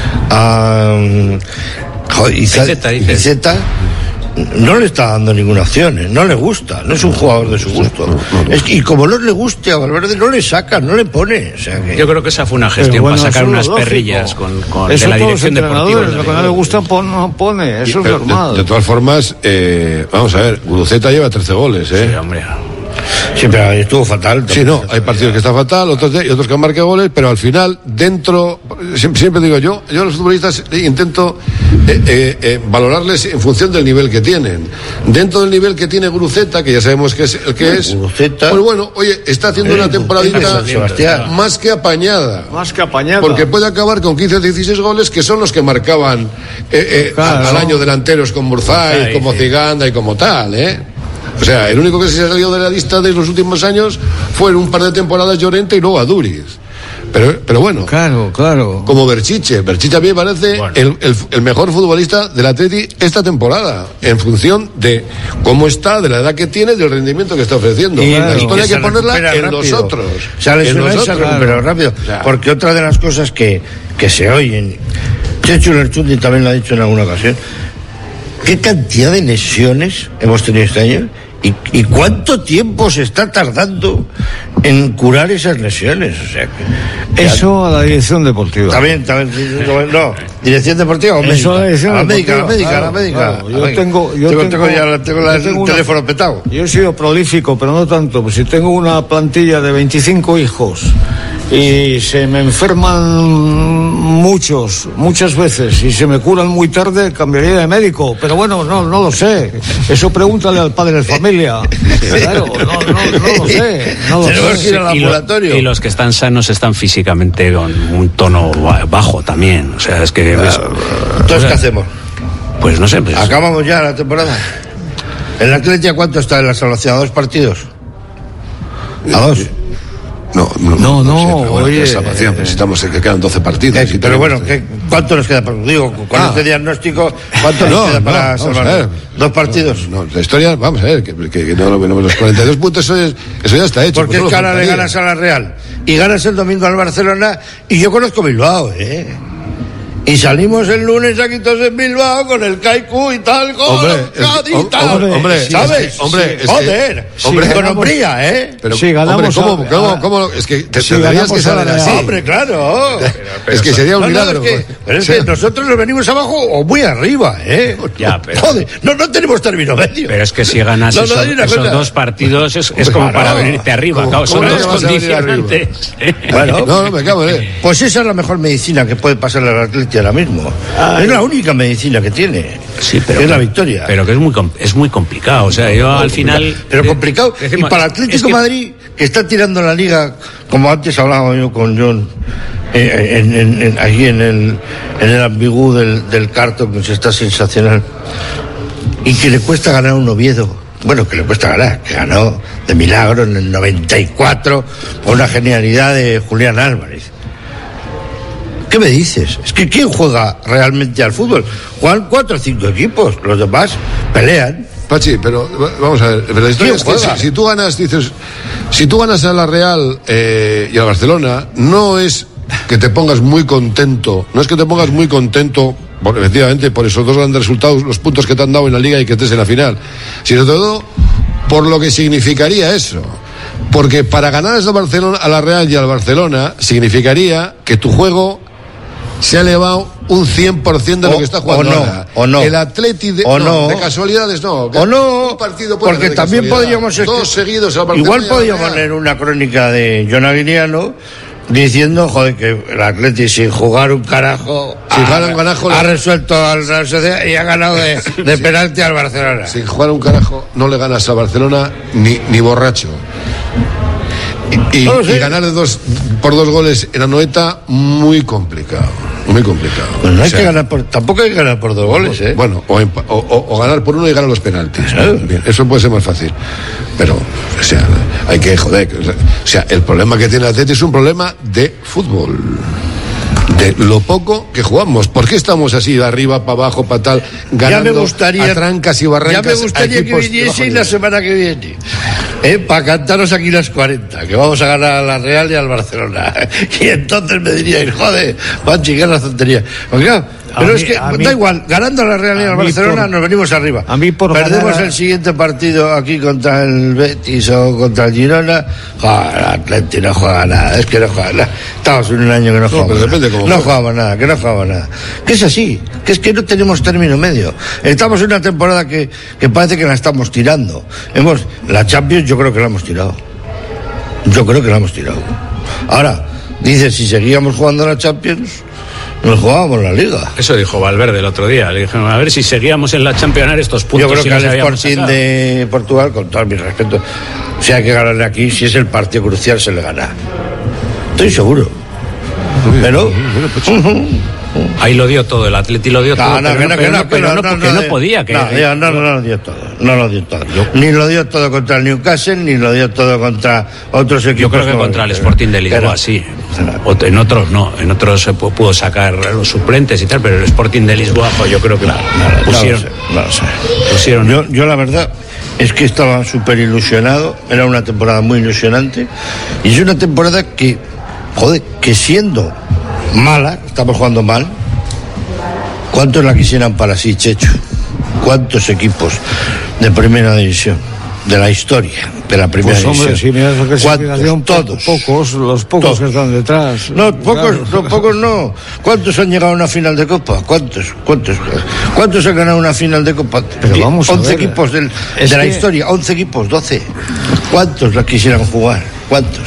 Q: a joder, Iza-
S: Iceta, dices.
Q: Iceta, no le está dando ninguna opción, ¿eh? No le gusta, no es un jugador de su gusto. Es que- y como no le guste a Valverde, no le saca, no le pone. O sea que...
S: Yo creo que esa fue una gestión
T: Pero bueno,
S: para sacar
T: eso es
S: unas
T: lógico.
S: perrillas con, con
T: Eso
S: de la
T: todos
S: dirección
T: los
S: deportiva.
T: entrenadores, lo que no le gusta pon- no pone, eso es
R: Pero,
T: normal.
R: de, de todas formas, eh, vamos a ver, Guruceta lleva trece goles, ¿eh?
S: Sí, hombre.
Q: Sí, pero estuvo fatal.
R: Sí, no, hay partidos que está fatal, otros de- y otros que han marcado goles, pero al final, dentro, siempre, siempre digo yo, yo a los futbolistas intento eh, eh, eh, valorarles en función del nivel que tienen. Dentro del nivel que tiene Guruceta, que ya sabemos que es el que es,
Q: Guruceta.
R: pues bueno, oye, está haciendo
Q: Eh,
R: una temporadita
Q: Sebastián.
R: más que apañada.
T: Más que apañada.
R: Porque puede acabar con quince o dieciséis goles, que son los que marcaban eh, eh,
T: Claro.
R: al año delanteros con Murzay,
S: Murzay,
R: como
S: sí.
R: Ziganda y como tal, ¿eh? O sea, el único que se salió de la lista de los últimos años fue en un par de temporadas Llorente y luego Aduriz. Pero, pero bueno,
T: Claro, claro.
R: como Berchiche. Berchiche a mí me parece el, el- el mejor futbolista del Atleti esta temporada, en función de cómo está, de la edad que tiene, del rendimiento que está ofreciendo.
Q: Y-
R: la
Q: y
R: historia hay
Q: se
R: que ponerla
Q: recupera
R: en
Q: rápido.
R: los otros.
Q: Se ha
R: En
Q: lesionado y
R: los
Q: se ha
R: otros.
Q: recuperado rápido.
R: Ya.
Q: Porque otra de las cosas que, que se oyen, Chechu Lerchundi también lo ha dicho en alguna ocasión, ¿qué cantidad de lesiones hemos tenido este año? ¿Y, y cuánto tiempo se está tardando en curar esas lesiones? O sea, que,
T: Eso a la dirección deportiva.
Q: También, también, no, dirección deportiva o
T: Eso
Q: médica.
T: a la dirección
Q: A la médica, a la
T: deportiva,
Q: médica, a la
T: claro,
Q: médica.
T: claro.
Q: A la
T: Yo
Q: médica.
T: tengo, yo
Q: tengo,
T: tengo,
Q: tengo ya la- tengo la-
T: yo tengo
Q: el
T: una-
Q: teléfono petado.
T: Yo he sido prolífico, pero no tanto. Pues si tengo una plantilla de veinticinco hijos y se me enferman muchos, muchas veces, y se me curan muy tarde, cambiaría de médico. Pero bueno, no, no lo sé. Eso pregúntale al padre de familia. Claro, no, no, no lo sé. No lo
Q: Tenemos
T: sé.
Q: que ir al
S: Y, lo-
Q: ambulatorio.
S: y los que están sanos están físicamente con un tono ba- bajo también. O sea, es que. es-
Q: Entonces, ¿qué hacemos?
S: pues no sé. Pues,
Q: Acabamos ya la temporada. ¿El Atlético cuánto está en la salvación? ¿A dos partidos? ¿A dos?
R: No, no,
T: No, no,
R: sé, pero bueno,
T: oye,
R: que salvación,
T: eh,
R: necesitamos que quedan doce partidos.
Q: Eh,
R: y
Q: pero
R: tenemos-
Q: bueno, ¿qué, ¿cuánto nos queda? Para, digo, con
R: Ah.
Q: este diagnóstico, ¿cuánto
R: No,
Q: nos queda
R: no,
Q: para
R: vamos a
Q: salvar?
R: ver.
Q: ¿Dos partidos?
R: No, la historia, vamos a ver, que, que- que no, no, los cuarenta y dos puntos, eso, es- eso ya está hecho.
Q: Porque
R: pues
Q: es que
R: solo
Q: ahora le
R: faltaría.
Q: ganas a la Real y ganas el domingo al Barcelona y yo conozco Bilbao, ¿eh? Y salimos el lunes aquí todos en Bilbao con el Kaiku y tal, con
R: Hombre,
Q: el
R: es que-
Q: Cádiz y
R: hom-
Q: tal.
R: hombre, hombre,
Q: ¿sabes?
R: es que- hombre, es que-
Q: joder,
R: hombre,
Q: con
R: ganamos-
Q: hombría, ¿eh?
R: Pero,
T: Sí, ganamos
R: hombre, ¿cómo,
T: a-
R: cómo,
T: a-
R: cómo- es que te,
T: Sí,
R: tendrías
T: ganamos
R: que
T: a la
R: saber así.
T: Real.
Q: Hombre, claro.
R: Es que sería un
Q: No, no,
R: milagro.
Q: es que, pero es
R: O sea,
Q: que nosotros nos venimos abajo o muy arriba, ¿eh?
S: Ya, pero-
Q: Joder, no, no tenemos término medio.
S: Pero es que si ganas
Q: No, no,
S: esos,
Q: hay una
S: esos
Q: cosa.
S: dos partidos es, es como
Q: Claro.
S: para venirte arriba.
R: ¿Cómo-
S: Claro, son
R: cómo
S: dos
R: te vas a venir arriba?
S: condicionantes.
Q: Bueno,
R: No, no, me cago en él.
Q: pues esa es la mejor medicina que puede pasarle al Atleti ahora mismo. Es la única medicina que tiene.
S: Sí, pero,
Q: que es la victoria.
S: Pero que es muy, com- es muy complicado. O sea, yo al final.
Q: Pero
S: eh,
Q: complicado.
S: decimos,
Q: y para Atlético
S: es que-
Q: Madrid, que está tirando la liga, como antes hablaba yo con John, eh, en, en, en- aquí en el, en el ambigú del, del Carton, que está sensacional, y que le cuesta ganar un Oviedo. Bueno, que le cuesta ganar, que ganó de milagro en el noventa y cuatro por una genialidad de Julián Álvarez. ¿Qué me dices? Es que ¿quién juega realmente al fútbol? Juegan cuatro o cinco equipos, los demás pelean.
R: Pachi, pero va- vamos a ver, pero la historia
Q: ¿Quién
R: es que
Q: juega?
R: si, si tú ganas, dices, si tú ganas a la Real eh, y a Barcelona, no es que te pongas muy contento, no es que te pongas muy contento, por, efectivamente, por esos dos grandes resultados, los puntos que te han dado en la Liga y que estés en la final, sino todo por lo que significaría eso. Porque para ganar a Barcelona, a la Real y al Barcelona, significaría que tu juego se ha elevado un cien por ciento de lo que está jugando
Q: o no,
R: ahora.
Q: O no.
R: El Atleti de,
Q: o
R: no,
Q: no.
R: de casualidades no.
Q: O no,
R: un partido puede
Q: porque
R: de
Q: también podríamos...
R: Todos seguidos al
Q: igual podríamos leer una crónica de John Aguiliano diciendo, joder, que el Atleti sin jugar un carajo
R: sin
Q: ha,
R: jugar un carajo,
Q: ha resuelto al Real Sociedad y ha ganado de, de penalti al Barcelona.
R: Sin jugar un carajo no le ganas a Barcelona ni, ni borracho. Y, y, no y ganar de dos, por dos goles en Anoeta, muy complicado. Muy complicado.
Q: Pues no hay
R: o sea,
Q: que ganar por, tampoco hay que ganar por dos goles, ¿eh?
R: Bueno, o, o, o, o ganar por uno y ganar los penaltis. ¿Eh? Bien, eso puede ser más fácil. Pero, o sea, hay que joder. O sea, el problema que tiene el Atleti es un problema de fútbol. De lo poco que jugamos. ¿Por qué estamos así de arriba, para abajo, para tal, ganando
Q: ya me gustaría,
R: a trancas y barrancas?
Q: Ya me gustaría que viniese la semana que viene, ¿eh? Para cantaros aquí las cuarenta, que vamos a ganar a la Real y al Barcelona. Y entonces me diríais, joder, Panchi, qué la tontería. Oiga, pero
T: mí,
Q: es que da
T: mí,
Q: igual, ganando a la Real y al Barcelona por, nos venimos arriba.
T: A mí por
Q: Perdemos
T: ganar...
Q: el siguiente partido aquí contra el Betis o contra el Girona. Joder, el Atleti no juega nada, es que no juega nada. Estamos en un año que no jugamos no, nada. No jugamos nada, que no jugamos nada. Que es así, que es que no tenemos término medio. Estamos en una temporada que, que parece que la estamos tirando. Hemos, la Champions yo creo que la hemos tirado. Yo creo que la hemos tirado. Ahora, dice, si seguíamos jugando a la Champions... nos jugábamos la Liga.
S: Eso dijo Valverde el otro día. Le dijeron, a ver si seguíamos en la Champions estos puntos.
Q: Yo creo
S: si
Q: que al Sporting de Portugal, con todo mi respeto, si hay que ganarle aquí, si es el partido crucial, se le gana. Estoy seguro. Pero...
S: ahí lo dio todo, el Atleti lo dio
Q: no,
S: todo.
Q: No,
S: pero
Q: no,
S: pero
Q: no,
S: no, pero no, porque no podía. Que,
Q: no, no, no, no lo dio todo. No lo dio todo. Yo, ni lo dio todo contra el Newcastle, ni lo dio todo contra otros equipos.
S: Yo creo que contra el Sporting de Lisboa, sí. En otros no, en otros se pudo sacar los suplentes y tal, pero el Sporting de Lisboa, pues yo creo que
Q: no, no, pusieron. No lo sé. No lo sé. Pusieron. Yo, yo la verdad es que estaba súper ilusionado, era una temporada muy ilusionante, y es una temporada que, joder, que siendo mala, estamos jugando mal. ¿Cuántos la quisieran para sí, Checho? ¿Cuántos equipos de primera división de la historia de la primera
T: pues, hombre,
Q: división?
T: Si miras la clasificación,
Q: todos,
T: pocos, los pocos todos. Que están detrás.
Q: No, pocos, claro. no, pocos no. ¿Cuántos han llegado a una final de Copa? ¿Cuántos? ¿Cuántos? ¿Cuántos han ganado una final de Copa?
T: Pero vamos
Q: once
T: a ver,
Q: equipos del, de que... la historia, once equipos, doce. ¿Cuántos la quisieran jugar? ¿Cuántos?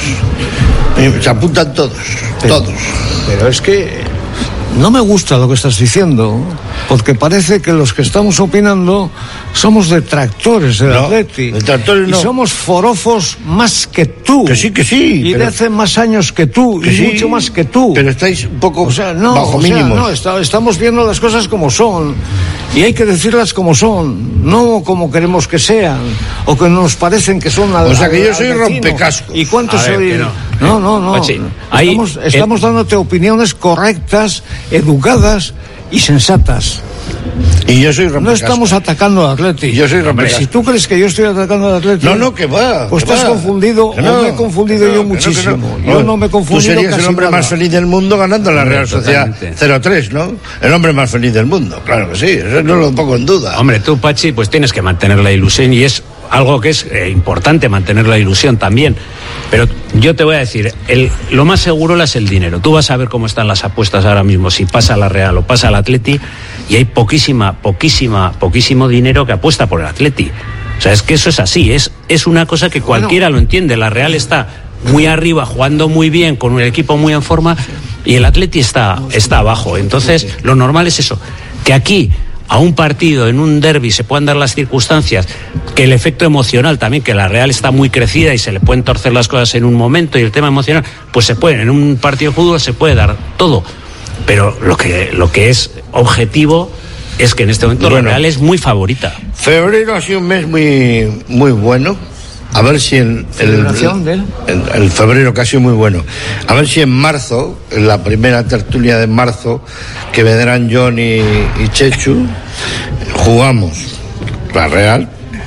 Q: Se apuntan todos,
T: pero,
Q: todos.
T: Pero es que no me gusta lo que estás diciendo, porque parece que los que estamos opinando somos detractores del no, Atleti.
Q: Detractores no.
T: Y somos forofos más que tú.
Q: Que sí, que sí.
T: Y pero... de hace más años que tú, que y sí, mucho más que tú.
Q: Pero estáis un poco
T: o sea, no,
Q: bajo
T: o sea,
Q: mínimos.
T: No, está, estamos viendo las cosas como son. Y hay que decirlas como son, no como queremos que sean, o que nos parecen que son al,
Q: O sea que yo soy
T: al
Q: rompecascos.
T: ¿Y cuántos soy?
S: No,
T: no, no. no.
S: Pachi,
T: estamos
S: ahí,
T: estamos
S: eh...
T: dándote opiniones correctas, educadas y sensatas.
Q: Y yo soy rompecascos.
T: No estamos atacando al Atleti.
Q: Yo soy rompecascos.
T: Si tú crees que yo estoy atacando al Atleti...
Q: No, no, que va.
T: Pues
Q: que
T: te has
Q: va.
T: confundido,
Q: que no,
T: o me he confundido
Q: no,
T: yo muchísimo.
Q: No, no.
T: Yo no me he confundido.
Q: Tú serías
T: casi
Q: el hombre
T: nada.
Q: más feliz del mundo ganando la Real Sociedad cero tres, ¿no? El hombre más feliz del mundo, claro que sí. Eso no lo pongo en duda.
S: Hombre, tú, Pachi, pues tienes que mantener la ilusión y es algo que es eh, importante, mantener la ilusión también. Pero yo te voy a decir, el, lo más seguro es el dinero. Tú vas a ver cómo están las apuestas ahora mismo, si pasa la Real o pasa el Atleti, y hay poquísima, poquísima, poquísimo dinero que apuesta por el Atleti. O sea, es que eso es así, es, es una cosa que cualquiera bueno. lo entiende. La Real está muy arriba, jugando muy bien, con un equipo muy en forma, y el Atleti está, está abajo. Entonces, lo normal es eso, que aquí a un partido, en un derbi, se puedan dar las circunstancias, que el efecto emocional también, que la Real está muy crecida y se le pueden torcer las cosas en un momento, y el tema emocional, pues se puede, en un partido de fútbol se puede dar todo. Pero lo que, lo que es objetivo es que en este momento bueno, la Real es muy favorita.
Q: Febrero ha sido un mes muy, muy bueno. A ver si en el, el, el, el febrero que ha sido muy bueno. A ver si en marzo, en la primera tertulia de marzo, que vendrán John y, y Chechu, jugamos la Real,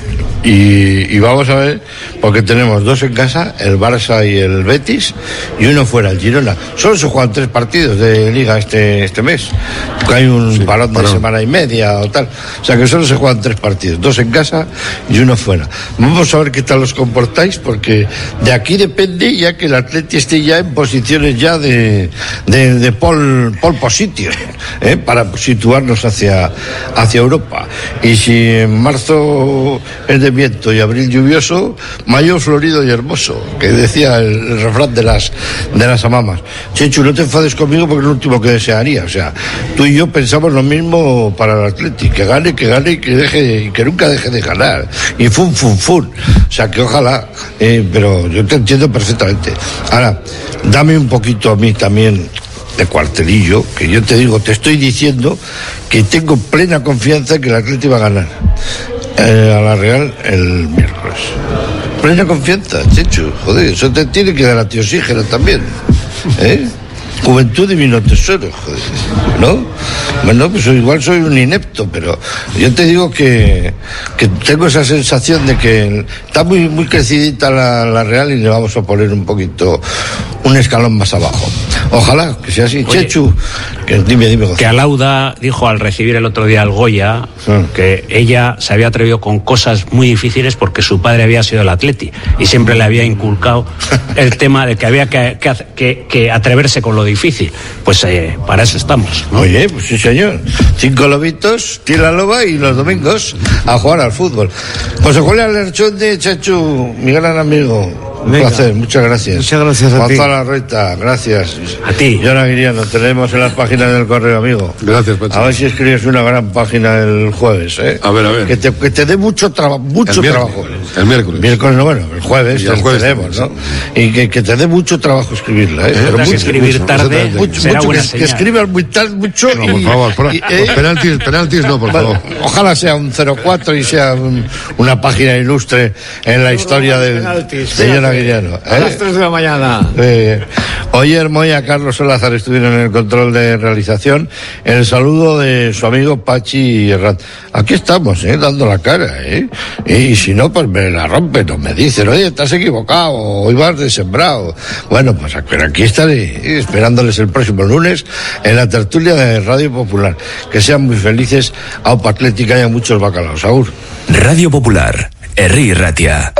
Q: Y, y vamos a ver, porque tenemos dos en casa, el Barça y el Betis, y uno fuera, el Girona. Solo se juegan tres partidos de Liga este este mes, porque hay un sí, parón de parón. semana y media o tal. O sea que solo se juegan tres partidos, dos en casa y uno fuera. Vamos a ver qué tal os comportáis, porque de aquí depende ya que el Atleti esté ya en posiciones ya de, de, de pole, pole position, ¿eh? Para situarnos hacia, hacia Europa. Y si en marzo es de viento y abril lluvioso, mayo florido y hermoso, que decía el, el refrán de las de las amamas. Chechu, no te enfades conmigo porque es lo último que desearía. O sea, tú y yo pensamos lo mismo para el Atleti, que gane, que gane y que deje, y que nunca deje de ganar. Y fun, fun, fun. O sea, que ojalá, eh, pero yo te entiendo perfectamente. Ahora, dame un poquito a mí también de cuartelillo, que yo te digo, te estoy diciendo que tengo plena confianza en que el Atleti va a ganar eh, a la Real el miércoles. Plena confianza, Chechu, joder, eso te tiene que dar a ti oxígeno también, ¿eh? Juventud divino tesoro, joder, ¿no? Bueno, pues igual soy un inepto, pero yo te digo que, que tengo esa sensación de que está muy, muy crecidita la, la Real y le vamos a poner un poquito, un escalón más abajo. Ojalá que sea así. Oye, Chechu, que dime, dime. José.
S: Que Alauda dijo al recibir el otro día al Goya sí. que ella se había atrevido con cosas muy difíciles porque su padre había sido el Atleti y siempre le había inculcado el tema de que había que, que, que, que atreverse con lo difícil. Pues eh, para eso estamos, ¿no?
Q: Oye, pues sí señor. Cinco lobitos, tira la loba y los domingos a jugar al fútbol. José Julián Lerchonde, Chechu, mi gran amigo. Un Venga. placer, muchas gracias.
T: Muchas gracias a
Q: Gonzalo
T: ti.
Q: Gonzalo Ruita, gracias.
S: A ti.
Q: Yona Guiriano, tenemos en las páginas del correo, amigo.
R: Gracias, Pacho.
Q: A ver si escribes una gran página el jueves, ¿eh?
R: A ver, a ver.
Q: Que te, que te dé mucho, traba, mucho
R: el
Q: trabajo.
R: El miércoles.
Q: Miércoles, no, bueno, el jueves,
R: el jueves
Q: tenemos, ¿no? Y que, que te dé mucho trabajo escribirla, ¿eh?
S: Pero mucho,
Q: que
S: escribir
Q: mucho,
S: tarde,
Q: mucho,
S: será
Q: mucho,
S: buena
Q: que,
S: señal.
Q: que escribas muy tarde, mucho.
R: No, por
Q: y,
R: favor, por,
Q: y,
R: por,
Q: eh,
R: penaltis, penaltis no, por
Q: bueno,
R: favor.
Q: Ojalá sea un cero cuatro y sea un, una página ilustre en la historia del, de Yona Guiriano, ¿eh?
T: A las tres de la mañana.
Q: Eh, Oyer Moya, Carlos Solázar estuvieron en el control de realización. El saludo de su amigo Pachi Herrat. Aquí estamos, eh, dando la cara, eh. Y, y si no, pues me la rompen, o me dicen, oye, estás equivocado, o ibas desembrado. Bueno, pues aquí estaré, eh, esperándoles el próximo lunes en la tertulia de Radio Popular. Que sean muy felices, Aupa Atlética y haya muchos bacalaos. Agur.
B: Radio Popular, Herri Ratia.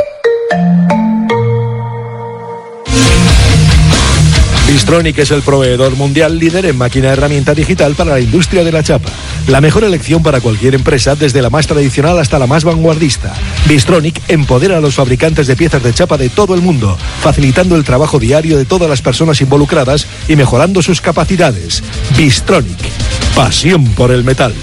G: Bystronic es el proveedor mundial líder en máquina herramienta digital para la industria de la chapa. La mejor elección para cualquier empresa, desde la más tradicional hasta la más vanguardista. Bystronic empodera a los fabricantes de piezas de chapa de todo el mundo, facilitando el trabajo diario de todas las personas involucradas y mejorando sus capacidades. Bystronic, pasión por el metal.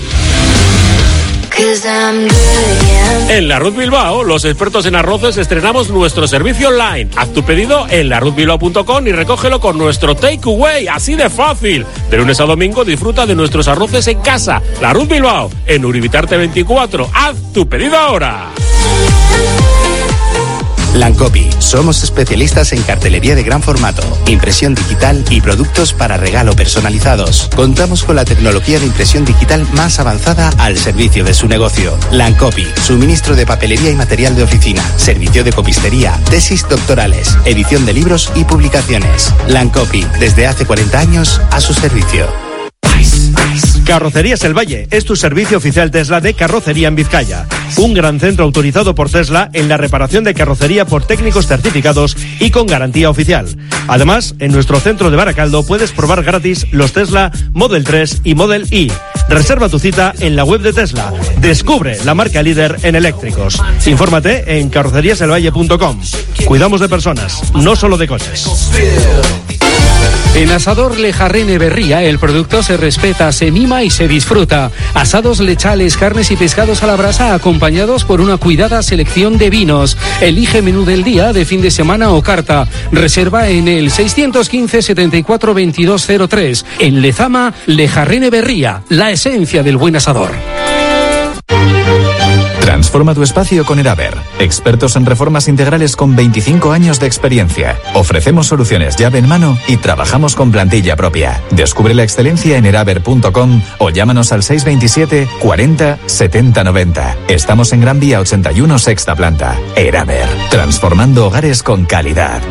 M: En La Ruz Bilbao, los expertos en arroces, estrenamos nuestro servicio online. Haz tu pedido en la ruz bilbao punto com y recógelo con nuestro takeaway, así de fácil. De lunes a domingo disfruta de nuestros arroces en casa. La Ruz Bilbao, en Uribitarte veinticuatro. Haz tu pedido ahora.
U: Lancopi, somos especialistas en cartelería de gran formato, impresión digital y productos para regalo personalizados. Contamos con la tecnología de impresión digital más avanzada al servicio de su negocio. Lancopi, suministro de papelería y material de oficina, servicio de copistería, tesis doctorales, edición de libros y publicaciones. Lancopi, desde hace cuarenta años a su servicio.
D: Carrocerías El Valle es tu servicio oficial Tesla de carrocería en Vizcaya. Un gran centro autorizado por Tesla en la reparación de carrocería por técnicos certificados y con garantía oficial. Además, en nuestro centro de Baracaldo puedes probar gratis los Tesla Model tres y Model Y. Reserva tu cita en la web de Tesla. Descubre la marca líder en eléctricos. Infórmate en carrocerías el valle punto com. Cuidamos de personas, no solo de coches.
M: En Asador Lejarrene Berría el producto se respeta, se mima y se disfruta. Asados lechales, carnes y pescados a la brasa acompañados por una cuidada selección de vinos. Elige menú del día, de fin de semana o carta. Reserva en el seiscientos quince, setenta y cuatro, veintidós cero tres. En Lezama, Lejarrene Berría, la esencia del buen asador.
E: Transforma tu espacio con Eraber. Expertos en reformas integrales con veinticinco años de experiencia. Ofrecemos soluciones llave en mano y trabajamos con plantilla propia. Descubre la excelencia en eraber punto com o llámanos al seis veintisiete cuarenta setenta noventa. Estamos en Gran Vía ochenta y uno, sexta planta. Eraber. Transformando hogares con calidad.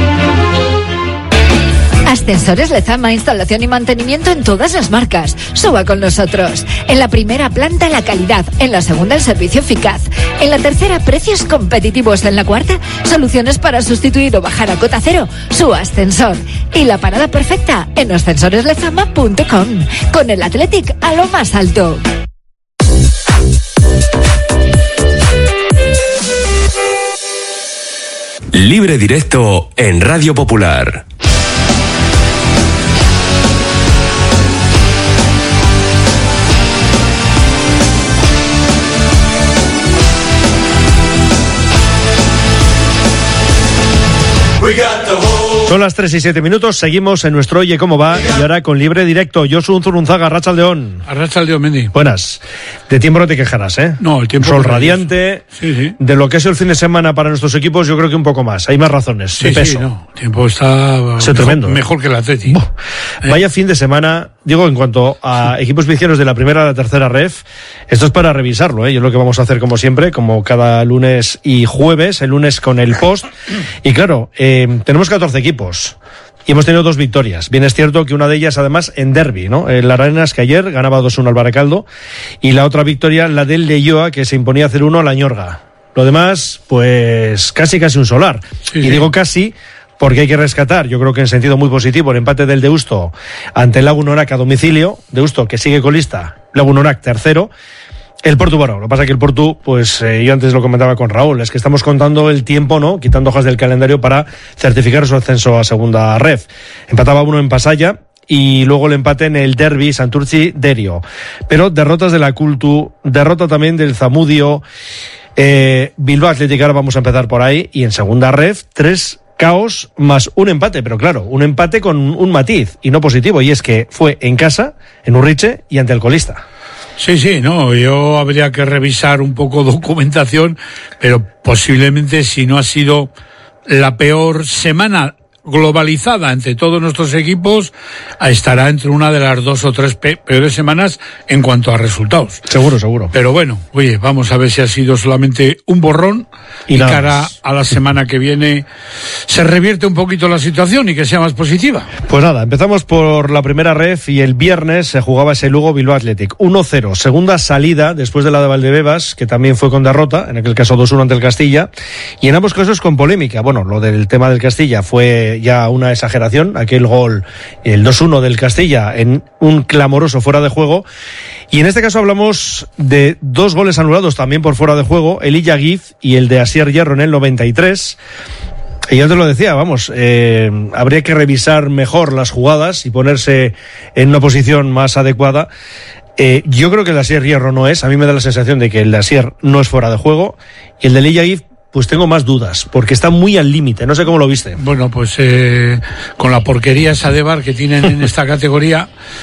N: Ascensores Lezama, instalación y mantenimiento en todas las marcas. Suba con nosotros. En la primera planta, la calidad. En la segunda, el servicio eficaz. En la tercera, precios competitivos. En la cuarta, soluciones para sustituir o bajar a cota cero su ascensor. Y la parada perfecta en ascensores lezama punto com. Con el Athletic a lo más alto.
B: Libre Directo en Radio Popular.
D: Son las tres y siete minutos, seguimos en nuestro Oye Cómo Va y ahora con Libre Directo. Josu Zurunzaga, Arratsaldeon.
V: Arratsaldeon, Mendy.
D: Buenas. De tiempo no te quejarás, ¿eh?
V: No, el tiempo...
D: Un sol radiante.
V: Sí, sí.
D: De lo que es el fin de semana para nuestros equipos, yo creo que un poco más. Hay más razones,
V: sí,
D: de peso.
V: Sí, no. El tiempo está
D: mejor,
V: tremendo, mejor que el Atleti.
D: ¿Eh? Vaya fin de semana. Digo, en cuanto a equipos vizcaínos de la primera a la tercera ref, esto es para revisarlo, ¿eh? Y es lo que vamos a hacer como siempre, como cada lunes y jueves, el lunes con el post. Y claro, eh, tenemos catorce equipos. Y hemos tenido dos victorias. Bien es cierto que una de ellas, además, en derbi, ¿no? El Arenas, que ayer ganaba dos uno al Baracaldo, y la otra victoria, la del Leioa, que se imponía cero uno a la Ñorga. Lo demás, pues, casi casi un solar.
V: Sí,
D: y
V: sí.
D: digo casi porque hay que rescatar, yo creo que en sentido muy positivo, el empate del Deusto ante el Lagunorac a domicilio. Deusto, que sigue colista, Lagunorac tercero. El Portu, bueno, lo que pasa es que el Portu, pues eh, yo antes lo comentaba con Raúl, es que estamos contando el tiempo, ¿no? Quitando hojas del calendario para certificar su ascenso a segunda ref. Empataba uno en Pasaya y luego el empate en el derbi Santurtzi-Derio. Pero derrotas de la Cultu, derrota también del Zamudio, eh, Bilbao Athletic, ahora vamos a empezar por ahí, y en segunda ref, tres caos más un empate, pero claro, un empate con un matiz y no positivo, y es que fue en casa, en Urriche y ante el colista.
V: Sí, sí, no, yo habría que revisar un poco documentación, pero posiblemente si no ha sido la peor semana globalizada entre todos nuestros equipos, estará entre una de las dos o tres pe- peores semanas en cuanto a resultados.
D: Seguro, seguro.
V: Pero bueno, oye, vamos a ver si ha sido solamente un borrón y, y cara más. A la semana que viene se revierte un poquito la situación y que sea más positiva.
D: Pues nada, empezamos por la primera ref y el viernes se jugaba ese Lugo Bilbao Athletic. uno cero, segunda salida después de la de Valdebebas, que también fue con derrota, en aquel caso dos uno ante el Castilla, y en ambos casos con polémica. Bueno, lo del tema del Castilla fue ya una exageración, aquel gol, el dos uno del Castilla, en un clamoroso fuera de juego, y en este caso hablamos de dos goles anulados también por fuera de juego, el Illagif y el de Asier Hierro en el noventa y tres. Y yo te lo decía, vamos, eh, habría que revisar mejor las jugadas y ponerse en una posición más adecuada. Eh, yo creo que el de Asier Hierro no es, a mí me da la sensación de que el de Asier no es fuera de juego, y el de Illagif, pues tengo más dudas, porque está muy al límite. No sé cómo lo viste.
V: Bueno, pues eh, con la porquería esa de bar que tienen en esta categoría,